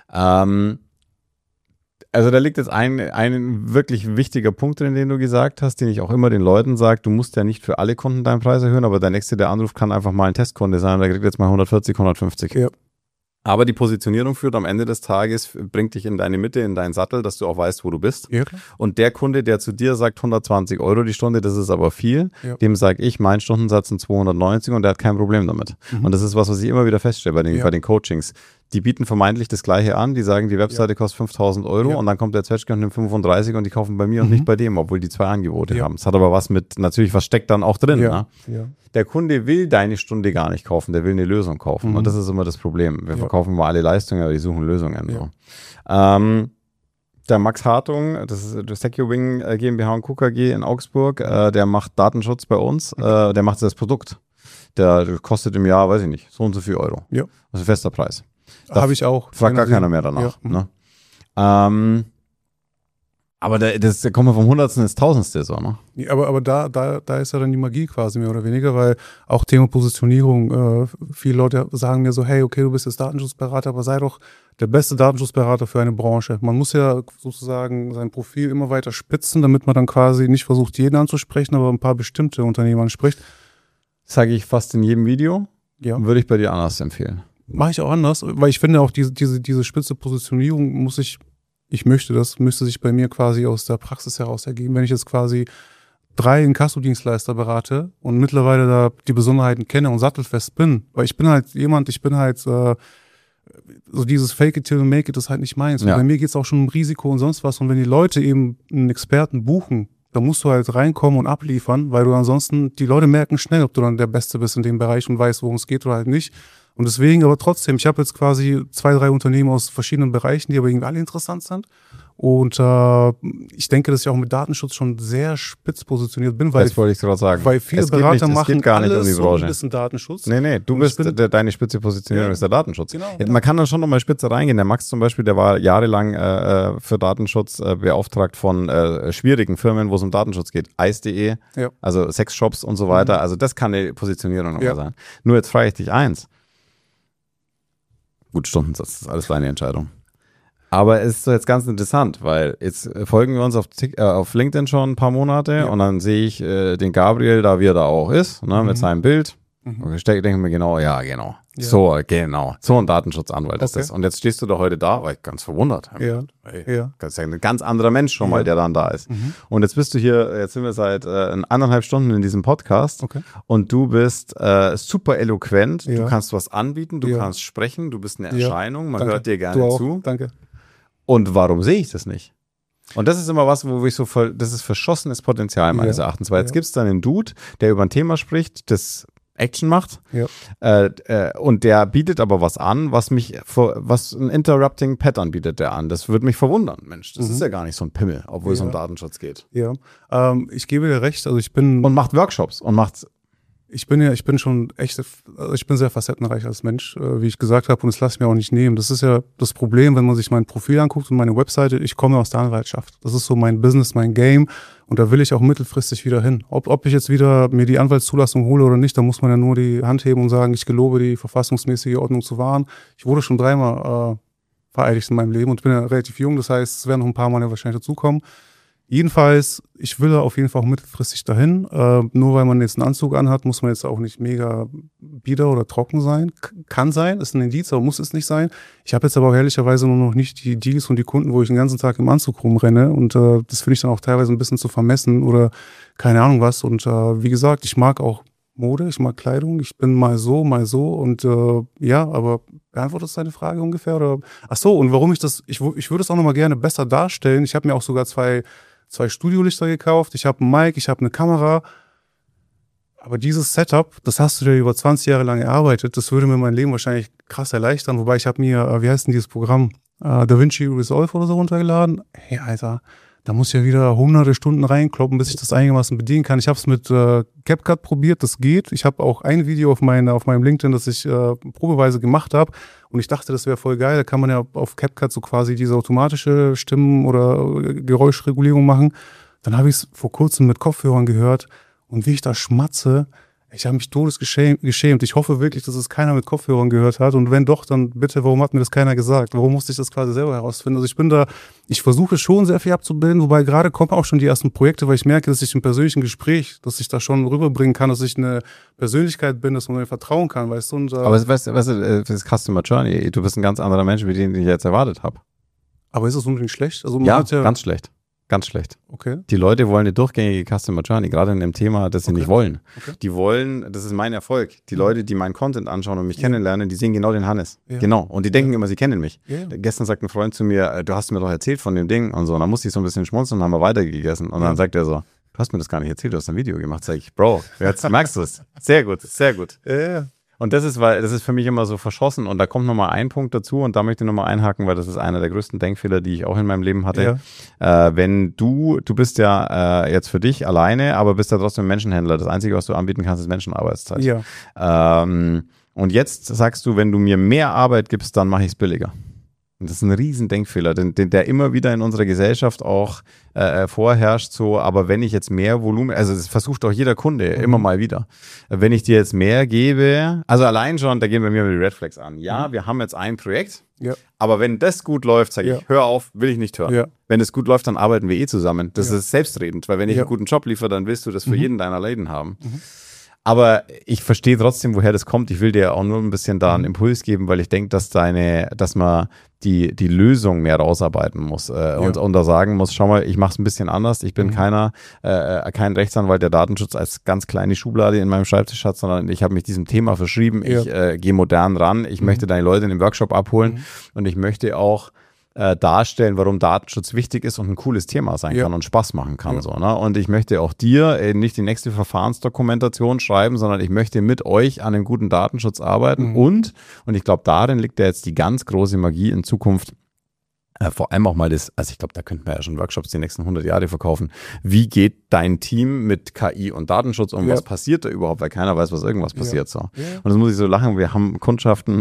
Also da liegt jetzt ein wirklich wichtiger Punkt drin, den du gesagt hast, den ich auch immer den Leuten sage, du musst ja nicht für alle Kunden deinen Preis erhöhen, aber der Nächste, der anruft, kann einfach mal ein Testkunde sein, der kriegt jetzt mal 140, 150. Ja. Aber die Positionierung führt am Ende des Tages, bringt dich in deine Mitte, in deinen Sattel, dass du auch weißt, wo du bist. Ja, klar. Und der Kunde, der zu dir sagt 120 € die Stunde, das ist aber viel, dem sage ich, mein Stundensatz sind 290 und der hat kein Problem damit. Und das ist was ich immer wieder feststelle bei den Coachings. Die bieten vermeintlich das Gleiche an, die sagen, die Webseite kostet 5.000 € und dann kommt der Zwetschge und nimmt 35 und die kaufen bei mir und nicht bei dem, obwohl die zwei Angebote haben. Es hat aber was steckt dann auch drin. Ne? Ja. Der Kunde will deine Stunde gar nicht kaufen, der will eine Lösung kaufen und das ist immer das Problem. Wir verkaufen mal alle Leistungen, aber die suchen Lösungen. So. Der Max Hartung, das ist der SecuWing GmbH und Co. KG in Augsburg, der macht Datenschutz bei uns, der macht das Produkt. Der kostet im Jahr, weiß ich nicht, so und so viel Euro. Ja. Das ist ein fester Preis. Habe ich auch. Fragt gar keiner mehr danach. Ja. Ne? Aber das kommt vom Hundertsten ins Tausendste so, ne? Ja, aber da ist ja dann die Magie quasi mehr oder weniger, weil auch Thema Positionierung, viele Leute sagen mir so, hey, okay, du bist jetzt Datenschutzberater, aber sei doch der beste Datenschutzberater für eine Branche. Man muss ja sozusagen sein Profil immer weiter spitzen, damit man dann quasi nicht versucht, jeden anzusprechen, aber ein paar bestimmte Unternehmen anspricht. Sage ich fast in jedem Video, würde ich bei dir anders empfehlen. Mache ich auch anders, weil ich finde auch diese spitze Positionierung müsste sich bei mir quasi aus der Praxis heraus ergeben. Wenn ich jetzt quasi 3 Inkassodienstleister berate und mittlerweile da die Besonderheiten kenne und sattelfest bin, weil ich bin halt so dieses Fake it till you make it ist halt nicht meins. Ja. Bei mir geht es auch schon um Risiko und sonst was. Und wenn die Leute eben einen Experten buchen, dann musst du halt reinkommen und abliefern, weil du ansonsten, die Leute merken schnell, ob du dann der Beste bist in dem Bereich und weißt, worum es geht oder halt nicht. Und deswegen aber trotzdem, ich habe jetzt quasi 2, 3 Unternehmen aus verschiedenen Bereichen, die aber irgendwie alle interessant sind. Und ich denke, dass ich auch mit Datenschutz schon sehr spitz positioniert bin, weil, das wollte ich gerade sagen. Weil viele Berater machen gar nicht alles um die Branche. So ein bisschen Datenschutz. Nee, du bist deine spitze Positionierung ist der Datenschutz. Genau. Man kann dann schon nochmal spitze reingehen. Der Max zum Beispiel, der war jahrelang für Datenschutz beauftragt von schwierigen Firmen, wo es um Datenschutz geht. Eis.de, also Sexshops und so weiter. Also das kann eine Positionierung nochmal sein. Nur jetzt frage ich dich eins. Gut, Stundensatz, das ist alles deine Entscheidung. Aber es ist jetzt ganz interessant, weil jetzt folgen wir uns auf LinkedIn schon ein paar Monate und dann sehe ich den Gabriel da, wie er da auch ist, ne, mit seinem Bild. Und ich denke mir genau. Ja. So ein Datenschutzanwalt ist das. Und jetzt stehst du da heute da, war ich ganz verwundert. Das ist ja ein ganz anderer Mensch schon mal, der dann da ist. Und jetzt bist du hier, jetzt sind wir seit 1,5 Stunden in diesem Podcast und du bist super eloquent, du kannst was anbieten, du kannst sprechen, du bist eine Erscheinung, man hört dir gerne zu. Danke. Und warum sehe ich das nicht? Und das ist immer was, wo ich so voll, das ist verschossenes Potenzial meines Erachtens, weil jetzt gibt es dann einen Dude, der über ein Thema spricht, das Action macht und der bietet aber was an, was ein Interrupting Pattern bietet der an. Das würde mich verwundern. Mensch, das ist ja gar nicht so ein Pimmel, obwohl es um Datenschutz geht. Ja, ich gebe dir recht. Also und macht Workshops und macht. Ich bin sehr facettenreich als Mensch, wie ich gesagt habe, und das lasse ich mir auch nicht nehmen. Das ist ja das Problem, wenn man sich mein Profil anguckt und meine Webseite. Ich komme aus der Anwaltschaft. Das ist so mein Business, mein Game. Und da will ich auch mittelfristig wieder hin. Ob ich jetzt wieder mir die Anwaltszulassung hole oder nicht, da muss man ja nur die Hand heben und sagen, ich gelobe, die verfassungsmäßige Ordnung zu wahren. Ich wurde schon 3-mal vereidigt in meinem Leben und bin ja relativ jung. Das heißt, es werden noch ein paar Mal wahrscheinlich dazukommen. Jedenfalls, ich will auf jeden Fall auch mittelfristig dahin. Nur weil man jetzt einen Anzug anhat, muss man jetzt auch nicht mega bieder oder trocken sein. Kann sein, ist ein Indiz, aber muss es nicht sein. Ich habe jetzt aber auch ehrlicherweise nur noch nicht die Deals und die Kunden, wo ich den ganzen Tag im Anzug rumrenne. Und das finde ich dann auch teilweise ein bisschen zu vermessen oder keine Ahnung was. Und wie gesagt, ich mag auch Mode, ich mag Kleidung. Ich bin mal so und aber beantwortet deine Frage ungefähr? Oder? Ach so, und warum ich würde es auch nochmal gerne besser darstellen. Ich habe mir auch sogar zwei Studiolichter gekauft, ich habe einen Mic, ich habe eine Kamera. Aber dieses Setup, das hast du dir über 20 Jahre lang erarbeitet, das würde mir mein Leben wahrscheinlich krass erleichtern. Wobei ich habe mir, wie heißt denn dieses Programm? DaVinci Resolve oder so runtergeladen. Hey, Alter, da muss ich ja wieder hunderte Stunden reinkloppen, bis ich das einigermaßen bedienen kann. Ich habe es mit CapCut probiert, das geht. Ich habe auch ein Video auf meinem LinkedIn, das ich probeweise gemacht habe. Und ich dachte, das wäre voll geil. Da kann man ja auf CapCut so quasi diese automatische Stimmen- oder Geräuschregulierung machen. Dann habe ich es vor kurzem mit Kopfhörern gehört. Und wie ich da schmatze, ich habe mich geschämt. Ich hoffe wirklich, dass es keiner mit Kopfhörern gehört hat. Und wenn doch, dann bitte, warum hat mir das keiner gesagt? Warum musste ich das quasi selber herausfinden? Also ich versuche schon sehr viel abzubilden, wobei gerade kommen auch schon die ersten Projekte, weil ich merke, dass ich im persönlichen Gespräch, dass ich da schon rüberbringen kann, dass ich eine Persönlichkeit bin, dass man mir vertrauen kann, weißt du? Und, aber weißt du, das Customer Journey, du bist ein ganz anderer Mensch, wie den ich jetzt erwartet habe. Aber ist das unbedingt schlecht? Also ja, ganz schlecht. Ganz schlecht. Okay. Die Leute wollen eine durchgängige Customer Journey, gerade in dem Thema, das sie nicht wollen. Okay. Die wollen, das ist mein Erfolg, die Leute, die meinen Content anschauen und mich kennenlernen, die sehen genau den Hannes. Ja. Genau. Und die denken immer, sie kennen mich. Ja. Gestern sagt ein Freund zu mir, du hast mir doch erzählt von dem Ding und so. Und dann musste ich so ein bisschen schmunzeln und haben wir weitergegessen. Und dann sagt er so, du hast mir das gar nicht erzählt, du hast ein Video gemacht. Sag ich, Bro, jetzt merkst du es. Sehr gut, sehr gut. Ja. Und das ist für mich immer so verschossen. Und da kommt nochmal ein Punkt dazu und da möchte ich nochmal einhaken, weil das ist einer der größten Denkfehler, die ich auch in meinem Leben hatte. Ja. Wenn du bist ja jetzt für dich alleine, aber bist ja trotzdem Menschenhändler. Das Einzige, was du anbieten kannst, ist Menschenarbeitszeit. Ja. Und jetzt sagst du, wenn du mir mehr Arbeit gibst, dann mache ich es billiger. Und das ist ein riesen Denkfehler, der immer wieder in unserer Gesellschaft auch vorherrscht, so, aber wenn ich jetzt mehr Volumen, also das versucht auch jeder Kunde immer mal wieder, wenn ich dir jetzt mehr gebe, also allein schon, da gehen bei mir die Red Flags an. Ja, wir haben jetzt ein Projekt, aber wenn das gut läuft, sage ich, hör auf, will ich nicht hören. Ja. Wenn es gut läuft, dann arbeiten wir zusammen. Das ist selbstredend, weil wenn ich einen guten Job liefere, dann willst du das für jeden deiner Läden haben. Aber ich verstehe trotzdem, woher das kommt. Ich will dir auch nur ein bisschen da einen Impuls geben, weil ich denke, dass man die Lösung mehr rausarbeiten muss und da sagen muss, schau mal, ich mache es ein bisschen anders. Ich bin kein Rechtsanwalt, der Datenschutz als ganz kleine Schublade in meinem Schreibtisch hat, sondern ich habe mich diesem Thema verschrieben. Ich gehe modern ran. Ich möchte deine Leute in den Workshop abholen und ich möchte auch darstellen, warum Datenschutz wichtig ist und ein cooles Thema sein kann und Spaß machen kann. So, ne? Und ich möchte auch dir nicht die nächste Verfahrensdokumentation schreiben, sondern ich möchte mit euch an einem guten Datenschutz arbeiten und ich glaube, darin liegt ja jetzt die ganz große Magie in Zukunft. Vor allem auch mal also ich glaube, da könnten wir ja schon Workshops die nächsten 100 Jahre verkaufen. Wie geht dein Team mit KI und Datenschutz um? Was passiert da überhaupt? Weil keiner weiß, was irgendwas passiert. So. Und das muss ich so lachen. Wir haben Kundschaften,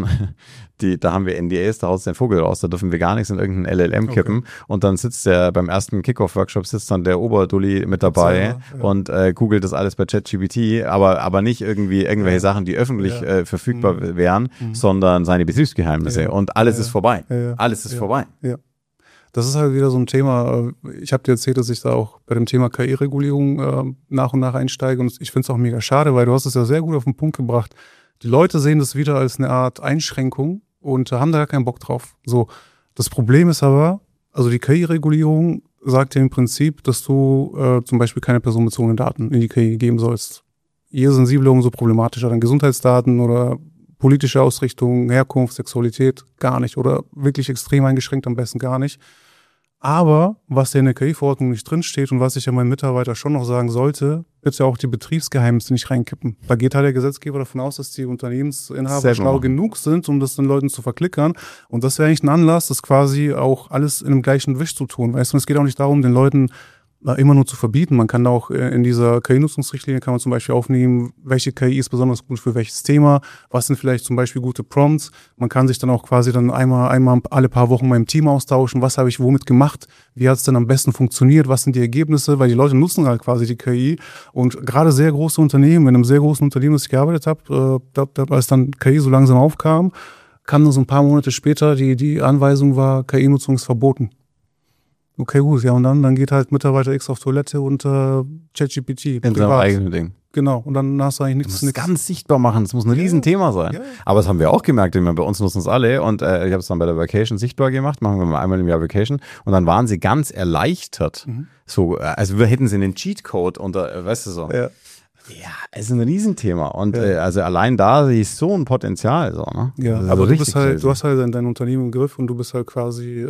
da haben wir NDAs, da haust du den Vogel raus, da dürfen wir gar nichts in irgendeinen LLM kippen. Und dann sitzt beim ersten Kickoff-Workshop sitzt dann der Oberdulli mit dabei und googelt das alles bei ChatGPT, aber nicht irgendwie irgendwelche Sachen, die öffentlich verfügbar wären, sondern seine Betriebsgeheimnisse. Und alles ist vorbei. Alles ist vorbei. Ja. Das ist halt wieder so ein Thema. Ich habe dir erzählt, dass ich da auch bei dem Thema KI-Regulierung nach und nach einsteige und ich finde es auch mega schade, weil du hast es ja sehr gut auf den Punkt gebracht. Die Leute sehen das wieder als eine Art Einschränkung und haben da gar keinen Bock drauf. So, das Problem ist aber, also die KI-Regulierung sagt ja im Prinzip, dass du zum Beispiel keine personenbezogenen Daten in die KI geben sollst. Je sensibler, umso problematischer. Dann Gesundheitsdaten oder politische Ausrichtung, Herkunft, Sexualität, gar nicht. Oder wirklich extrem eingeschränkt, am besten gar nicht. Aber was ja in der KI-Verordnung nicht drinsteht und was ich ja meinen Mitarbeiter schon noch sagen sollte, bitte auch die Betriebsgeheimnisse nicht reinkippen. Da geht halt der Gesetzgeber davon aus, dass die Unternehmensinhaber schlau genug sind, um das den Leuten zu verklickern. Und das wäre eigentlich ein Anlass, das quasi auch alles in einem gleichen Wisch zu tun. Weißt du, es geht auch nicht darum, den Leuten immer nur zu verbieten. Man kann auch in dieser KI-Nutzungsrichtlinie kann man zum Beispiel aufnehmen, welche KI ist besonders gut für welches Thema, was sind vielleicht zum Beispiel gute Prompts. Man kann sich dann auch quasi dann einmal alle paar Wochen mal im Team austauschen, was habe ich womit gemacht, wie hat es denn am besten funktioniert, was sind die Ergebnisse, weil die Leute nutzen halt quasi die KI und gerade sehr große Unternehmen, in einem sehr großen Unternehmen, das ich gearbeitet habe, als dann KI so langsam aufkam, kam dann so ein paar Monate später, die Anweisung war, KI-Nutzung ist verboten. Okay, gut, ja, und dann geht halt Mitarbeiter X auf Toilette und ChatGPT. In seinem eigenen Ding. Genau, und dann hast du eigentlich nichts. Ganz sichtbar machen, das muss ein Riesenthema sein. Ja. Aber das haben wir auch gemerkt, bei uns nutzen es alle und ich habe es dann bei der Vacation sichtbar gemacht, machen wir mal einmal im Jahr Vacation und dann waren sie ganz erleichtert. So, also hätten sie einen Cheatcode unter, weißt du so. Ja, es ist ein Riesenthema und also allein da ist so ein Potenzial. So, ne? Ja, aber du hast halt dein Unternehmen im Griff und du bist halt quasi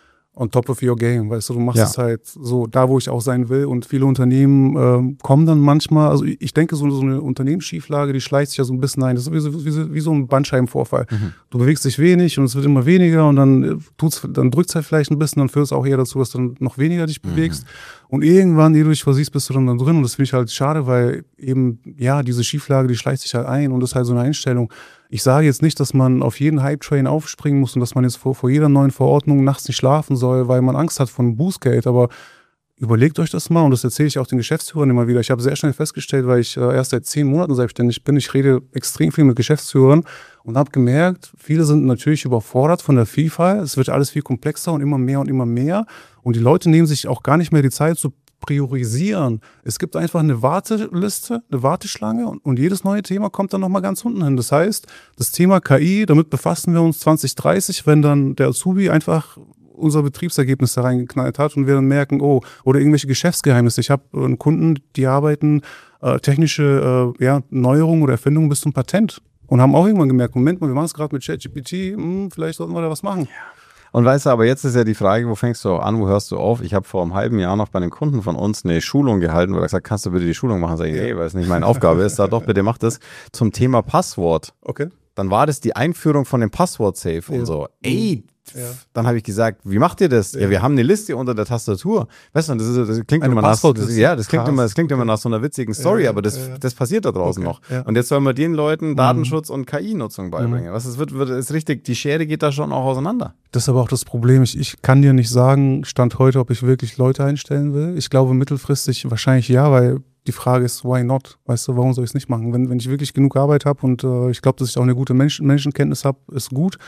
on top of your game, weißt du, du machst es halt so, da wo ich auch sein will und viele Unternehmen kommen dann manchmal, also ich denke so eine Unternehmensschieflage, die schleicht sich ja so ein bisschen ein, das ist wie so ein Bandscheibenvorfall. Du bewegst dich wenig und es wird immer weniger und dann drückt es halt vielleicht ein bisschen, dann führt es auch eher dazu, dass du dann noch weniger dich bewegst und irgendwann, ehe du dich versiehst, bist du dann da drin und das finde ich halt schade, weil eben, ja, diese Schieflage, die schleicht sich halt ein und das ist halt so eine Einstellung. Ich sage jetzt nicht, dass man auf jeden Hype-Train aufspringen muss und dass man jetzt vor jeder neuen Verordnung nachts nicht schlafen soll, weil man Angst hat von Bußgeld. Aber überlegt euch das mal und das erzähle ich auch den Geschäftsführern immer wieder. Ich habe sehr schnell festgestellt, weil ich erst seit 10 Monaten selbstständig bin. Ich rede extrem viel mit Geschäftsführern und habe gemerkt, viele sind natürlich überfordert von der Vielfalt. Es wird alles viel komplexer und immer mehr und immer mehr. Und die Leute nehmen sich auch gar nicht mehr die Zeit zu priorisieren. Es gibt einfach eine Warteliste, eine Warteschlange und jedes neue Thema kommt dann nochmal ganz unten hin. Das heißt, das Thema KI, damit befassen wir uns 2030, wenn dann der Azubi einfach unser Betriebsergebnis da reingeknallt hat und wir dann merken, oh, oder irgendwelche Geschäftsgeheimnisse. Ich habe einen Kunden, die arbeiten technische Neuerungen oder Erfindungen bis zum Patent und haben auch irgendwann gemerkt, Moment mal, wir machen es gerade mit ChatGPT, vielleicht sollten wir da was machen. Ja. Und weißt du, aber jetzt ist ja die Frage, wo fängst du an, wo hörst du auf? Ich habe vor einem halben Jahr noch bei einem Kunden von uns eine Schulung gehalten, wo er gesagt, kannst du bitte die Schulung machen? Sag ich, weil es nicht meine Aufgabe ist. Sag doch, bitte mach das zum Thema Passwort. Okay. Dann war das die Einführung von dem Passwort-Safe und so. Ey, dann habe ich gesagt, wie macht ihr das? Ja, wir haben eine Liste unter der Tastatur. Weißt du, das klingt immer nach, das klingt immer nach so einer witzigen Story, aber das passiert da draußen noch. Ja. Und jetzt sollen wir den Leuten Datenschutz und KI-Nutzung beibringen. Was ist richtig, die Schere geht da schon auch auseinander. Das ist aber auch das Problem. Ich kann dir nicht sagen, Stand heute, ob ich wirklich Leute einstellen will. Ich glaube mittelfristig wahrscheinlich ja, weil die Frage ist, why not? Weißt du, warum soll ich es nicht machen? Wenn ich wirklich genug Arbeit habe und ich glaube, dass ich auch eine gute Menschenkenntnis habe, ist gut.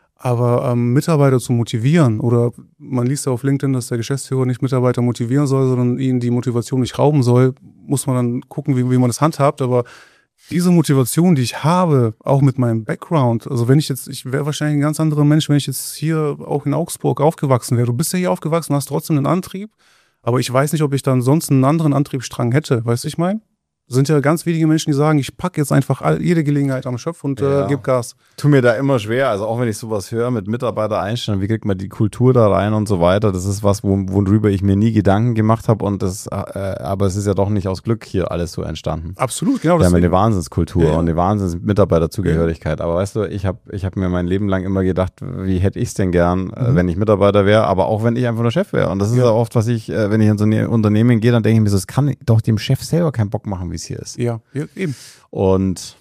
Aber Mitarbeiter zu motivieren, oder man liest ja auf LinkedIn, dass der Geschäftsführer nicht Mitarbeiter motivieren soll, sondern ihnen die Motivation nicht rauben soll, muss man dann gucken, wie man das handhabt. Aber diese Motivation, die ich habe, auch mit meinem Background, also ich wäre wahrscheinlich ein ganz anderer Mensch, wenn ich jetzt hier auch in Augsburg aufgewachsen wäre. Du bist ja hier aufgewachsen, hast trotzdem einen Antrieb, aber ich weiß nicht, ob ich dann sonst einen anderen Antriebsstrang hätte. Weißt du, ich meine? Sind ja ganz wenige Menschen, die sagen, ich packe jetzt einfach jede Gelegenheit am Schopf und gebe Gas. Tu mir da immer schwer, also auch wenn ich sowas höre mit Mitarbeiter einstellen, wie kriegt man die Kultur da rein und so weiter, das ist was, worüber ich mir nie Gedanken gemacht habe und aber es ist ja doch nicht aus Glück hier alles so entstanden. Absolut, genau. Wir haben eine Wahnsinnskultur und eine Wahnsinns-Mitarbeiterzugehörigkeit, aber weißt du, ich hab mir mein Leben lang immer gedacht, wie hätte ich es denn gern, wenn ich Mitarbeiter wäre, aber auch wenn ich einfach nur Chef wäre und das ist ja oft, was ich, wenn ich in so ein Unternehmen gehe, dann denke ich mir so, es kann doch dem Chef selber keinen Bock machen, wie es hier ist. Ja, eben. Und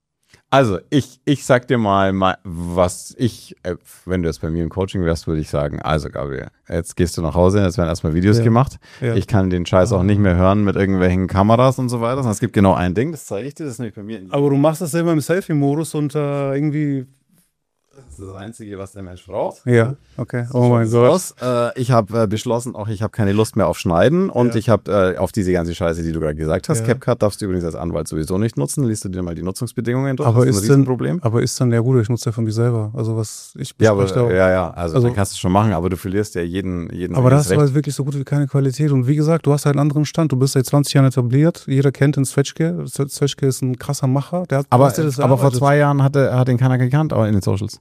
also ich sag dir mal, was wenn du jetzt bei mir im Coaching wärst, würde ich sagen, also Gabriel, jetzt gehst du nach Hause, jetzt werden erstmal Videos gemacht. Ja. Ich kann den Scheiß auch nicht mehr hören mit irgendwelchen Kameras und so weiter. Es gibt genau ein Ding, das zeige ich dir, das ist nämlich bei mir. Aber du machst das selber im Selfie-Modus und irgendwie... Das ist das Einzige, was der Mensch braucht. Ja, okay. Oh mein Gott. Ich habe beschlossen, ich habe keine Lust mehr auf Schneiden und ich habe auf diese ganze Scheiße, die du gerade gesagt hast, CapCut darfst du übrigens als Anwalt sowieso nicht nutzen. Liest du dir mal die Nutzungsbedingungen durch? Aber ist ein Problem? Aber ist dann, ja gut, ich nutze ja von mir selber. Also was ich also dann kannst du schon machen, aber du verlierst ja jeden aber das ist halt wirklich so gut wie keine Qualität. Und wie gesagt, du hast halt einen anderen Stand. Du bist seit 20 Jahren etabliert. Jeder kennt den Zwetschge. Zwetschge ist ein krasser Macher. Aber vor 2 Jahren hat ihn keiner gekannt, auch in den Socials.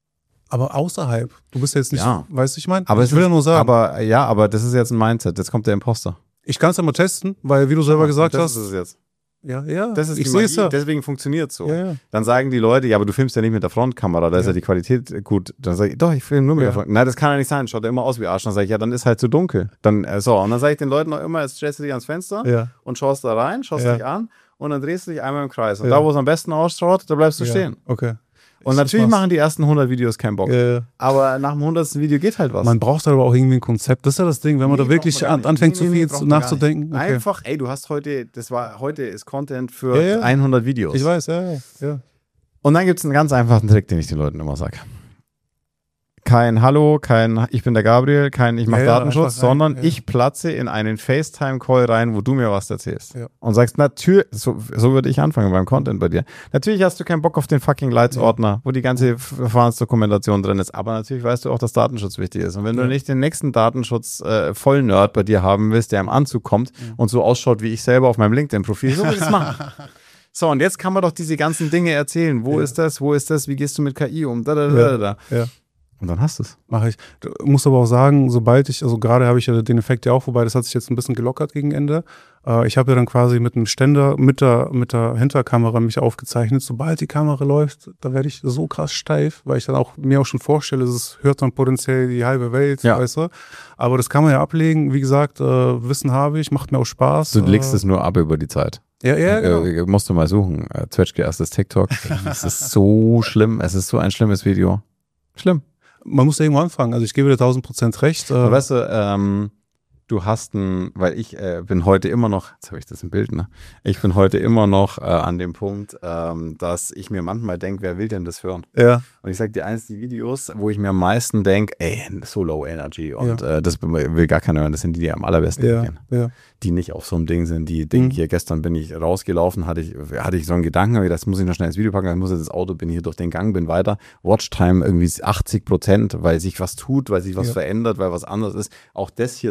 Aber außerhalb. Du bist jetzt nicht, weißt du, ich meine? Aber ich will ja nur sagen. Aber das ist jetzt ein Mindset. Jetzt kommt der Imposter. Ich kann es ja mal testen, weil, wie du selber gesagt hast. Das ist es jetzt. Ja. Das ist ich sehe es ja. Deswegen funktioniert es so. Ja. Dann sagen die Leute, ja, aber du filmst ja nicht mit der Frontkamera, da ist ja die Qualität gut. Dann sage ich, doch, ich filme nur mit der Frontkamera. Nein, das kann ja nicht sein. Schaut ja immer aus wie Arsch. Dann sage ich, ja, dann ist halt zu dunkel. Dann, und dann sage ich den Leuten auch immer, jetzt stellst du dich ans Fenster und schaust da rein, schaust dich an und dann drehst du dich einmal im Kreis. Und da, wo es am besten ausschaut, da bleibst du stehen. Okay. Und natürlich machen die ersten 100 Videos keinen Bock. Aber nach dem 100. Video geht halt was. Man braucht aber auch irgendwie ein Konzept. Das ist ja das Ding, wenn man da wirklich anfängt, zu viel nachzudenken. Okay. Einfach, du hast heute ist Content für 100 Videos. Ich weiß, ja. Und dann gibt es einen ganz einfachen Trick, den ich den Leuten immer sage. Kein Hallo, kein ich bin der Gabriel, kein ich mache Datenschutz, sondern ich platze in einen FaceTime-Call rein, wo du mir was erzählst. Ja. Und sagst, natürlich, so würde ich anfangen beim Content bei dir. Natürlich hast du keinen Bock auf den fucking Lights-Ordner, wo die ganze Verfahrensdokumentation drin ist, aber natürlich weißt du auch, dass Datenschutz wichtig ist. Und wenn du nicht den nächsten Datenschutz-Vollnerd bei dir haben willst, der im Anzug kommt und so ausschaut wie ich selber auf meinem LinkedIn-Profil, so würde ich es machen. So, und jetzt kann man doch diese ganzen Dinge erzählen. Wo ist das? Wie gehst du mit KI um? Ja. Und dann hast du es. Mache ich. Du musst aber auch sagen, gerade habe ich ja den Effekt ja auch vorbei, das hat sich jetzt ein bisschen gelockert gegen Ende. Ich habe ja dann quasi mit einem Ständer mit der Hinterkamera mich aufgezeichnet. Sobald die Kamera läuft, da werde ich so krass steif, weil ich dann auch mir auch schon vorstelle, es hört dann potenziell die halbe Welt, weißt du. Aber das kann man ja ablegen. Wie gesagt, Wissen habe ich, macht mir auch Spaß. Du legst es nur ab über die Zeit. Ja, genau. Musst du mal suchen. Zwetschge erstes TikTok. Es ist so schlimm. Es ist so ein schlimmes Video. Schlimm. Man muss ja irgendwo anfangen. Also ich gebe dir 1000% recht. Weißt du, du hast weil ich bin heute immer noch, jetzt habe ich das im Bild, ne? Ich bin heute immer noch an dem Punkt, dass ich mir manchmal denke, wer will denn das hören? Ja. Und ich sage dir eins, die Videos, wo ich mir am meisten denke, so low energy und das will gar keiner hören, das sind die am allerbesten gehen. Ja. Die nicht auf so einem Ding sind, die denken, hier gestern bin ich rausgelaufen, hatte ich so einen Gedanken, das muss ich noch schnell ins Video packen, dann muss ich das Auto, bin hier durch den Gang, bin weiter, Watchtime irgendwie 80%, weil sich was tut, weil sich was verändert, weil was anders ist. Auch das hier zum Beispiel, das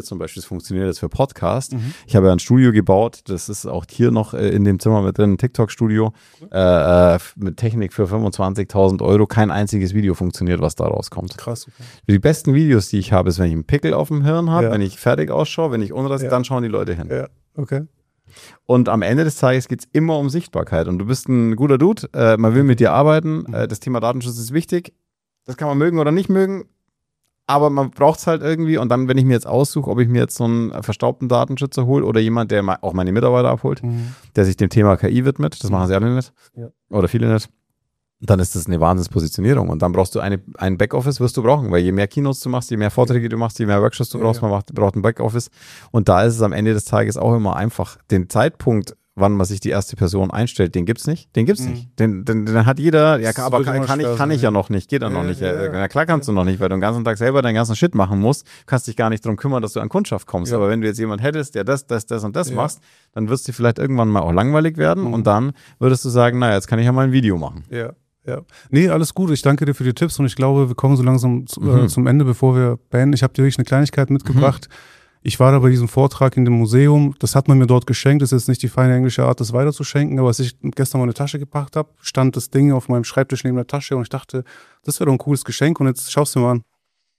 funktioniert jetzt für Podcast. Ich habe ja ein Studio gebaut, das ist auch hier noch in dem Zimmer mit drin, ein TikTok-Studio mit Technik für 25.000 Euro. Kein einziges Video funktioniert, was da rauskommt. Krass. Okay. Die besten Videos, die ich habe, ist, wenn ich einen Pickel auf dem Hirn habe, wenn ich fertig ausschaue, wenn ich unrasig, dann schauen die Leute hin. Ja, okay. Und am Ende des Tages geht es immer um Sichtbarkeit. Und du bist ein guter Dude, man will mit dir arbeiten, das Thema Datenschutz ist wichtig. Das kann man mögen oder nicht mögen, aber man braucht es halt irgendwie. Und dann, wenn ich mir jetzt aussuche, ob ich mir jetzt so einen verstaubten Datenschützer hole oder jemand, der auch meine Mitarbeiter abholt, der sich dem Thema KI widmet, das machen sie alle nicht oder viele nicht, dann ist das eine Wahnsinnspositionierung. Und dann brauchst du ein Backoffice, wirst du brauchen, weil je mehr Keynotes du machst, je mehr Vorträge du machst, je mehr Workshops du brauchst, man braucht ein Backoffice. Und da ist es am Ende des Tages auch immer einfach, den Zeitpunkt, wann man sich die erste Person einstellt, den gibt's nicht. Den hat jeder, ja, aber kann ich ja noch nicht, geht dann noch nicht. Ja, klar kannst du noch nicht, weil du den ganzen Tag selber deinen ganzen Shit machen musst, kannst dich gar nicht darum kümmern, dass du an Kundschaft kommst. Aber wenn du jetzt jemand hättest, der das und das machst, dann wirst du vielleicht irgendwann mal auch langweilig werden und dann würdest du sagen, naja, jetzt kann ich ja mal ein Video machen. Ja. Nee, alles gut. Ich danke dir für die Tipps und ich glaube, wir kommen so langsam zum Ende, bevor wir beenden. Ich habe dir wirklich eine Kleinigkeit mitgebracht. Ich war da bei diesem Vortrag in dem Museum, das hat man mir dort geschenkt, das ist jetzt nicht die feine englische Art, das weiterzuschenken, aber als ich gestern mal eine Tasche gepackt habe, stand das Ding auf meinem Schreibtisch neben der Tasche und ich dachte, das wäre doch ein cooles Geschenk und jetzt schaust du mal an.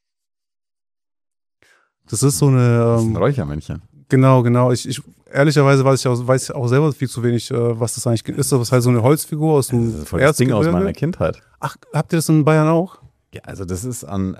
Das ist so eine... das ist ein Räuchermännchen. Genau. Ich ehrlicherweise weiß ich auch selber viel zu wenig, was das eigentlich ist. Das ist halt so eine Holzfigur aus dem Erzgebirge. Das Ding aus meiner Kindheit. Ach, habt ihr das in Bayern auch? Ja, also das ist an,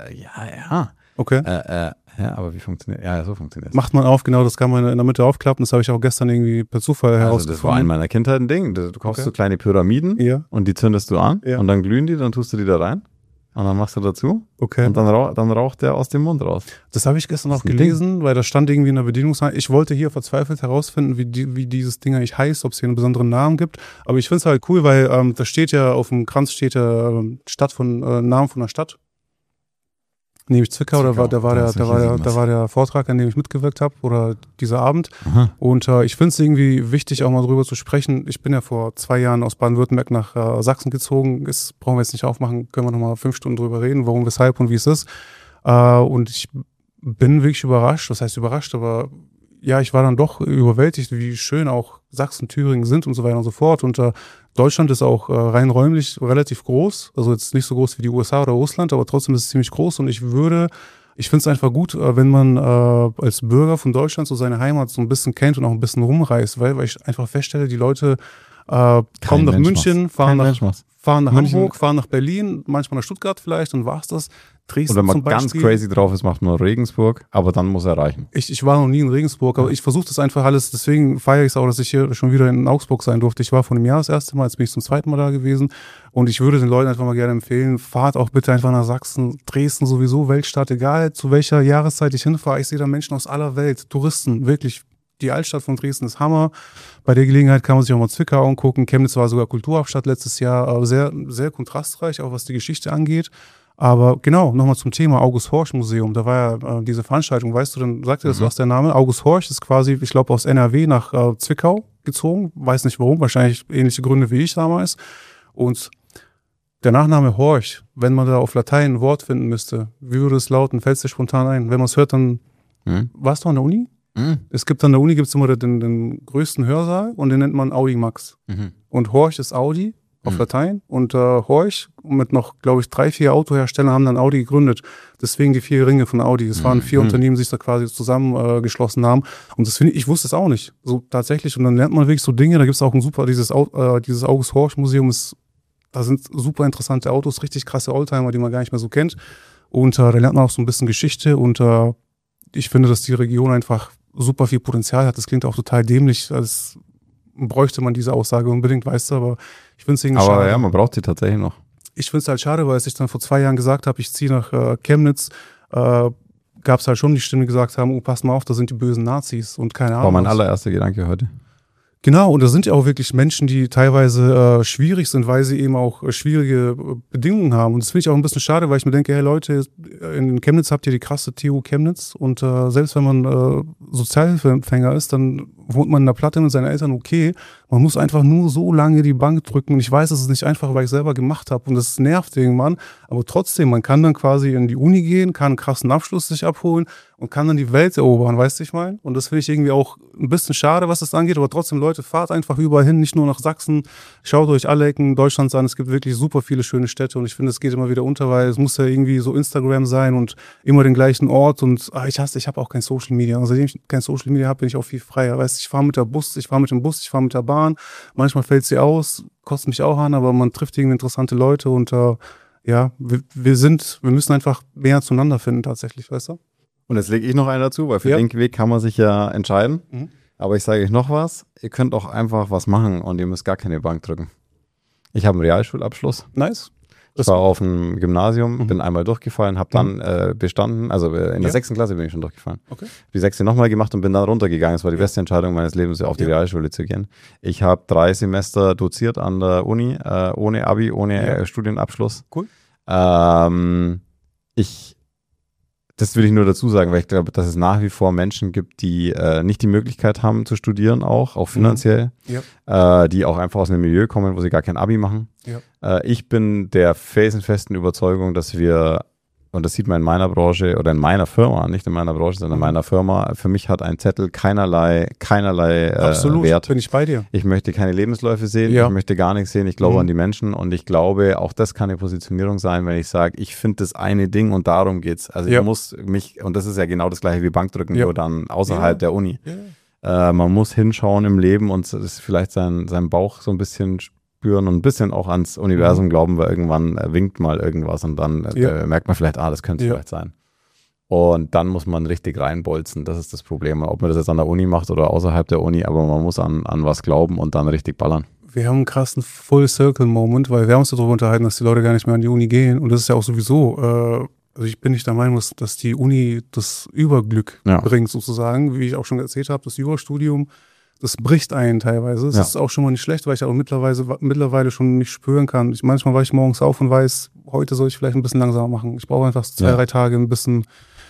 ja. Okay. Ja, aber wie funktioniert? Ja, so funktioniert es. Macht man auf, genau, das kann man in der Mitte aufklappen. Das habe ich auch gestern irgendwie per Zufall herausgefunden. Das war in meiner Kindheit ein Ding. Du kaufst so kleine Pyramiden und die zündest du an und dann glühen die, dann tust du die da rein und dann machst du dazu und dann raucht der aus dem Mund raus. Das habe ich gestern auch gelesen, weil da stand irgendwie in der Bedienungsanleitung. Ich wollte hier verzweifelt herausfinden, wie dieses Ding eigentlich heißt, ob es hier einen besonderen Namen gibt. Aber ich finde es halt cool, weil da steht ja, auf dem Kranz steht ja Namen von einer Stadt. Nämlich Zwickau, da war der Vortrag, an dem ich mitgewirkt habe, oder dieser Abend. Aha. Und ich finde es irgendwie wichtig, auch mal drüber zu sprechen. Ich bin ja vor 2 Jahren aus Baden-Württemberg nach Sachsen gezogen. Das brauchen wir jetzt nicht aufmachen, können wir nochmal 5 Stunden drüber reden, warum, weshalb und wie es ist. Und ich bin wirklich überrascht, was heißt überrascht, aber ja, ich war dann doch überwältigt, wie schön auch Sachsen, Thüringen sind und so weiter und so fort. Und Deutschland ist auch rein räumlich relativ groß. Also jetzt nicht so groß wie die USA oder Russland, aber trotzdem ist es ziemlich groß. Und ich finde es einfach gut, wenn man als Bürger von Deutschland so seine Heimat so ein bisschen kennt und auch ein bisschen rumreist, weil ich einfach feststelle, die Leute kommen nach München, fahren nach Hamburg, fahren nach Berlin, manchmal nach Stuttgart vielleicht und war's das. Dresden und wenn man ganz crazy drauf ist, macht man Regensburg, aber dann muss er reichen. Ich war noch nie in Regensburg, aber ich versuche das einfach alles, deswegen feiere ich es auch, dass ich hier schon wieder in Augsburg sein durfte. Ich war vor einem Jahr das erste Mal, jetzt bin ich zum 2. Mal da gewesen und ich würde den Leuten einfach mal gerne empfehlen, fahrt auch bitte einfach nach Sachsen, Dresden sowieso, Weltstadt, egal zu welcher Jahreszeit ich hinfahre, ich sehe da Menschen aus aller Welt, Touristen, wirklich. Die Altstadt von Dresden ist Hammer. Bei der Gelegenheit kann man sich auch mal Zwickau angucken. Chemnitz war sogar Kulturhauptstadt letztes Jahr, sehr, sehr kontrastreich, auch was die Geschichte angeht. Aber genau, nochmal zum Thema August-Horch-Museum. Da war ja diese Veranstaltung, weißt du, dann sagt dir das was der Name? August Horch ist quasi, ich glaube, aus NRW nach Zwickau gezogen. Weiß nicht warum, wahrscheinlich ähnliche Gründe wie ich damals. Und der Nachname Horch, wenn man da auf Latein ein Wort finden müsste, wie würde es lauten? Fällt es dir spontan ein? Wenn man es hört, dann warst du an der Uni? Es gibt an der Uni immer den größten Hörsaal und den nennt man Audimax. Und Horch ist Audi auf Latein und Horch mit noch, glaube ich, 3, 4 Autohersteller haben dann Audi gegründet. Deswegen die 4 Ringe von Audi. Es waren 4 Unternehmen, die sich da quasi zusammengeschlossen haben. Und das finde ich wusste es auch nicht. So tatsächlich. Und dann lernt man wirklich so Dinge. Da gibt es auch ein super, dieses August Horch Museum da sind super interessante Autos, richtig krasse Oldtimer, die man gar nicht mehr so kennt. Und da lernt man auch so ein bisschen Geschichte und ich finde, dass die Region einfach super viel Potenzial hat. Das klingt auch total dämlich, als bräuchte man diese Aussage unbedingt, weißt du, aber ich finde es irgendwie schade. Aber ja, man braucht sie tatsächlich noch. Ich finde es halt schade, weil als ich dann vor 2 Jahren gesagt habe, ich ziehe nach Chemnitz, gab es halt schon die Stimmen, die gesagt haben, oh, pass mal auf, da sind die bösen Nazis und keine Ahnung. War mein allererster Gedanke heute. Genau, und da sind ja auch wirklich Menschen, die teilweise schwierig sind, weil sie eben auch schwierige Bedingungen haben. Und das finde ich auch ein bisschen schade, weil ich mir denke, hey Leute, in Chemnitz habt ihr die krasse TU Chemnitz und selbst wenn man Sozialhilfeempfänger ist, dann wohnt man in der Platte mit seinen Eltern, okay, man muss einfach nur so lange die Bank drücken und ich weiß, es ist nicht einfach, weil ich selber gemacht habe und das nervt irgendwann, aber trotzdem, man kann dann quasi in die Uni gehen, kann einen krassen Abschluss sich abholen und kann dann die Welt erobern, weißt du, ich meine? Und das finde ich irgendwie auch ein bisschen schade, was das angeht, aber trotzdem, Leute, fahrt einfach überall hin, nicht nur nach Sachsen, schaut euch alle Ecken Deutschlands an, es gibt wirklich super viele schöne Städte und ich finde, es geht immer wieder unter, weil es muss ja irgendwie so Instagram sein und immer den gleichen Ort und ich habe auch kein Social Media, seitdem ich kein Social Media habe, bin ich auch viel freier, weißt du, ich fahre mit dem Bus, ich fahre mit der Bahn, manchmal fällt sie aus, kostet mich auch an, aber man trifft irgendwie interessante Leute und ja, wir müssen einfach mehr zueinander finden tatsächlich, weißt du? Und jetzt lege ich noch einen dazu, weil für den Weg kann man sich ja entscheiden. Mhm. Aber ich sage euch noch was, ihr könnt auch einfach was machen und ihr müsst gar keine Bank drücken. Ich habe einen Realschulabschluss. Nice. Ich war auf dem Gymnasium, bin einmal durchgefallen, habe dann bestanden, also in der 6. Klasse bin ich schon durchgefallen. Okay. Die 6. nochmal gemacht und bin dann runtergegangen. Es war die beste Entscheidung meines Lebens, auf die Realschule zu gehen. Ich habe 3 Semester doziert an der Uni, ohne Abi, ohne Studienabschluss. Cool. Das will ich nur dazu sagen, weil ich glaube, dass es nach wie vor Menschen gibt, die nicht die Möglichkeit haben zu studieren, auch finanziell, die auch einfach aus einem Milieu kommen, wo sie gar kein Abi machen. Ja. Ich bin der felsenfesten Überzeugung, dass wir, und das sieht man in meiner Branche oder in meiner Firma, nicht in meiner Branche, sondern in meiner Firma, für mich hat ein Zettel keinerlei Absolut, Wert. Bin ich bei dir. Ich möchte keine Lebensläufe sehen, ich möchte gar nichts sehen, ich glaube an die Menschen und ich glaube, auch das kann eine Positionierung sein, wenn ich sage, ich finde das eine Ding und darum geht's. Also ich muss mich, und das ist ja genau das gleiche wie Bankdrücken, nur dann außerhalb der Uni. Ja. Man muss hinschauen im Leben und das vielleicht seinen Bauch so ein bisschen spüren und ein bisschen auch ans Universum glauben, weil irgendwann winkt mal irgendwas und dann merkt man vielleicht, das könnte es vielleicht sein. Und dann muss man richtig reinbolzen, das ist das Problem. Ob man das jetzt an der Uni macht oder außerhalb der Uni, aber man muss an was glauben und dann richtig ballern. Wir haben einen krassen Full-Circle-Moment, weil wir haben uns darüber unterhalten, dass die Leute gar nicht mehr an die Uni gehen und das ist ja auch sowieso, also ich bin nicht der Meinung, dass die Uni das Überglück bringt sozusagen, wie ich auch schon erzählt habe, das Jurastudium, das bricht einen teilweise. Das ist auch schon mal nicht schlecht, weil ich auch mittlerweile schon nicht spüren kann. Manchmal wache ich morgens auf und weiß, heute soll ich vielleicht ein bisschen langsamer machen. Ich brauche einfach 2-3 Tage ein bisschen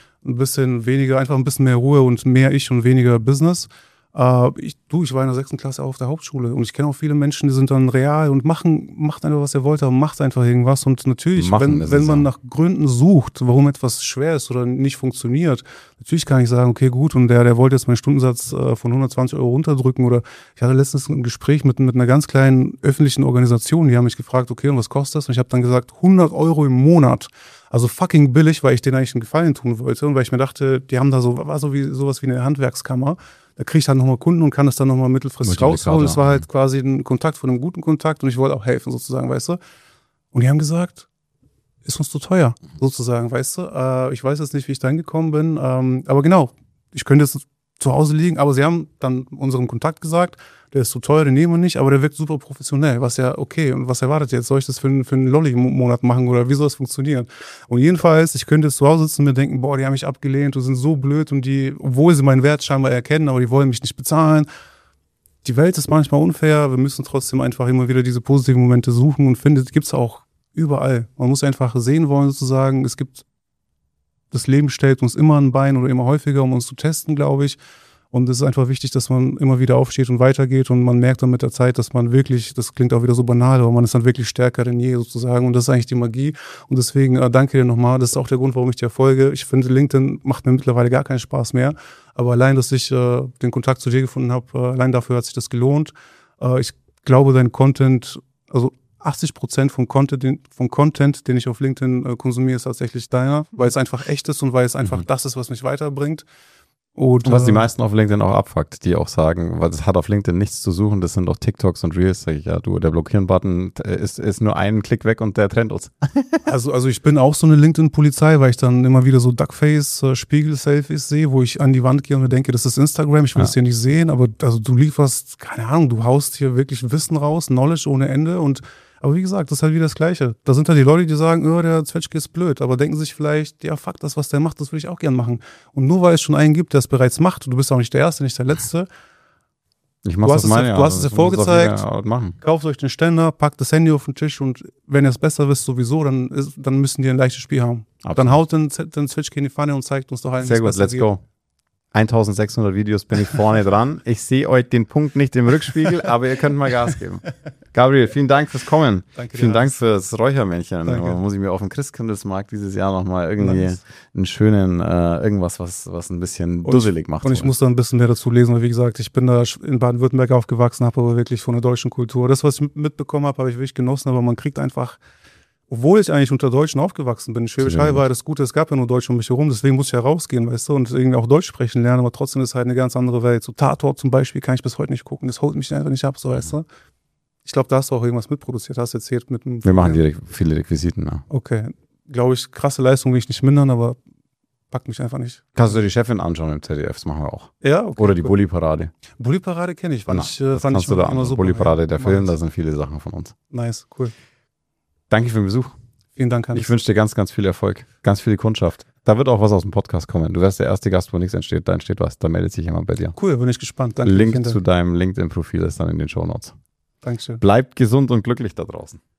weniger, einfach ein bisschen mehr Ruhe und mehr ich und weniger Business. Ich war in der 6. Klasse auf der Hauptschule und ich kenne auch viele Menschen, die sind dann real und macht einfach, was er wollte, aber macht einfach irgendwas. Und natürlich, wenn man nach Gründen sucht, warum etwas schwer ist oder nicht funktioniert, natürlich kann ich sagen, okay, gut, und der wollte jetzt meinen Stundensatz von 120 € runterdrücken. Oder ich hatte letztens ein Gespräch mit einer ganz kleinen öffentlichen Organisation, die haben mich gefragt, okay, und was kostet das? Und ich habe dann gesagt, 100 € im Monat. Also fucking billig, weil ich denen eigentlich einen Gefallen tun wollte und weil ich mir dachte, die haben da sowas wie eine Handwerkskammer. Da kriege ich dann nochmal Kunden und kann das dann nochmal mittelfristig raushauen. Das war halt quasi ein Kontakt von einem guten Kontakt und ich wollte auch helfen sozusagen, weißt du. Und die haben gesagt, ist uns zu teuer sozusagen, weißt du. Ich weiß jetzt nicht, wie ich da hingekommen bin, aber genau, ich könnte jetzt zu Hause liegen, aber sie haben dann unserem Kontakt gesagt, der ist zu teuer, den nehmen wir nicht, aber der wirkt super professionell, was ja okay, und was erwartet ihr jetzt? Soll ich das für einen Lolli-Monat machen oder wie soll das funktionieren? Und jedenfalls, ich könnte jetzt zu Hause sitzen und mir denken, boah, die haben mich abgelehnt und sind so blöd und obwohl sie meinen Wert scheinbar erkennen, aber die wollen mich nicht bezahlen. Die Welt ist manchmal unfair, wir müssen trotzdem einfach immer wieder diese positiven Momente suchen und gibt's auch überall. Man muss einfach sehen wollen sozusagen, das Leben stellt uns immer ein Bein oder immer häufiger, um uns zu testen, glaube ich. Und es ist einfach wichtig, dass man immer wieder aufsteht und weitergeht und man merkt dann mit der Zeit, dass man wirklich, das klingt auch wieder so banal, aber man ist dann wirklich stärker denn je sozusagen und das ist eigentlich die Magie und deswegen danke dir nochmal, das ist auch der Grund, warum ich dir folge. Ich finde, LinkedIn macht mir mittlerweile gar keinen Spaß mehr, aber allein, dass ich den Kontakt zu dir gefunden habe, allein dafür hat sich das gelohnt. Ich glaube, dein Content, also 80% vom Content, den ich auf LinkedIn konsumiere, ist tatsächlich deiner, weil es einfach echt ist und weil es einfach das ist, was mich weiterbringt. Und was die meisten auf LinkedIn auch abfuckt, die auch sagen, weil es hat auf LinkedIn nichts zu suchen, das sind doch TikToks und Reels, sag ich, ja, der Blockieren-Button ist nur einen Klick weg und der trennt uns. Also ich bin auch so eine LinkedIn-Polizei, weil ich dann immer wieder so Duckface-Spiegel-Selfies sehe, wo ich an die Wand gehe und mir denke, das ist Instagram, ich will das hier nicht sehen, aber also du lieferst, keine Ahnung, du haust hier wirklich Wissen raus, Knowledge ohne Ende aber wie gesagt, das ist halt wieder das Gleiche. Da sind halt die Leute, die sagen, der Zwetschge ist blöd, aber denken sich vielleicht, ja fuck, das, was der macht, das will ich auch gern machen. Und nur weil es schon einen gibt, der es bereits macht, und du bist auch nicht der Erste, nicht der Letzte. Du hast es ja vorgezeigt, kauft euch den Ständer, packt das Handy auf den Tisch und wenn ihr es besser wisst sowieso, dann müssen die ein leichtes Spiel haben. Absolut. Dann haut den Zwetschge in die Pfanne und zeigt uns doch allen, sehr gut, let's go. 1600 Videos bin ich vorne dran. Ich sehe euch den Punkt nicht im Rückspiegel, aber ihr könnt mal Gas geben. Gabriel, vielen Dank fürs Kommen. Danke dir, vielen Dank Hans. fürs Räuchermännchen. Danke. Da muss ich mir auf dem Christkindlesmarkt dieses Jahr nochmal irgendwie einen schönen, irgendwas, was ein bisschen dusselig macht. Und ich muss da ein bisschen mehr dazu lesen, weil wie gesagt, ich bin da in Baden-Württemberg aufgewachsen, habe aber wirklich von der deutschen Kultur. Das, was ich mitbekommen habe, habe ich wirklich genossen, aber man kriegt einfach, obwohl ich eigentlich unter Deutschen aufgewachsen bin, Schwäbisch Hall war das Gute, es gab ja nur Deutsche um mich herum, deswegen muss ich ja rausgehen, weißt du, und irgendwie auch Deutsch sprechen lernen, aber trotzdem ist es halt eine ganz andere Welt. So Tatort zum Beispiel kann ich bis heute nicht gucken, das holt mich einfach nicht ab, so, weißt du. Ich glaube, da hast du auch irgendwas mitproduziert, hast erzählt mit dem... Wir machen viele Requisiten, ja. Okay, glaube ich, krasse Leistung will ich nicht mindern, aber packt mich einfach nicht. Kannst du dir die Chefin anschauen im ZDF, das machen wir auch. Ja, okay. Oder die Bulli-Parade. Bulli-Parade kenne ich, fand ich Kannst du da immer an. super. Bulli-Parade, der Film, Nice. da sind viele Sachen von uns. Nice, cool. Danke für den Besuch. Vielen Dank, Hans. Ich wünsche dir ganz, ganz viel Erfolg, ganz viel Kundschaft. Da wird auch was aus dem Podcast kommen. Du wärst der erste Gast, wo nichts entsteht, da entsteht was. Da meldet sich jemand bei dir. Cool, bin ich gespannt. Danke. Link zu deinem LinkedIn-Profil ist dann in den Shownotes. Dankeschön. Bleibt gesund und glücklich da draußen.